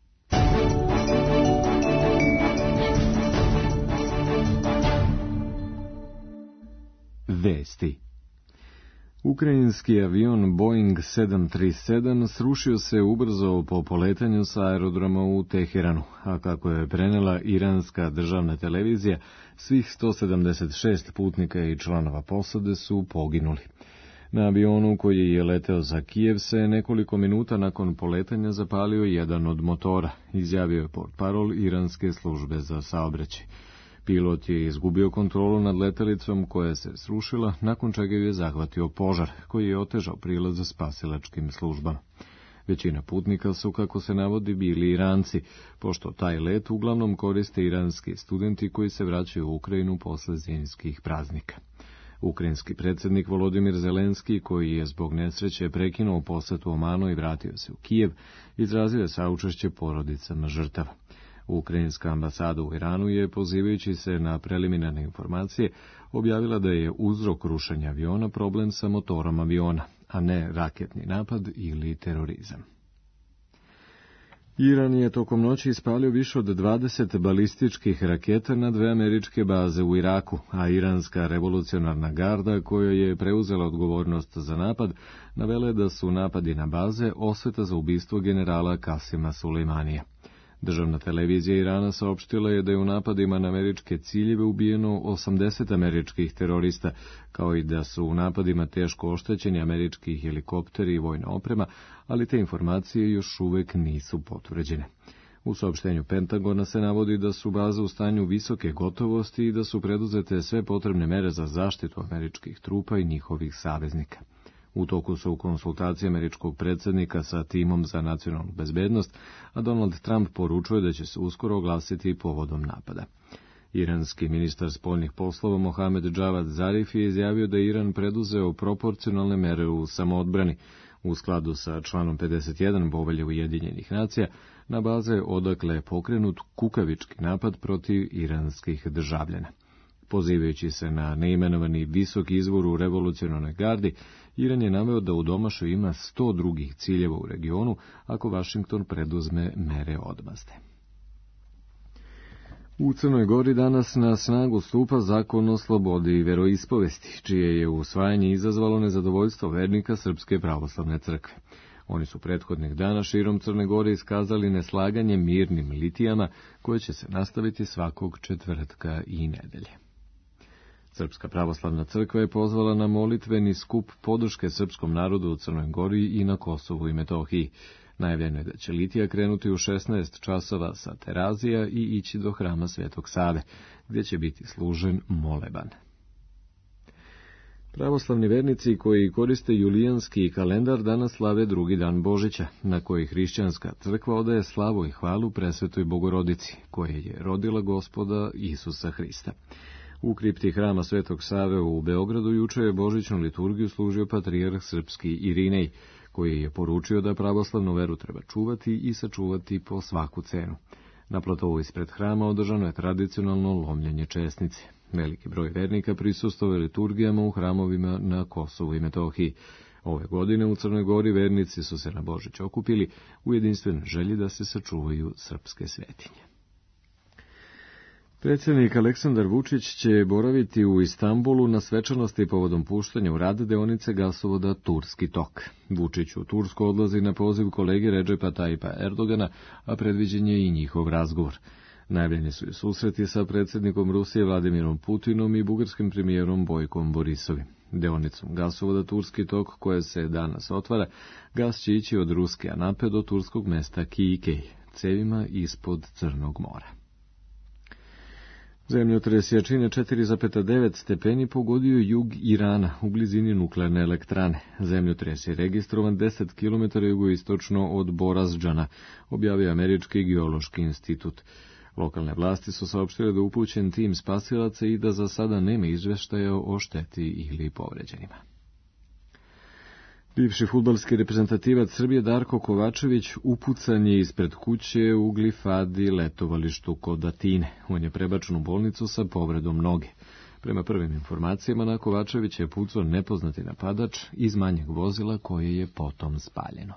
Vesti. Ukrajinski avion Boeing sedam tri sedam srušio se ubrzo po poletanju sa aerodroma u Teheranu, a kako je prenela iranska državna televizija, svih sto sedamdeset šest putnika i članova posade su poginuli. Na avionu koji je leteo za Kijev se nekoliko minuta nakon poletanja zapalio jedan od motora, izjavio je portparol iranske službe za saobraćaj. Pilot je izgubio kontrolu nad letelicom koja se srušila, nakon čega je zahvatio požar, koji je otežao prilaz spasilačkim službama. Većina putnika su, kako se navodi, bili Iranci, pošto taj let uglavnom koriste iranski studenti koji se vraćaju u Ukrajinu posle zimskih praznika. Ukrajinski predsjednik Volodimir Zelenski, koji je zbog nesreće prekinuo posetu Omanu i vratio se u Kijev, izrazio je saučešće porodicama žrtava. Ukrajinska ambasada u Iranu je, pozivajući se na preliminarne informacije, objavila da je uzrok rušenja aviona problem sa motorom aviona, a ne raketni napad ili terorizam. Iran je tokom noći ispalio više od dvadeset balističkih raketa na dve američke baze u Iraku, a iranska revolucionarna garda, koja je preuzela odgovornost za napad, navele da su napadi na baze osveta za ubistvo generala Kasima Sulejmanija. Državna televizija Irana saopštila je da je u napadima na američke ciljeve ubijeno osamdeset američkih terorista, kao i da su u napadima teško oštećeni američki helikopteri i vojna oprema, ali te informacije još uvek nisu potvrđene. U saopštenju Pentagona se navodi da su baze u stanju visoke gotovosti i da su preduzete sve potrebne mere za zaštitu američkih trupa i njihovih saveznika. U toku su konsultacije američkog predsjednika sa timom za nacionalnu bezbednost, a Donald Trump poručuje da će se uskoro oglasiti povodom napada. Iranski ministar spoljnih poslova Mohamed Javad Zarif je izjavio da je Iran preduzeo proporcionalne mere u samoodbrani, u skladu sa članom pedeset jedan Povelje Ujedinjenih nacija, na baze odakle je pokrenut kukavički napad protiv iranskih državljana. Pozivajući se na neimenovani visoki izvor u revolucionarnoj gardi, Iran je naveo da u domašu ima sto drugih ciljeva u regionu ako Vašington preduzme mere odmazde. U Crnoj Gori danas na snagu stupa zakon o slobodi i veroispovesti, čije je usvajanje izazvalo nezadovoljstvo vernika Srpske pravoslavne crkve. Oni su prethodnih dana širom Crne Gore iskazali neslaganje mirnim litijama, koje će se nastaviti svakog četvrtka i nedelje. Srpska pravoslavna crkva je pozvala na molitveni skup podrške srpskom narodu u Crnoj Gori i na Kosovu i Metohiji. Najavljeno je da će litija krenuti u šesnaest časova sa Terazija i ići do hrama Svetog Save, gdje će biti služen moleban. Pravoslavni vernici koji koriste julijanski kalendar danas slave drugi dan Božića, na koji hrišćanska crkva odaje slavu i hvalu Presvetoj Bogorodici, koje je rodila Gospoda Isusa Hrista. U kripti hrama Svetog Save u Beogradu juče je božićnu liturgiju služio patrijarh srpski Irinej, koji je poručio da pravoslavnu veru treba čuvati i sačuvati po svaku cenu. Na platovu ispred hrama održano je tradicionalno lomljenje česnice. Veliki broj vernika prisustvovao je liturgijama u hramovima na Kosovu i Metohiji. Ove godine u Crnoj Gori vernici su se na Božić okupili u jedinstvenoj želji da se sačuvaju srpske svetinje. Predsjednik Aleksandar Vučić će boraviti u Istanbulu na svečanosti povodom puštanja u rad deonice gasovoda Turski tok. Vučić u Tursku odlazi na poziv kolege Redžepa Tajipa Erdogana, a predviđen je i njihov razgovor. Najavljeni su i susreti sa predsjednikom Rusije Vladimirom Putinom i bugarskim premijerom Bojkom Borisovim. Deonicom gasovoda Turski tok, koja se danas otvara, gas će ići od Ruske Anape do turskog mesta Kijikej, cevima ispod Crnog mora. Zemljotres jačine četiri zarez devet stepeni pogodio jug Irana u blizini nuklearne elektrane. Zemljotres je registrovan deset kilometara jugoistočno od Borazdžana, objavio Američki geološki institut. Lokalne vlasti su saopštile da je upućen tim spasilaca i da za sada nema izveštaja o šteti ili povređenima. Bivši fudbalski reprezentativac Srbije Darko Kovačević upucan je ispred kuće u Glifadi letovalištu kod Atine. On je prebačen u bolnicu sa povredom noge. Prema prvim informacijama, na Kovačevića je pucao nepoznati napadač iz manjeg vozila koje je potom spaljeno.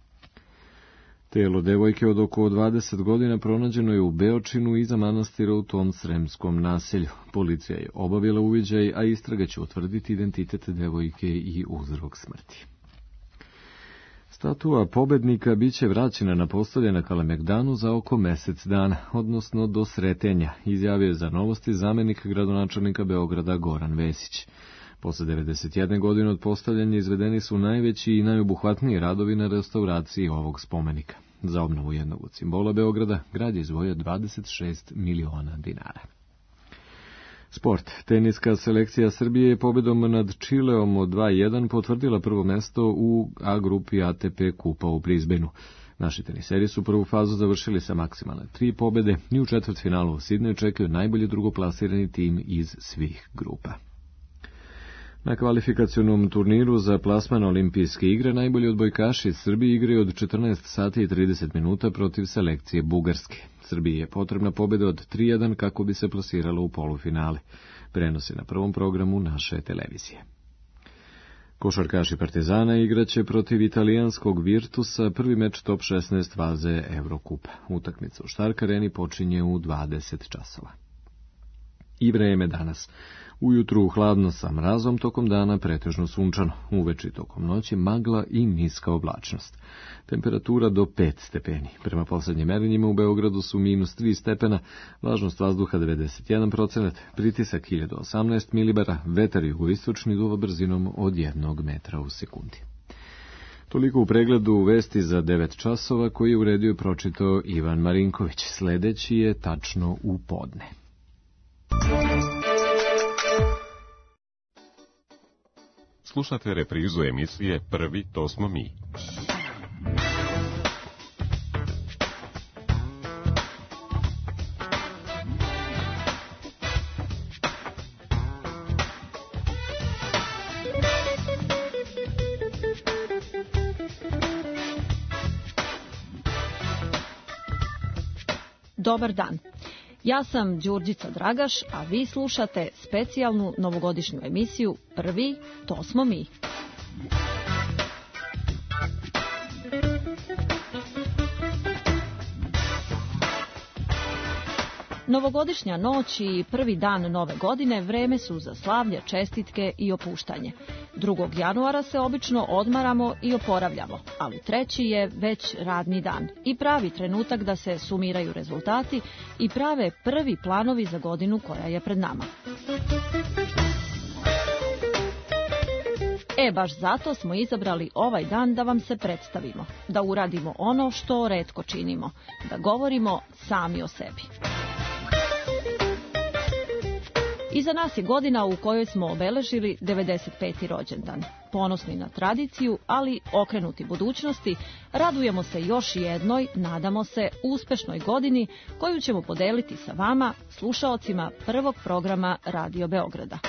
Telo devojke od oko dvadeset godina pronađeno je u Beočinu iza manastira u tom sremskom naselju. Policija je obavila uviđaj, a istraga će utvrditi identitet devojke i uzrok smrti. Statua pobednika biće vraćena na postolje na Kalemegdanu za oko mesec dana, odnosno do Sretenja, izjavio je za Novosti zamenik gradonačelnika Beograda Goran Vesić. Posle devedeset jedne godine od postavljanja izvedeni su najveći i najobuhvatniji radovi na restauraciji ovog spomenika. Za obnovu jednog od simbola Beograda grad je izdvojio dvadeset šest miliona dinara. Sport. Teniska selekcija Srbije je pobedom nad Čileom od dva jedan potvrdila prvo mesto u A grupi A T P kupa u Brisbaneu. Naši teniseri su prvu fazu završili sa maksimalne tri pobede i u četvrtfinalu u Sidneju čekaju najbolji drugoplasirani tim iz svih grupa. Na kvalifikacionom turniru za plasman olimpijske igre najbolji odbojkaši iz Srbije igraju od četrnaest sati i trideset minuta protiv selekcije Bugarske. Srbiji je potrebna pobjeda od tri jedan kako bi se plasiralo u polufinale. Prenosi na prvom programu naše televizije. Košarkaši Partizana igraće protiv italijanskog Virtusa prvi meč top šesnaest faze Evrokupa. Utakmica u Štark Areni počinje u dvadeset časova. I vreme danas. Ujutru hladno sa mrazom, tokom dana pretežno sunčano, uveče tokom noći magla i niska oblačnost. Temperatura do pet stepeni. Prema poslednjim merenjima u Beogradu su minus tri stepena, vlažnost vazduha devedeset jedan procenat, pritisak hiljadu osamnaest milibara, vetar jugoistočni duva brzinom od jednog metra u sekundi. Toliko u pregledu vesti za devet časova koji je uredio i pročitao Ivan Marinković. Sledeći je tačno u podne. Slušate reprizu emisije Prvi, to smo mi. Dobar dan. Ja sam Đurđica Dragaš, a vi slušate specijalnu novogodišnju emisiju Prvi, to smo mi. Novogodišnja noć i prvi dan nove godine vreme su za slavlje, čestitke i opuštanje. drugog januara se obično odmaramo i oporavljamo, ali treći je već radni dan i pravi trenutak da se sumiraju rezultati i prave prvi planovi za godinu koja je pred nama. E, baš zato smo izabrali ovaj dan da vam se predstavimo, da uradimo ono što retko činimo, da govorimo sami o sebi. Iza nas je godina u kojoj smo obeležili devedeset peti rođendan. Ponosni na tradiciju, ali okrenuti budućnosti, radujemo se još jednoj, nadamo se, uspešnoj godini koju ćemo podeliti sa vama, slušaocima prvog programa Radio Beograda.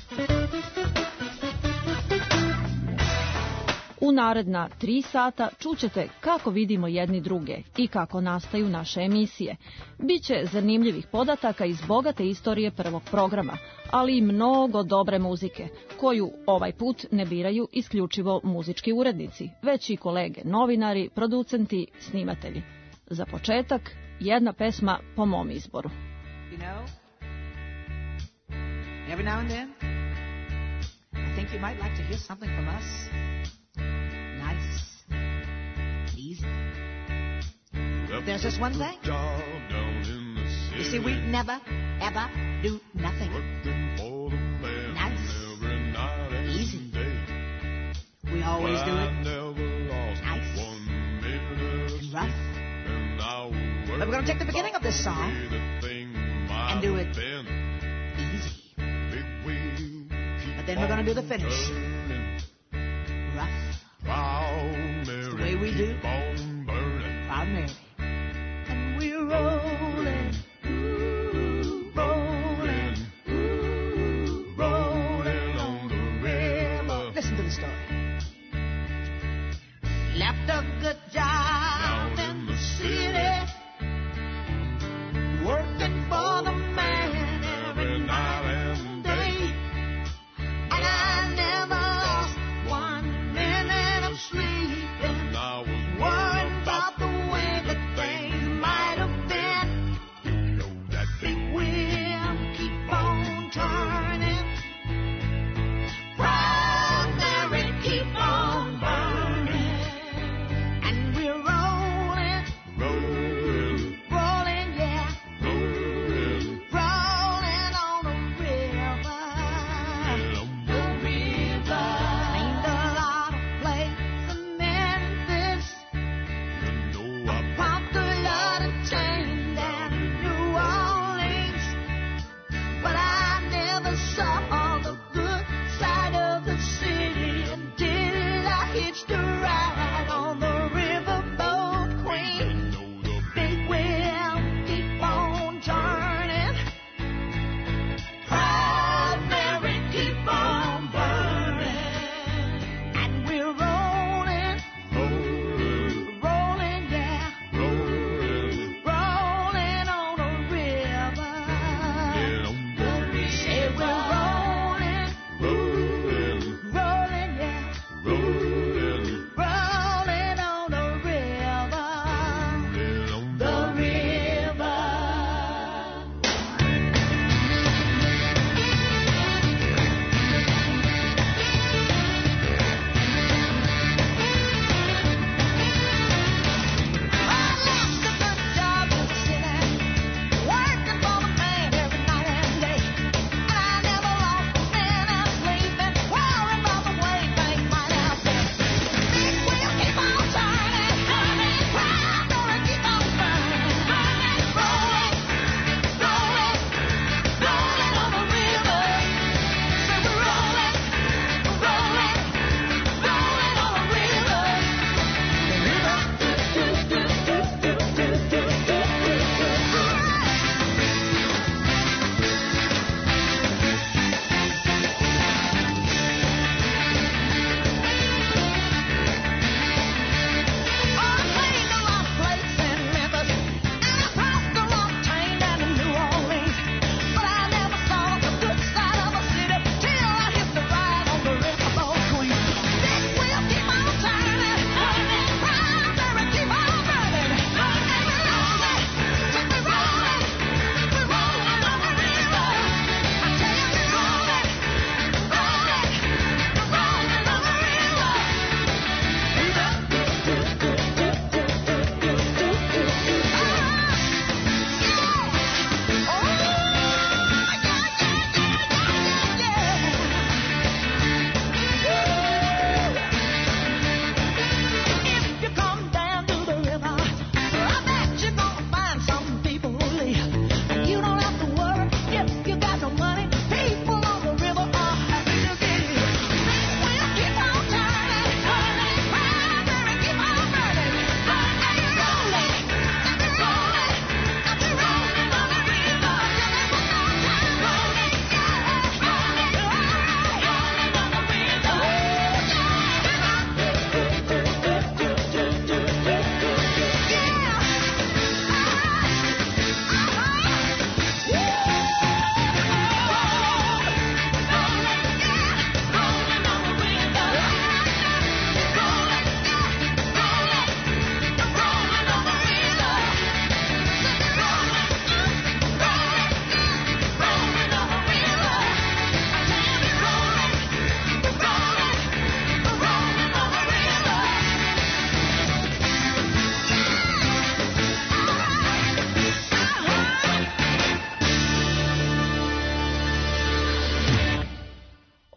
U naredna tri sata čućete kako vidimo jedni druge i kako nastaju naše emisije. Biće zanimljivih podataka iz bogate istorije prvog programa, ali i mnogo dobre muzike, koju ovaj put ne biraju isključivo muzički urednici, već i kolege novinari, producenti, snimatelji. Za početak, jedna pesma po mom izboru. You know, every now and then, I think you might like to hear something from us. Nice, easy. There's just one thing. You see, we never, ever do nothing. Nice, easy. We always do it nice and rough. But we're going to take the beginning of this song and do it easy. But then we're going to do the finish. Rough. It's the way we do. Proud Mary. And we're rolling, ooh, rolling, ooh, rolling on the river. Listen to the story. Left a good job in the city, working for the man every night and day.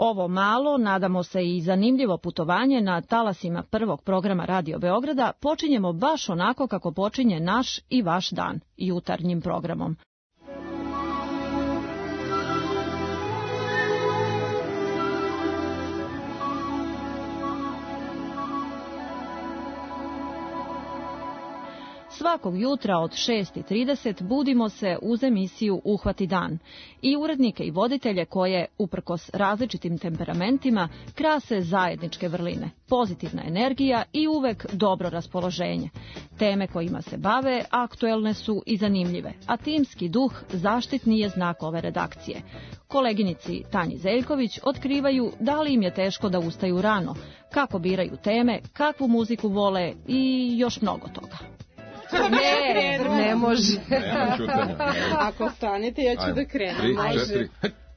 Ovo malo, nadamo se i zanimljivo putovanje na talasima prvog programa Radio Beograda, počinjemo baš onako kako počinje naš i vaš dan, jutarnjim programom. Svakog jutra od šest i trideset budimo se uz emisiju Uhvati dan i urednike i voditelje koje, uprkos različitim temperamentima, krase zajedničke vrline, pozitivna energija i uvek dobro raspoloženje. Teme kojima se bave aktuelne su i zanimljive, a timski duh zaštitni je znak ove redakcije. Koleginici Tanji Zeljković otkrivaju da li im je teško da ustaju rano, kako biraju teme, kakvu muziku vole i još mnogo toga. Ne, ne može. Nema čutanja. Ako stanete, ja ću Ajmo. da krenem. Tri, Može. četiri.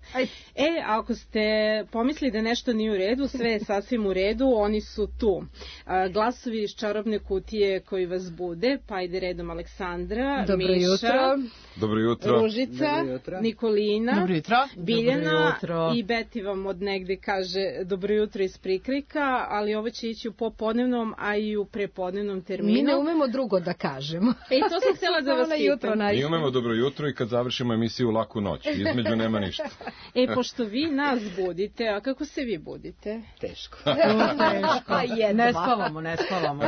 E, ako ste pomislili da nešto nije u redu, sve je sasvim u redu, oni su tu. A, glasovi iz čarobne kutije koji vas bude, pa ide redom Aleksandra, Dobro Miša, jutro. Dobro jutro. Ružica, Dobro jutro. Nikolina, Dobro jutro. Biljana Dobro jutro. i Beti vam od negde kaže dobro jutro iz prikrika, ali ovo će ići u popodnevnom, a i u prepodnevnom terminu. Mi ne umemo drugo da kažemo. E, to sam htjela da vas Ona jutro pitam. naj- Mi umemo dobro jutro i kad završimo emisiju laku noć. Između nema ništa. E, pošto vi nas budite, a kako se vi budite? Teško. Pa jedva. Ne spavamo, ne spavamo.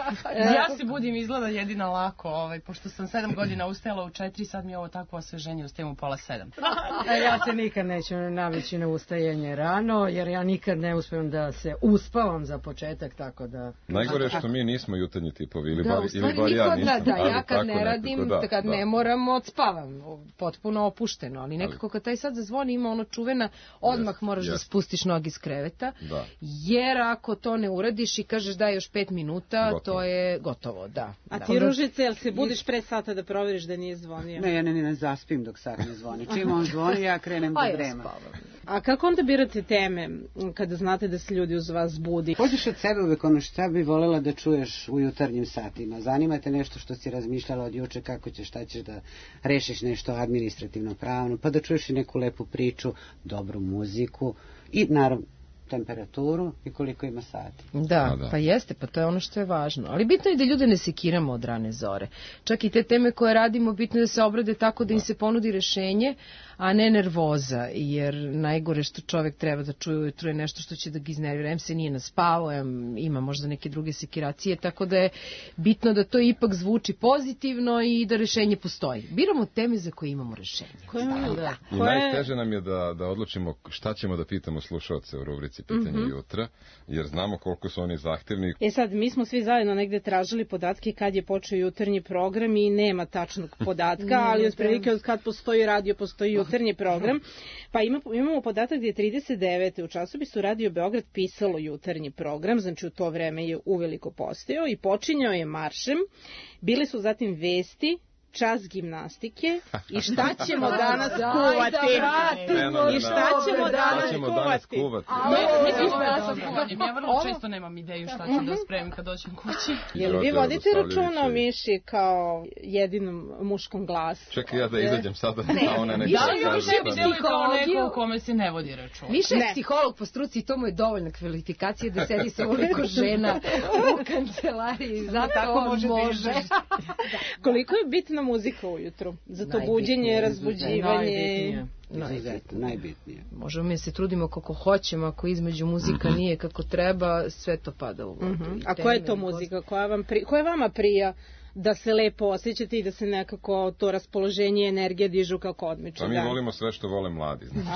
Ja se budim izgleda jedina lako, ovaj, pošto sam sedam godina ustajala u četiri, sad mi je ovo takvo osveženje, ustajem u pola sedam. A ja se nikad neću navići na ustajanje rano, jer ja nikad ne uspijem da se uspavam za početak, tako da... Najgore je što mi nismo jutarnji tipovi, ili Da, bar, u ili stvari bar ja niko nisam. da, da, ali ja kad tako ne nekako, radim, da, kad da. ne moram, odspavam, potpuno opušteno, ali nekako kad taj sad zazvoni ima ono čuvena, odmah moraš da jest. spustiš nogi s kreveta, Da. jer ako to ne uradiš i kažeš da još pet minuta, Gotovo. to je gotovo, da. A da. ti, Ružice, jel se budiš pre sata da provjeriš da nije zvonio? Ne, ja ne, ne zaspim dok sat ne zvoni. Čim on zvoni, ja krenem A da ja vrema. spavam. A kako onda birate teme kada znate da se ljudi uz vas budi? Pođeš od sebe uvek ono šta bi volela da čuješ u jutarnjim satima. Zanima te nešto što si razmišljala od juče, kako ćeš, šta ćeš da rešiš nešto administrativno pravno, pa da čuješ i neku lepu priču, dobru muziku i naravno temperaturu i koliko ima sati. Da, A, da. pa jeste, pa to je ono što je važno. Ali bitno je da ljude ne sekiramo od rane zore. Čak i te teme koje radimo, bitno je da se obrade tako da im se ponudi rešenje, a ne nervoza, jer najgore što čovjek treba da čuje ujutro je nešto što će da ga iznervira. Em se nije naspavao, em ima možda neke druge sekiracije, tako da je bitno da to ipak zvuči pozitivno i da rešenje postoji. Biramo teme za koje imamo rešenje. Koje imamo, da. I najteže nam je da, da odlučimo šta ćemo da pitamo slušalce u rubrici Pitanje Mhm. jutra, jer znamo koliko su oni zahtevni. E sad, mi smo svi zajedno negde tražili podatke kad je počeo jutarnji program i nema tačnog podatka, ali otprilike od kad postoji radio, postoji jutarnji program. Pa ima, imamo podatak da je trideset devete u časopisu Radio Beograd pisalo jutarnji program, znači u to vreme je uveliko postojao i počinjao je maršem. Bile su zatim vesti, čas gimnastike i šta ćemo danas Daj kuvati. da vratimo. I šta ćemo Dobre, danas Šta ćemo danas kuvati. kuvati? A, Mislim ovo je da sam dobro. kuvanjem, ja vrlo Ovo- često nemam ideju šta ću da spremim kad dođem kući. Jel vi Đorđe vodite Radosavljević računa o je- Miši kao jedinom muškom glasu? Čekaj ja da izađem sada, a ona neka Više Da li ja kaže vi više šta sebi mi- deluje kao neko psihologiju? u kome se ne vodi računa? Više je Ne. psiholog po struci i to mu je dovoljna kvalifikacija da sedi sa ovoliko žena u kancelariji. Zato Tako on može da može. izdrži. Koliko je bitna muzika ujutru? Za to Najbitnije, buđenje, razbuđivanje. Najbitnije. Izuzetno, najbitnije. Možemo mi da se trudimo kako hoćemo, ako između muzika nije kako treba, sve to pada u vodu. Mhm. I A koja je teme, to i muzika? Koja, vam pri... koja vama prija da se lepo osjećate i da se nekako to raspoloženje i energija dižu kako odmiče? Pa mi dan? volimo sve što vole mladi. Znači,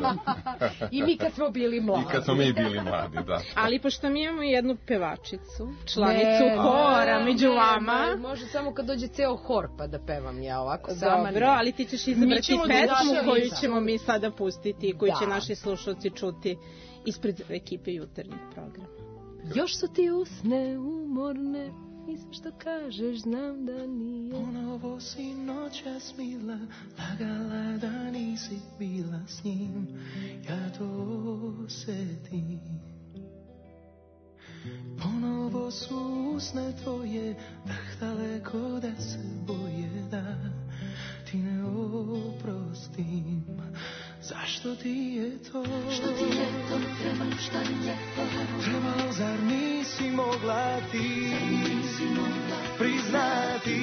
I mi kad smo bili mladi. I kad smo mi bili mladi, da. Ali pošto mi imamo jednu pevačicu, članicu Ne, hora ne, među ne, vama. ne, može samo kad dođe ceo hor pa da pevam ja ovako sama. Dobro, ne. ali ti ćeš Mi izabrati ćemo da pesmu naša koju lica. ćemo mi sada pustiti i koju će Da. naši slušalci čuti ispred ekipe jutarnjeg programa. Još su ti usne umorne i sve što kažeš znam da nije. Ponovo si noćas mila, lagala da nisi bila s njim, ja to osetim. Ponovo su usne tvoje, tak daleko da se boje da ti ne oprostim. Zašto Zašto ti je to? Što ti je to trebalo, šta lijepo? Trebalo, zar nisi mogla ti priznati?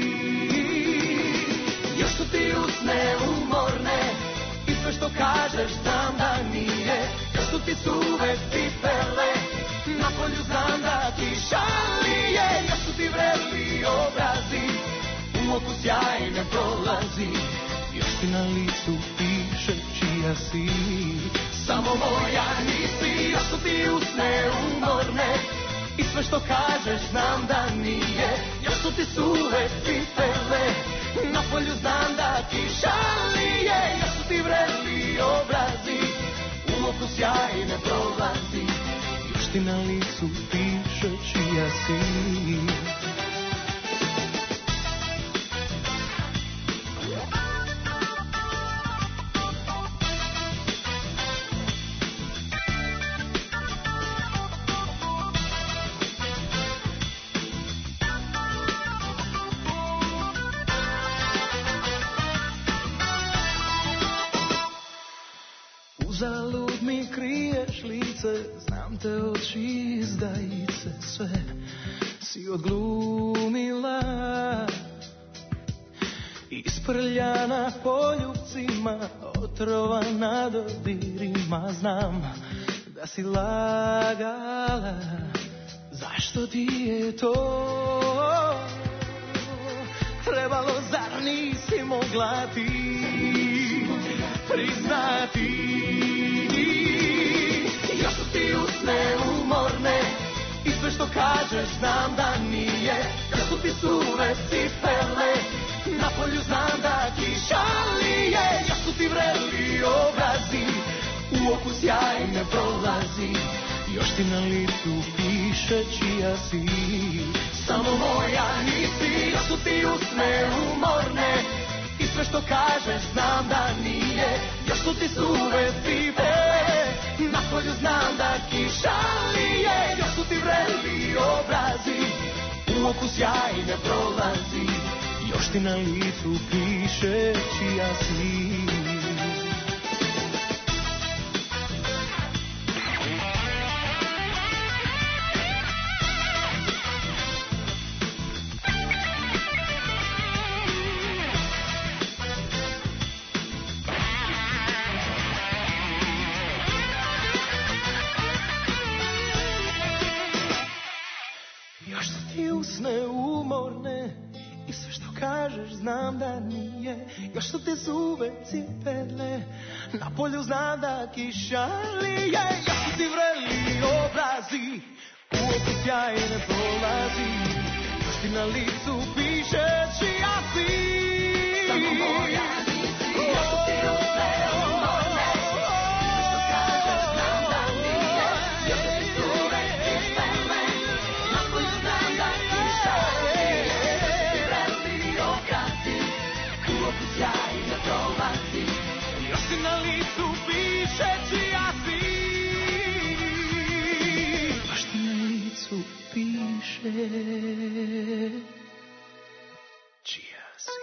Još su ti usne umorne i sve što kažeš znam da nije. Još su ti suve cipele, na polju znam da ti šalije. Još su ti vreli obrazi, u oku sjaj ne prolazi. Još ti na licu piše čija si, samo moja nisi. Još su ti usne umorne i sve što kažeš znam da nije. Još su ti suve cipele, na polju znam da ti šalije. Još su ti vreli obrazi, u oku sjaj ne prolazi. Još ti na licu piše čija si. Uzalud mi kriješ lice, znam te oči izdajice, sve si odglumila. Isprljana poljubcima, otrovana dodirima, znam da si lagala. Zašto ti je to trebalo, zar nisi mogla ti priznati? Još su ti usne umorne i sve što kažeš znam da nije. Još su ti suve cipele, na polju znam da ti šalije. Još su ti vreli obrazi, u oku sjaj ne prolazi. Još ti na licu piše čija si, samo moja nisi. Još su ti usne umorne i sve što kažeš znam da nije. Još su ti suve cipele, na polju znam da kiša lije. Još su ti vreli obrazi, u oku sjaj ne prolazi. Još ti na licu piše čija si. Znam da nije, još su ti suve cipele, na polju znam da kiša lije. Još su ti vreli obrazi, u oku sjaj ne prolazi. Još ti na licu piše čija si, samo moja nisi. Još su ti usne umorne, sve što kažeš znam da nije. Još su ti suve cipele, na polju znam da kiša lije. Još ti na licu piše čija si, još ti na licu piše čija si.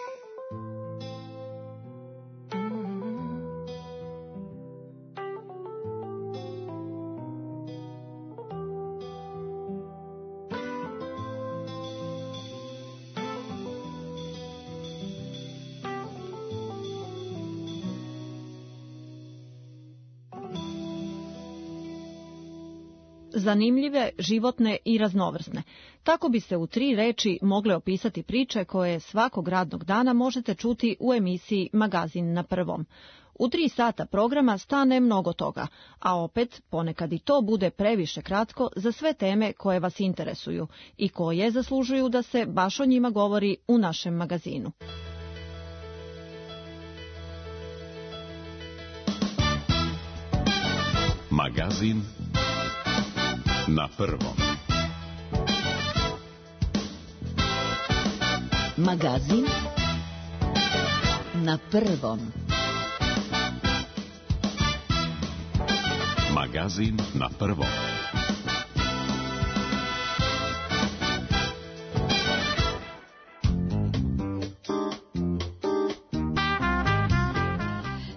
Zanimljive, životne i raznovrsne. Tako bi se u tri reči mogle opisati priče koje svakog radnog dana možete čuti u emisiji Magazin na prvom. U tri sata programa stane mnogo toga, a opet ponekad i to bude previše kratko za sve teme koje vas interesuju i koje zaslužuju da se baš o njima govori u našem magazinu. Magazin na prvom. Magazin na prvom. Magazin na prvom.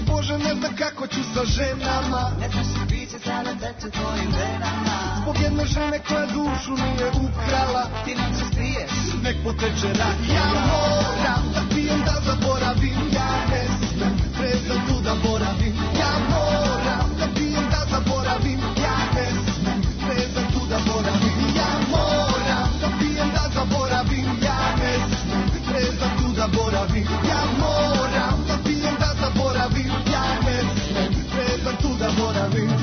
Bože, ne zna kako ću sa ženama. Ne znaš si biće sada teče tvojim venama. Zbog jedne žene koja dušu nije ukrala, ti nam se skriješ, nek poteče rak. Ja moram da pijem da zaboravim, ja ne smem trezan tu da boravim. Ja moram da pijem da zaboravim, ja ne smem trezan tu da boravim. Ja moram da pijem da zaboravim, ja ne smem trezan tu da boravim. Ja moram da pijem da zaboravim, ja ne smem trezan tu da boravim.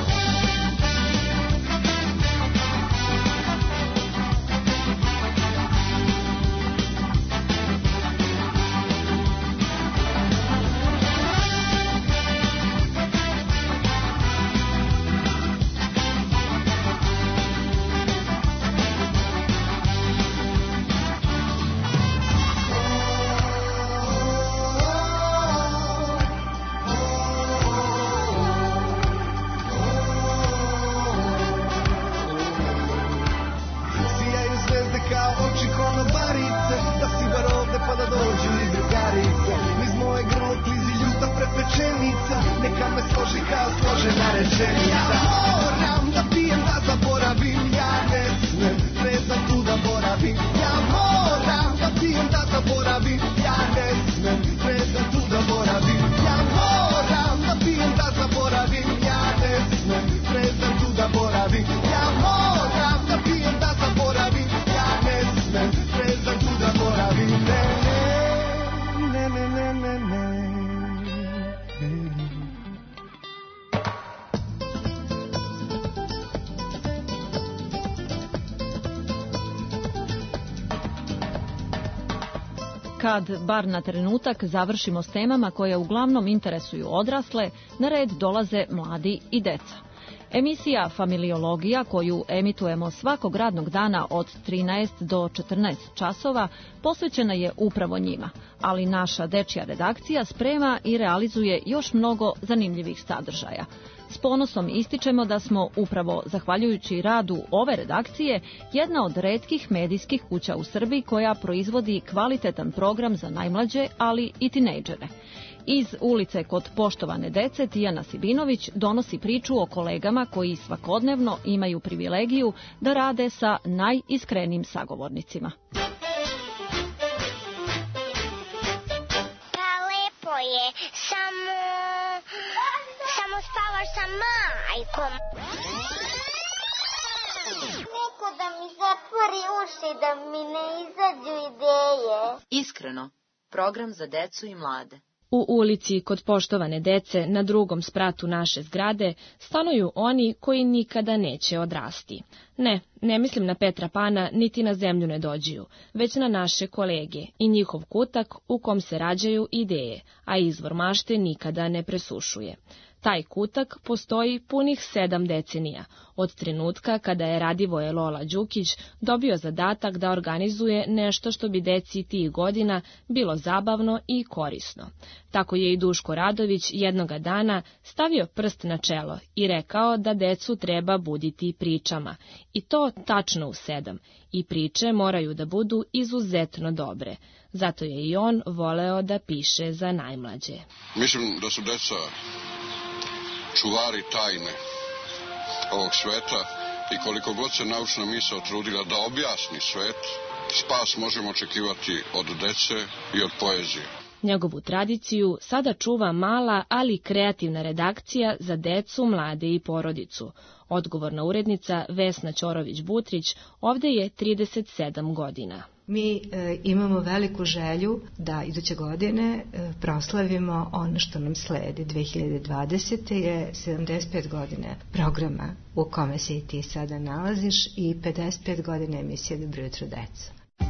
Kad, bar na trenutak, završimo s temama koje uglavnom interesuju odrasle, na red dolaze mladi i deca. Emisija Familiologija, koju emitujemo svakog radnog dana od trinaest do četrnaest časova, posvećena je upravo njima, ali naša dečja redakcija sprema i realizuje još mnogo zanimljivih sadržaja. S ponosom ističemo da smo upravo zahvaljujući radu ove redakcije jedna od retkih medijskih kuća u Srbiji koja proizvodi kvalitetan program za najmlađe, ali i tinejdžere. Iz ulice kod poštovane dece Tijana Sibinović donosi priču o kolegama koji svakodnevno imaju privilegiju da rade sa najiskrenijim sagovornicima. Pa lepo je, samo... samo spavaš sa majkom. Neko da mi zatvori uši, da mi ne izađu ideje. Iskreno, program za decu i mlade. U ulici kod poštovane dece na drugom spratu naše zgrade stanuju oni koji nikada neće odrasti. Ne, ne mislim na Petra Pana niti na zemlju nedođiju, već na naše kolege i njihov kutak u kom se rađaju ideje, a izvor mašte nikada ne presušuje. Taj kutak postoji punih sedam decenija, od trenutka kada je Radivoje Lola Đukić dobio zadatak da organizuje nešto što bi deci tih godina bilo zabavno i korisno. Tako je i Duško Radović jednoga dana stavio prst na čelo i rekao da decu treba buditi pričama, i to tačno u sedam, i priče moraju da budu izuzetno dobre. Zato je i on voleo da piše za najmlađe. Mislim da su deca čuvari tajne ovog sveta i koliko god se naučna misao trudila da objasni svet, spas možemo očekivati od dece i od poezije. Njegovu tradiciju sada čuva mala, ali kreativna redakcija za decu, mlade i porodicu. Odgovorna urednica Vesna Ćorović-Butrić ovde je trideset sedam godina. Mi e, imamo veliku želju da iduće godine e, proslavimo ono što nam sledi. dve hiljade dvadesete je sedamdeset pet godine programa u kome se i ti sada nalaziš i pedeset pet godina emisije Dobro jutro deca.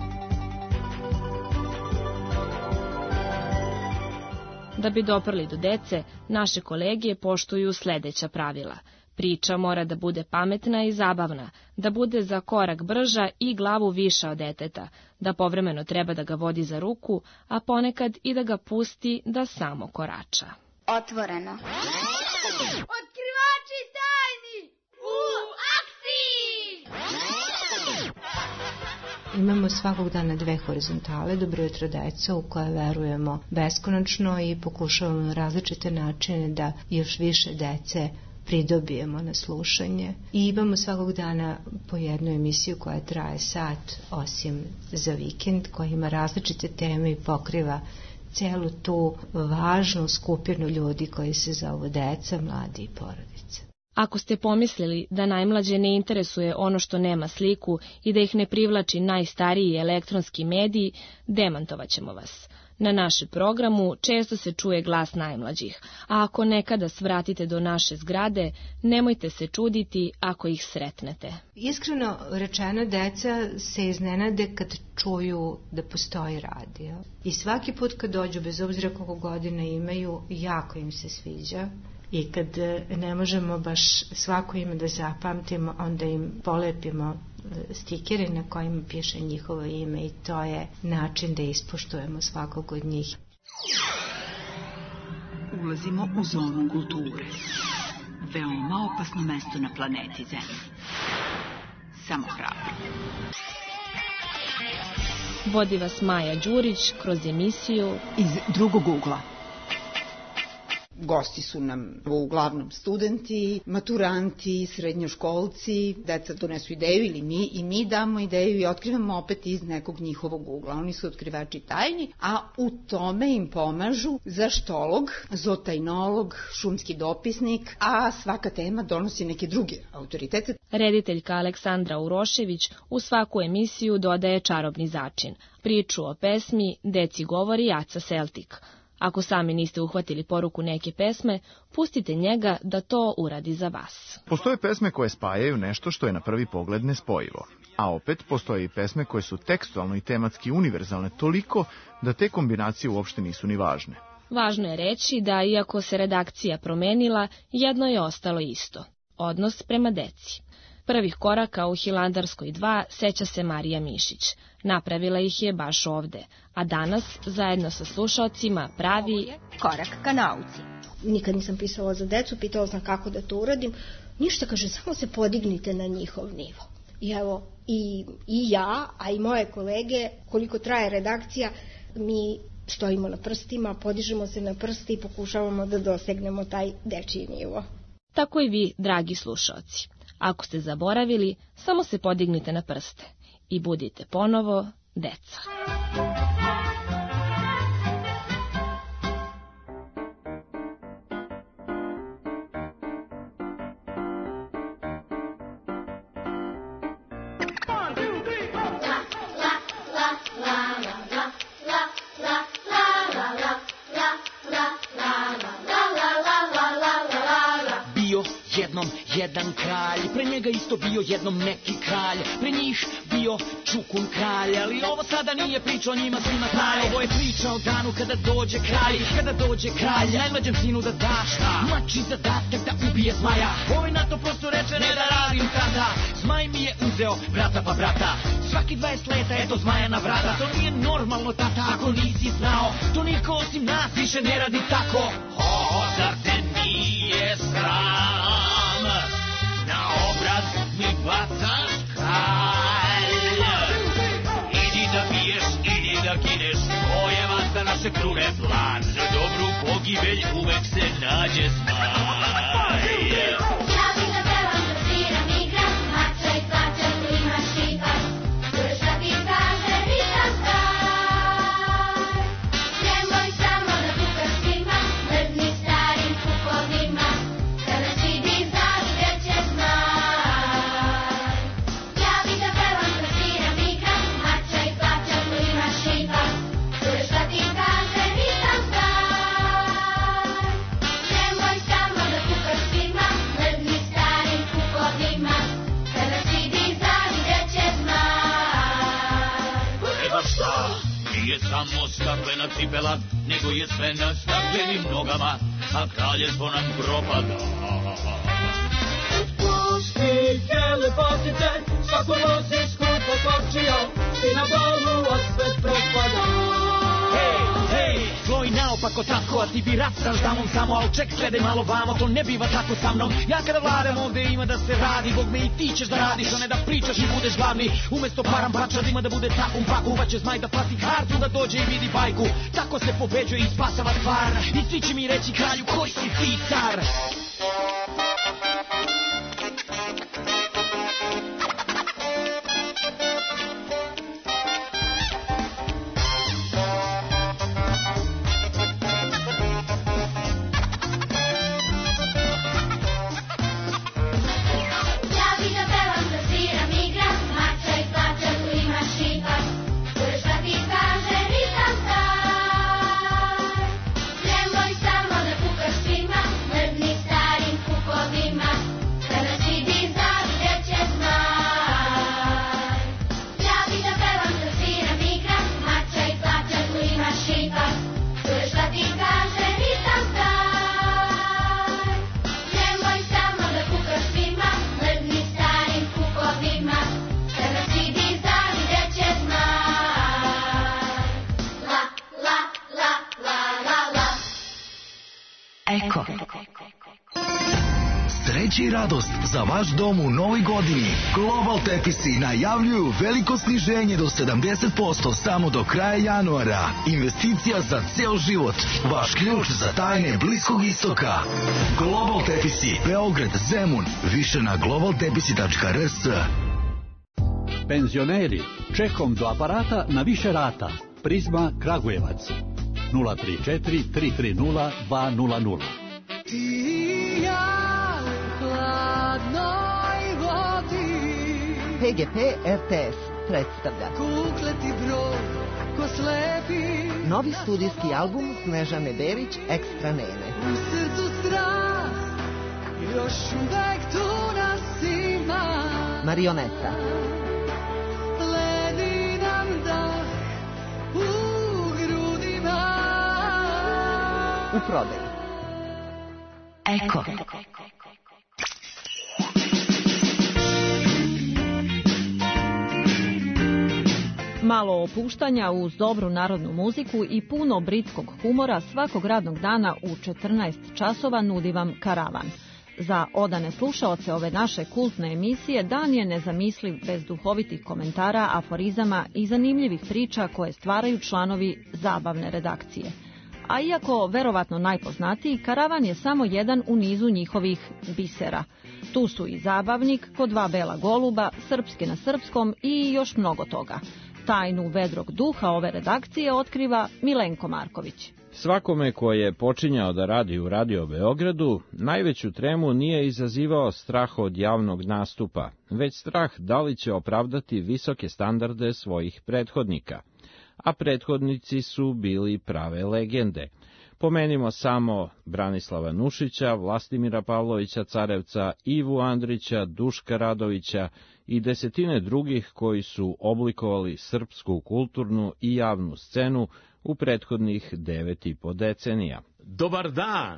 Da bi doprli do dece, naše kolege poštuju sledeća pravila. Priča mora da bude pametna i zabavna, da bude za korak brža i glavu viša od deteta, da povremeno treba da ga vodi za ruku, a ponekad i da ga pusti da samo korača. Otvoreno. Otkrivači tajni u akciji! Imamo svakog dana dve horizontale, Dobro jutro deco, u koje verujemo beskonačno i pokušavamo na različite načine da još više dece pridobijemo na slušanje. I imamo svakog dana po jednu emisiju koja traje sat, osim za vikend, koja ima različite teme i pokriva celu tu važnu skupinu ljudi koji se zovu deca, mladi i porodice. Ako ste pomislili da najmlađe ne interesuje ono što nema sliku i da ih ne privlači najstariji elektronski mediji, demantovat ćemo vas. Na našem programu često se čuje glas najmlađih, a ako nekada svratite do naše zgrade, nemojte se čuditi ako ih sretnete. Iskreno rečeno, deca se iznenade kad čuju da postoji radio. I svaki put kad dođu, bez obzira koliko godina imaju, jako im se sviđa. I kad ne možemo baš svako ime da zapamtimo, onda im polepimo stikere na kojima piše njihovo ime i to je način da ispoštujemo svakog od njih. Ulazimo u zonu kulture. Veoma opasno mesto na planeti Zemlji. Samo hrabro. Vodi vas Maja Đurić kroz emisiju Iz drugog ugla. Gosti su nam uglavnom studenti, maturanti, srednjoškolci, deca donesu ideju ili mi i mi damo ideju i otkrivamo opet iz nekog njihovog ugla. Oni su otkrivači tajni, a u tome im pomažu zaštolog, zotajnolog, šumski dopisnik, a svaka tema donosi neke druge autoritete. Rediteljka Aleksandra Urošević u svaku emisiju dodaje čarobni začin, priču o pesmi Deci govori Aca Seltik. Ako sami niste uhvatili poruku neke pesme, pustite njega da to uradi za vas. Postoje pesme koje spajaju nešto što je na prvi pogled nespojivo. A opet postoje i pesme koje su tekstualno i tematski univerzalne toliko da te kombinacije uopšte nisu ni važne. Važno je reći da, iako se redakcija promenila, jedno je ostalo isto. Odnos prema deci. Prvih koraka u Hilandarskoj dva seća se Marija Mišić. Napravila ih je baš ovde, a danas, zajedno sa slušaocima, pravi korak ka nauci. Nikad nisam pisala za decu, pitala sam kako da to uradim. Ništa, kaže, samo se podignite na njihov nivo. I evo, i, i ja, a i moje kolege, koliko traje redakcija, mi stojimo na prstima, podižemo se na prsti i pokušavamo da dosegnemo taj dečiji nivo. Tako i vi, dragi slušaoci. Ako ste zaboravili, samo se podignite na prste i budite ponovo deca. Jednom jedan kralj, pre njega isto bio jednom neki kralj, pre njih bio Čukun kralj, ali ovo sada nije priča o njima svima kralj, ovo je priča o danu kada dođe kralj, kada dođe kralj, najmlađem sinu da daš mači zadatak da ubije zmaja, ovaj na to prosto reče ne da radim tata, zmaj mi je uzeo brata pa brata, svaki dvadeset leta eto zmaja na vrata, to nije normalno tata ako nisi znao, to niko osim nas više ne radi tako, o, zar te nije sram? Na obraz mi bacaš kalj. Idi da piješ, idi da kineš, to je vasta naše krune plan. Za dobru pogibelj uvek se nađe smaj. Ja bih da pevam, da sviram, igram, mačaj, plačaj, tu imaš štikar. Čuješ da ti kaže, vitam staj. Nemoj samo da kukaš svima, mrzni starim kukovima. Kada svi znaš gde će zmaj. Ja bih da pevam, da sviram, igram, mačaj, plačaj, tu imaš štikar. Čuješ da ti kaže, vitam staj. Nemoj samo da kukaš svima, mrzni starim kukovima. Kada svi znaš gde će zmaj. Eba šta? Nije samo staklena cipela, nego je sve na staklenim nogama, a kraljevstvo nam propada. Puštite lepotice, svako vozi skupo kopčio, i na bolu osvet propada. Hej, hej, tvoj nauk naopako tako, a ti bi rastraš damom samo, al ček slede malo vamo, to ne biva tako sa mnom. Ja kada vladam ovde ima da se radi, Bog me i ti ćeš da radiš, a ne da pričaš i budeš glavni. Umesto param pača ima da bude takum paku, uvaće zmaj da plati kartu, da dođe i vidi bajku. Tako se pobeđuje i spasava stvar, i svi će mi reći kralju koji si ti car. Sreća i radost za vaš dom u novoj godini. Global Tepisi najavljuju veliko sniženje do sedamdeset posto samo do kraja januara. Investicija za ceo život. Vaš ključ za tajne Bliskog istoka. Global Tepisi, Beograd, Zemun. Više na global tepisi tačka r s. Penzioneri, čekom do aparata na više rata. Prizma Kragujevac. nula tri četiri tri tri nula dva nula nula. P G P R T S predstavlja novi studijski album Snežane Berić Ekstra Nene. U srcu strast, još uvek tu nas ima. Marioneta. Ledi nam dah u grudima. U prodaju. Eko. Malo opuštanja uz dobru narodnu muziku i puno britskog humora svakog radnog dana u četrnaest časova nudi vam Karavan. Za odane slušaoce ove naše kultne emisije dan je nezamisliv bez duhovitih komentara, aforizama i zanimljivih priča koje stvaraju članovi zabavne redakcije. A iako verovatno najpoznatiji, Karavan je samo jedan u nizu njihovih bisera. Tu su i Zabavnik, Kod dva bela goluba, Srpske na srpskom i još mnogo toga. Tajnu vedrog duha ove redakcije otkriva Milenko Marković. Svakome ko je počinjao da radi u Radio Beogradu, najveću tremu nije izazivao strah od javnog nastupa, već strah da li će opravdati visoke standarde svojih prethodnika. A prethodnici su bili prave legende. Pomenimo samo Branislava Nušića, Vlastimira Pavlovića Carevca, Ivu Andrića, Duška Radovića i desetine drugih koji su oblikovali srpsku kulturnu i javnu scenu u prethodnih devet i po decenija. Dobar dan!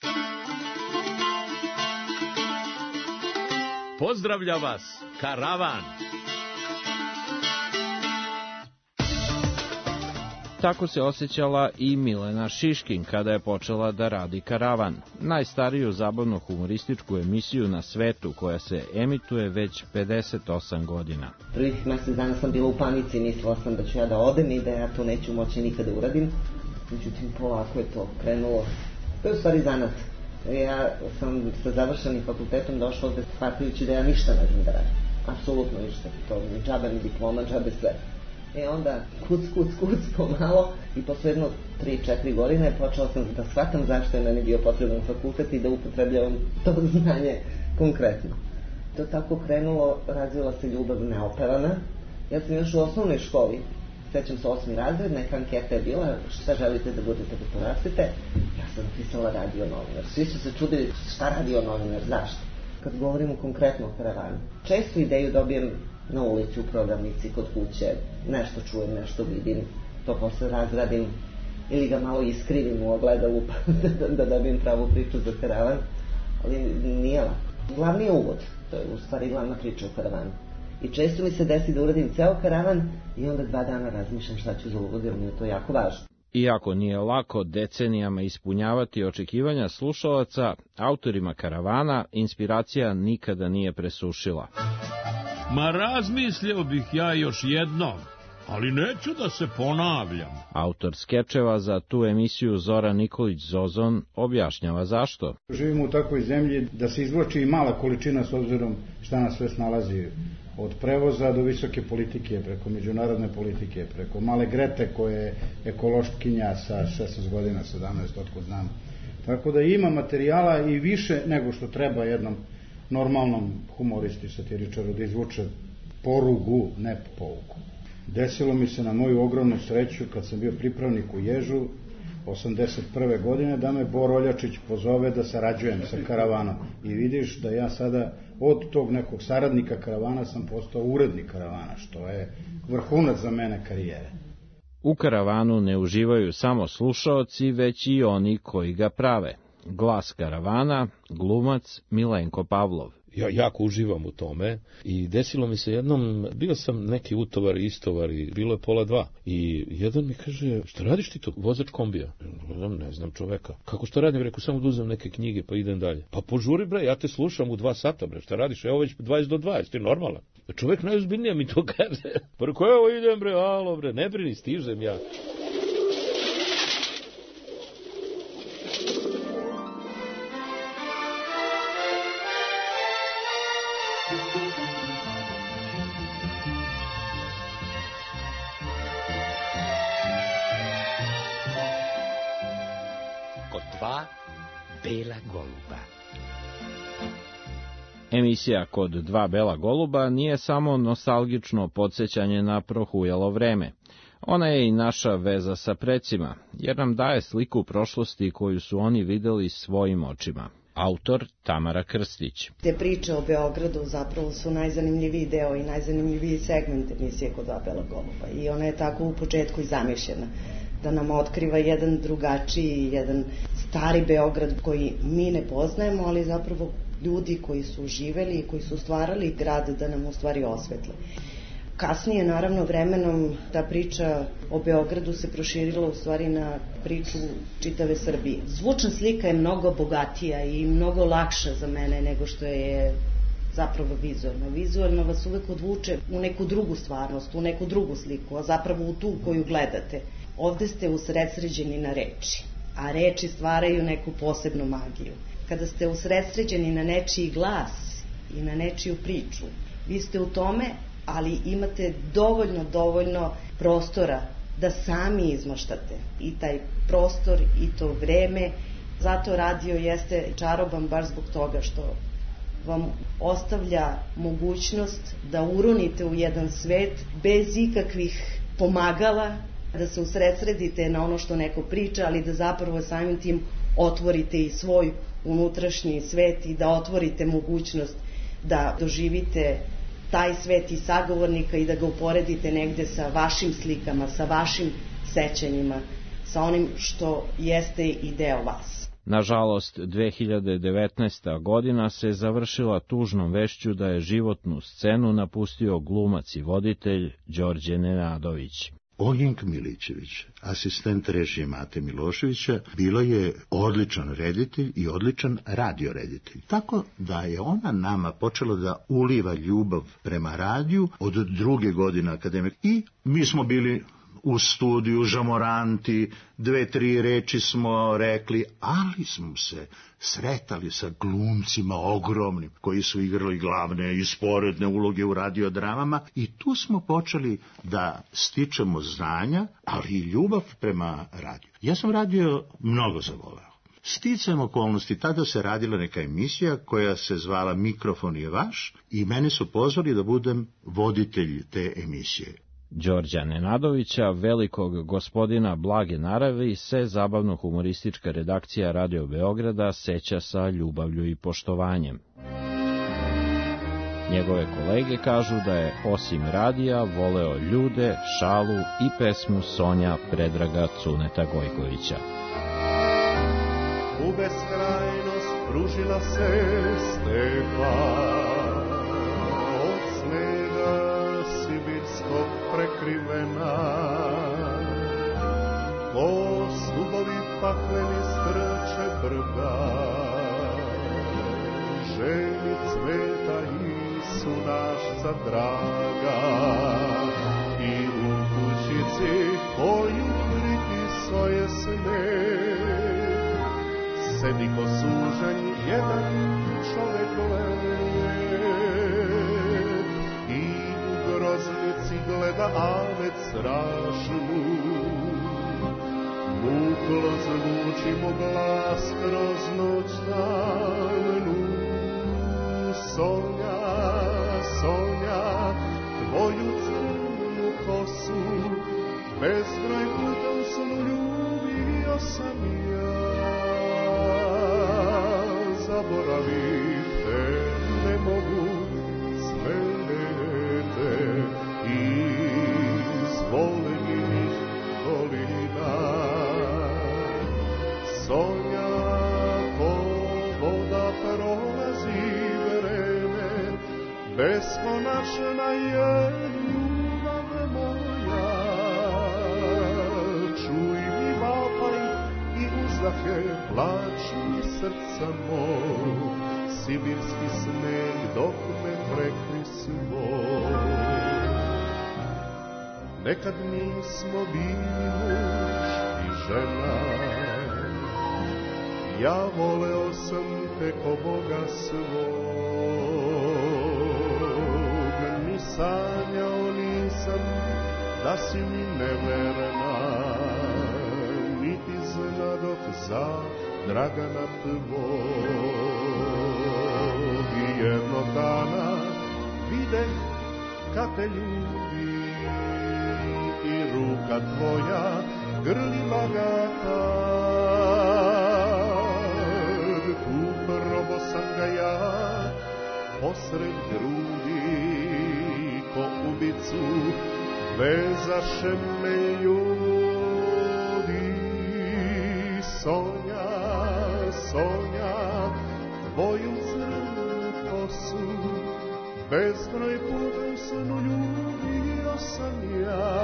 Pozdravlja vas Karavan! Tako se osjećala i Milena Šiškin kada je počela da radi Karavan, najstariju zabavno-humorističku emisiju na svetu koja se emituje već pedeset osam godina. Prvih mesec dana sam bila u panici, mislila sam da ću ja da odem i da ja to neću moći nikada uradim. Međutim, polako je to krenulo. To je u stvari zanat. Ja sam sa završenim fakultetom došla ovde shvatajući da ja ništa ne znam da radim. Apsolutno ništa. To ni džabe, ni diploma, džabe sve. E onda, kuc, kuc, kuc, pomalo, i posle jedno tri četiri godine počela sam da shvatam zašto je meni bio potreban fakultet i da upotrebljavam to znanje konkretno. To tako krenulo, razvila se ljubav neopevana. Ja sam još u osnovnoj školi, sećam se osmi razred, neka anketa je bila šta želite da budete da porastete. Ja sam napisala radio novinar. Svi su se čudili šta radio novinar, zašto? Kad govorimo konkretno o Karavanu, često ideju dobijem na ulici, u prodavnici, kod kuće, nešto čujem, nešto vidim, to posle razradim ili ga malo iskrivim u ogledalu da, da dobijem pravu priču za Karavan, ali nije lako. Glavni je uvod, to je u stvari glavna priča o Karavanu. I često mi se desi da uradim ceo Karavan i onda dva dana razmišljam šta ću za uvod, jer mi je to jako važno. Iako nije lako decenijama ispunjavati očekivanja slušalaca, autorima Karavana inspiracija nikada nije presušila. Ma razmislio bih ja još jednom, ali neću da se ponavljam. Autor skečeva za tu emisiju Zoran Nikolić Zozon objašnjava zašto. Živimo u takvoj zemlji da se izvlači i mala količina s obzirom šta nas sve snalazi. Od prevoza do visoke politike, preko međunarodne politike, preko male Grete koja je ekološkinja sa šesnaest godina, sedamnaest, otkud znam. Tako da ima materijala i više nego što treba jednom normalnom humoristi, satiričaru da izvuče porugu, ne pouku. Desilo mi se na moju ogromnu sreću kad sam bio pripravnik u Ježu osamdeset prve godine da me Bor Oljačić pozove da sarađujem sa Karavanom. I vidiš da ja sada od tog nekog saradnika Karavana sam postao urednik Karavana, što je vrhunac za mene karijere. U Karavanu ne uživaju samo slušaoci, već i oni koji ga prave. Glas Karavana, glumac Milenko Pavlov. Ja jako uživam u tome i desilo mi se jednom, bio sam neki utovar i istovar i bilo je pola dva i jedan mi kaže, šta radiš ti to, vozač kombija? Ne znam čoveka. Kako što radim? Reku, samo da uzem neke knjige pa idem dalje. Pa požuri bre, ja te slušam u dva sata bre, šta radiš? Evo već dvadeset do dvadeset, ti normalan. Čovek najozbiljnije mi to kaže. Pa reko, evo idem bre, alo bre, ne brini, stižem ja. Bela goluba. Emisija Kod dva bela goluba nije samo nostalgično podsjećanje na prohujalo vreme. Ona je i naša veza sa precima, jer nam daje sliku prošlosti koju su oni videli svojim očima. Autor Tamara Krstić. Te priče o Beogradu zapravo su najzanimljiviji deo i najzanimljiviji segment emisije Kod dva bela goluba. I ona je tako u početku i zamišljena, da nam otkriva jedan drugačiji, jedan stari Beograd koji mi ne poznajemo, ali zapravo ljudi koji su živeli i koji su stvarali grad da nam u stvari osvetle. Kasnije, naravno, vremenom ta priča o Beogradu se proširila u stvari na priču čitave Srbije. Zvučna slika je mnogo bogatija i mnogo lakša za mene nego što je zapravo vizualno. Vizualno vas uvek odvuče u neku drugu stvarnost, u neku drugu sliku, a zapravo u tu koju gledate. Ovde ste usredsređeni na reči, a reči stvaraju neku posebnu magiju. Kada ste usredsređeni na nečiji glas i na nečiju priču, vi ste u tome, ali imate dovoljno, dovoljno prostora da sami izmaštate i taj prostor i to vreme. Zato radio jeste čaroban baš zbog toga što vam ostavlja mogućnost da uronite u jedan svet bez ikakvih pomagala, da se usredsredite na ono što neko priča, ali da zapravo samim tim otvorite i svoj unutrašnji svet i da otvorite mogućnost da doživite taj svet i sagovornika i da ga uporedite negde sa vašim slikama, sa vašim sećanjima, sa onim što jeste i deo vas. Nažalost, dve hiljade devetnaesta. godina se završila tužnom vešću da je životnu scenu napustio glumac i voditelj Đorđe Nenadović. Ognjenka Milićević, asistent režije Mate Miloševića, bilo je odličan reditelj i odličan radioreditelj. Tako da je ona nama počela da uliva ljubav prema radiju od druge godine akademije. I mi smo bili u studiju žamoranti, dve, tri reči smo rekli, ali smo se sretali sa glumcima ogromnim, koji su igrali glavne i sporedne uloge u radiodramama i tu smo počeli da stičemo znanja, ali i ljubav prema radiju. Ja sam radio mnogo zavoleo. Sticajem okolnosti, tada se radila neka emisija koja se zvala Mikrofon je vaš i mene su pozvali da budem voditelj te emisije. Đorđa Nenadovića, velikog gospodina blage naravi, se zabavno-humoristička redakcija Radio Beograda seća sa ljubavlju i poštovanjem. Njegove kolege kažu da je osim radija voleo ljude, šalu i pesmu Sonja Predraga Cuneta Gojkovića. U beskrajnost pružila se stepa, od snega sibirskog prekrivena, pakleni strče brda, ženi cveta Isu našca draga, i u kućici koju pripisao je sneg, sedi ko sužanj jedan čovek led, i u groznici gleda avet strašnu, muklo zvuči mu glas kroz noć tamnu. Sonja, Sonja, tvoju crnu kosu, bezbroj puta u snu ljubio sam ja. Zaboravit te ne mogu, cvete iz volenih dolina. Sonja, ko voda prolazi vreme, beskonačna je ljubav moja. Čuj mi vapaj i uzdahe, plać mi srca moj, sibirski sneg dok me prekri svoj. Nekad mi smo bili muž i žena, ja voleo sam te ko Boga svog, ni sanjao nisam da si mi neverna, niti znadoh za Dragana tvog. I jednog dana videh kad te ljubi, i ruka tvoja grli bagata. Probo sam ga ja posred grudi, ko ubicu vezaše me ljudi. Sonja, Sonja, tvoju crnu kosu, bezbroj puta u snu ljubio sam ja.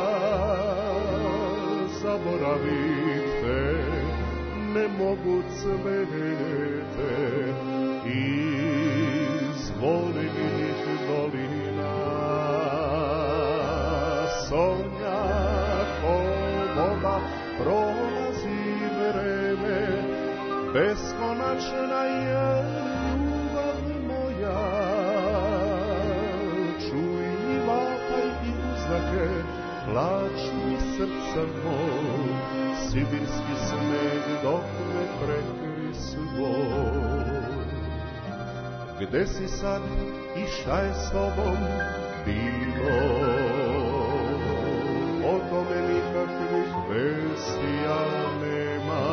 Zaboravit te ne mogu, cvete iz volenih dolina. Sonja, ko voda prolazi vreme, beskonačna je ljubav moja. Čuj mi vapaj i uzdahe, plać mi srca moj, sibirski sneg dok me prekri svoj. Gde si sad i šta je s tobom bilo? O tome nikakvih vestija nema,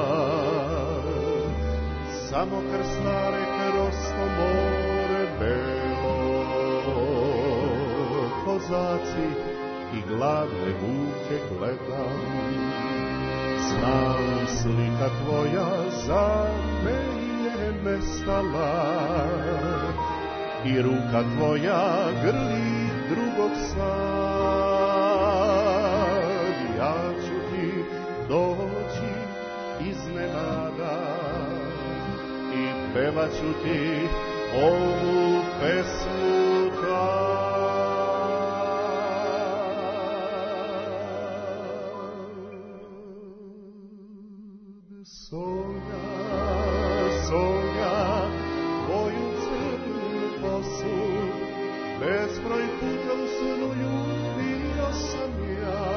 samo krstare kroz to more belo. Kozaci i gladne vuke gledam, znam slika tvoja za mene nestala, i ruka tvoja grli drugog sad. Ja ću ti doći iznenada i pevat ću ti ovu pesmu tad. Sonja, Sonja, tvoju crnu kosu, bezbroj puta u snu ljubio sam ja.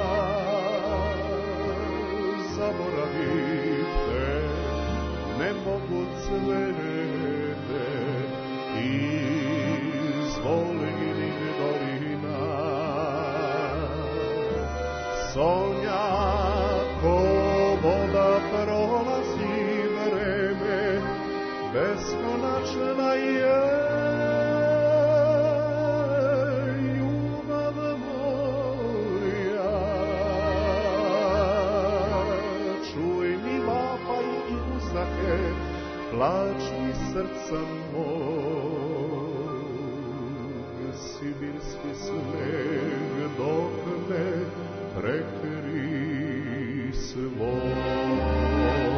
Zaboravit te ne mogu, cvete iz volenih dolina. Sonja, ko voda prolazi vreme, beskonačna je ljubav moja. Čuj mi vapaj i uzdahe, plać mi srca moj, sibirski sneg dok me prekri svoj.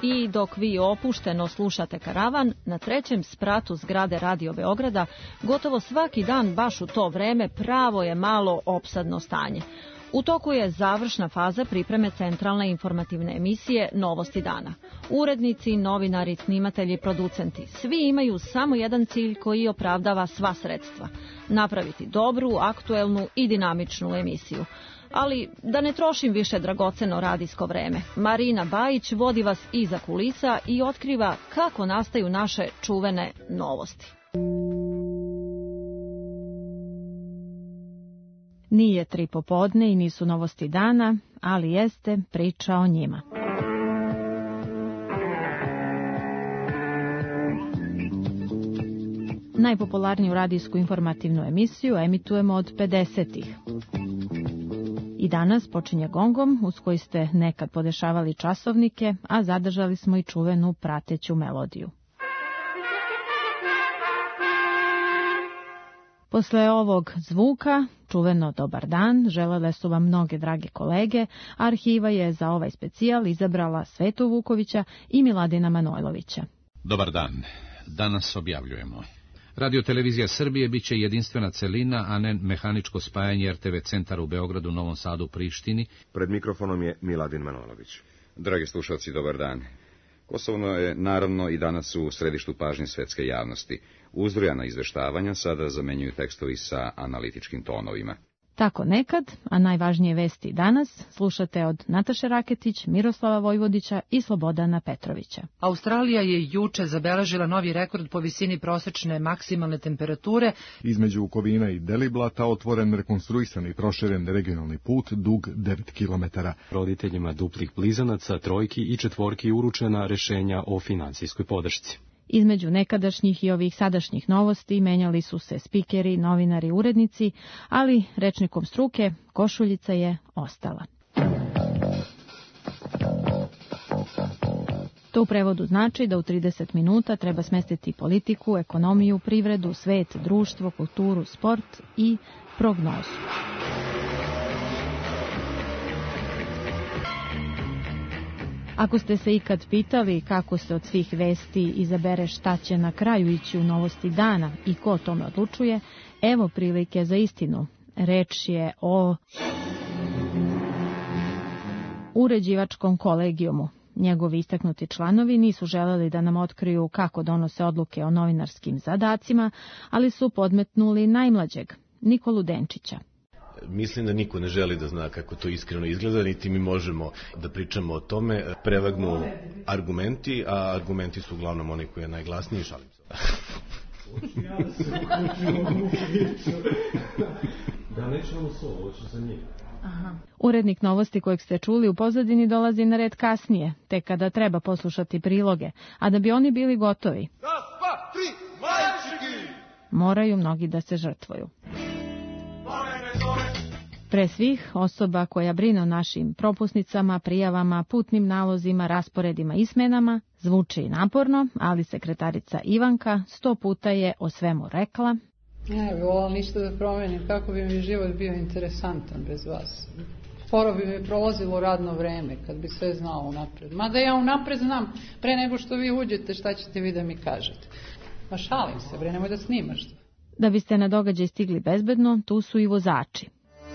I dok vi opušteno slušate Karavan, na trećem spratu zgrade Radio Beograda, gotovo svaki dan baš u to vreme pravo je malo opsadno stanje. U toku je završna faza pripreme centralne informativne emisije Novosti dana. Urednici, novinari, snimatelji, producenti, svi imaju samo jedan cilj koji opravdava sva sredstva. Napraviti dobru, aktuelnu i dinamičnu emisiju. Ali da ne trošim više dragoceno radijsko vreme, Marina Bajić vodi vas iza kulisa i otkriva kako nastaju naše čuvene novosti. Nije tri popodne i nisu novosti dana, ali jeste priča o njima. Najpopularniju radijsku informativnu emisiju emitujemo od pedesetih. I danas počinje gongom uz koji ste nekad podešavali časovnike, a zadržali smo i čuvenu prateću melodiju. Posle ovog zvuka, čuveno dobar dan, želele su vam mnoge drage kolege, a arhiva je za ovaj specijal izabrala Svetu Vukovića i Miladina Manojlovića. Dobar dan. Danas objavljujemo. Radio-televizija Srbije biće jedinstvena celina, a ne mehaničko spajanje er te ve centara u Beogradu, Novom Sadu, Prištini. Pred mikrofonom je Miladin Manojlović. Dragi slušalci, dobar dan. Kosovo je naravno i danas u središtu pažnje svetske javnosti. Uzrujana izveštavanja sada zamenjuju tekstovi sa analitičkim tonovima. Tako nekad, a najvažnije vesti danas, slušate od Nataše Raketić, Miroslava Vojvodića i Slobodana Petrovića. Australija je juče zabeležila novi rekord po visini prosečne maksimalne temperature. Između Kovina i Deliblata otvoren, rekonstruisan i proširen regionalni put dug devet kilometara. Roditeljima duplih blizanaca, trojki i četvorki uručena rešenja o finansijskoj podršci. Između nekadašnjih i ovih sadašnjih novosti menjali su se spikeri, novinari, urednici, ali rečnikom struke košuljica je ostala. To u prevodu znači da u trideset minuta treba smestiti politiku, ekonomiju, privredu, svet, društvo, kulturu, sport i prognozu. Ako ste se ikad pitali kako se od svih vesti izabere šta će na kraju ići u novosti dana i ko o tome odlučuje, evo prilike za istinu. Reč je o uređivačkom kolegijumu. Njegovi istaknuti članovi nisu želeli da nam otkriju kako donose odluke o novinarskim zadacima, ali su podmetnuli najmlađeg, Nikolu Denčića. Mislim da niko ne želi da zna kako to iskreno izgleda, niti mi možemo da pričamo o tome. Prevagnu argumenti, a argumenti su uglavnom oni koji je najglasniji, šalim se. Da nećemo solo, hoću sa njim. Aha. Urednik novosti kojeg ste čuli u pozadini dolazi na red kasnije, tek kada treba poslušati priloge, a da bi oni bili gotovi, moraju mnogi da se žrtvuju. Pre svih, osoba koja brine o našim propusnicama, prijavama, putnim nalozima, rasporedima i smenama, zvuči naporno, ali sekretarica Ivanka sto puta je o svemu rekla. Ne bi volala ništa da promenim, kako bi mi život bio interesantan bez vas. Sporo bi mi prolazilo radno vreme, kad bi sve znao unapred. Mada ja unapred znam, pre nego što vi uđete, šta ćete vi da mi kažete. Pa šalim se, bre, nemoj da snimaš. Da biste na događaj stigli bezbedno, tu su i vozači.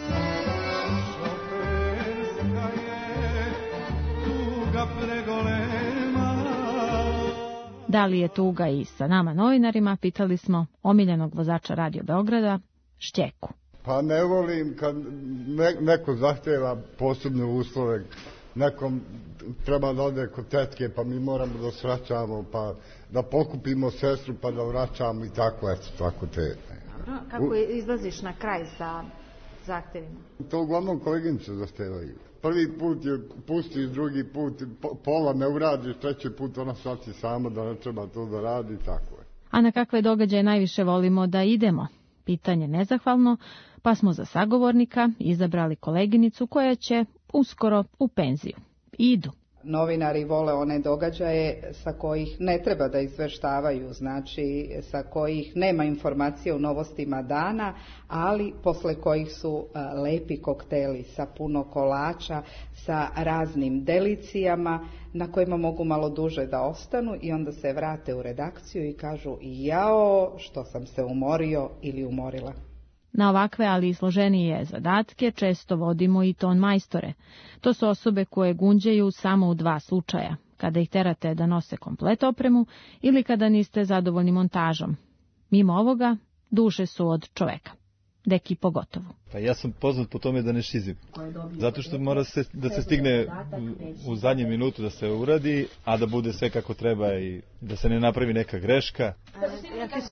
Da li je tuga i sa nama novinarima, pitali smo omiljenog vozača Radio Beograda, Šćeku. Pa ne volim kad ne, neko zahtjeva posebne uslove, nekom treba da ode kod tetke pa mi moramo da svraćamo, pa da pokupimo sestru pa da vraćamo i tako, eto, tako te. Dobro, kako izlaziš na kraj sa zahtevima? To uglavnom koleginice zahtevaju. Prvi put je pusti, drugi put pola ne uradiš, treći put ona shvati sama da ne treba to da radi, tako je. A na kakve događaje najviše volimo da idemo? Pitanje nezahvalno, pa smo za sagovornika izabrali koleginicu koja će uskoro u penziju. Idu. Novinari vole one događaje sa kojih ne treba da izveštavaju, znači sa kojih nema informacije u novostima dana, ali posle kojih su lepi kokteli sa puno kolača, sa raznim delicijama na kojima mogu malo duže da ostanu i onda se vrate u redakciju i kažu jao što sam se umorio ili umorila. Na ovakve, ali i složenije zadatke često vodimo i ton majstore. To su osobe koje gunđaju samo u dva slučaja, kada ih terate da nose komplet opremu ili kada niste zadovoljni montažom. Mimo ovoga, duše su od čoveka. Deki pogotovo. Pa ja sam poznat po tome da ne šizim. Zato što mora se, da se stigne u, u zadnju minutu da se uradi, a da bude sve kako treba i da se ne napravi neka greška.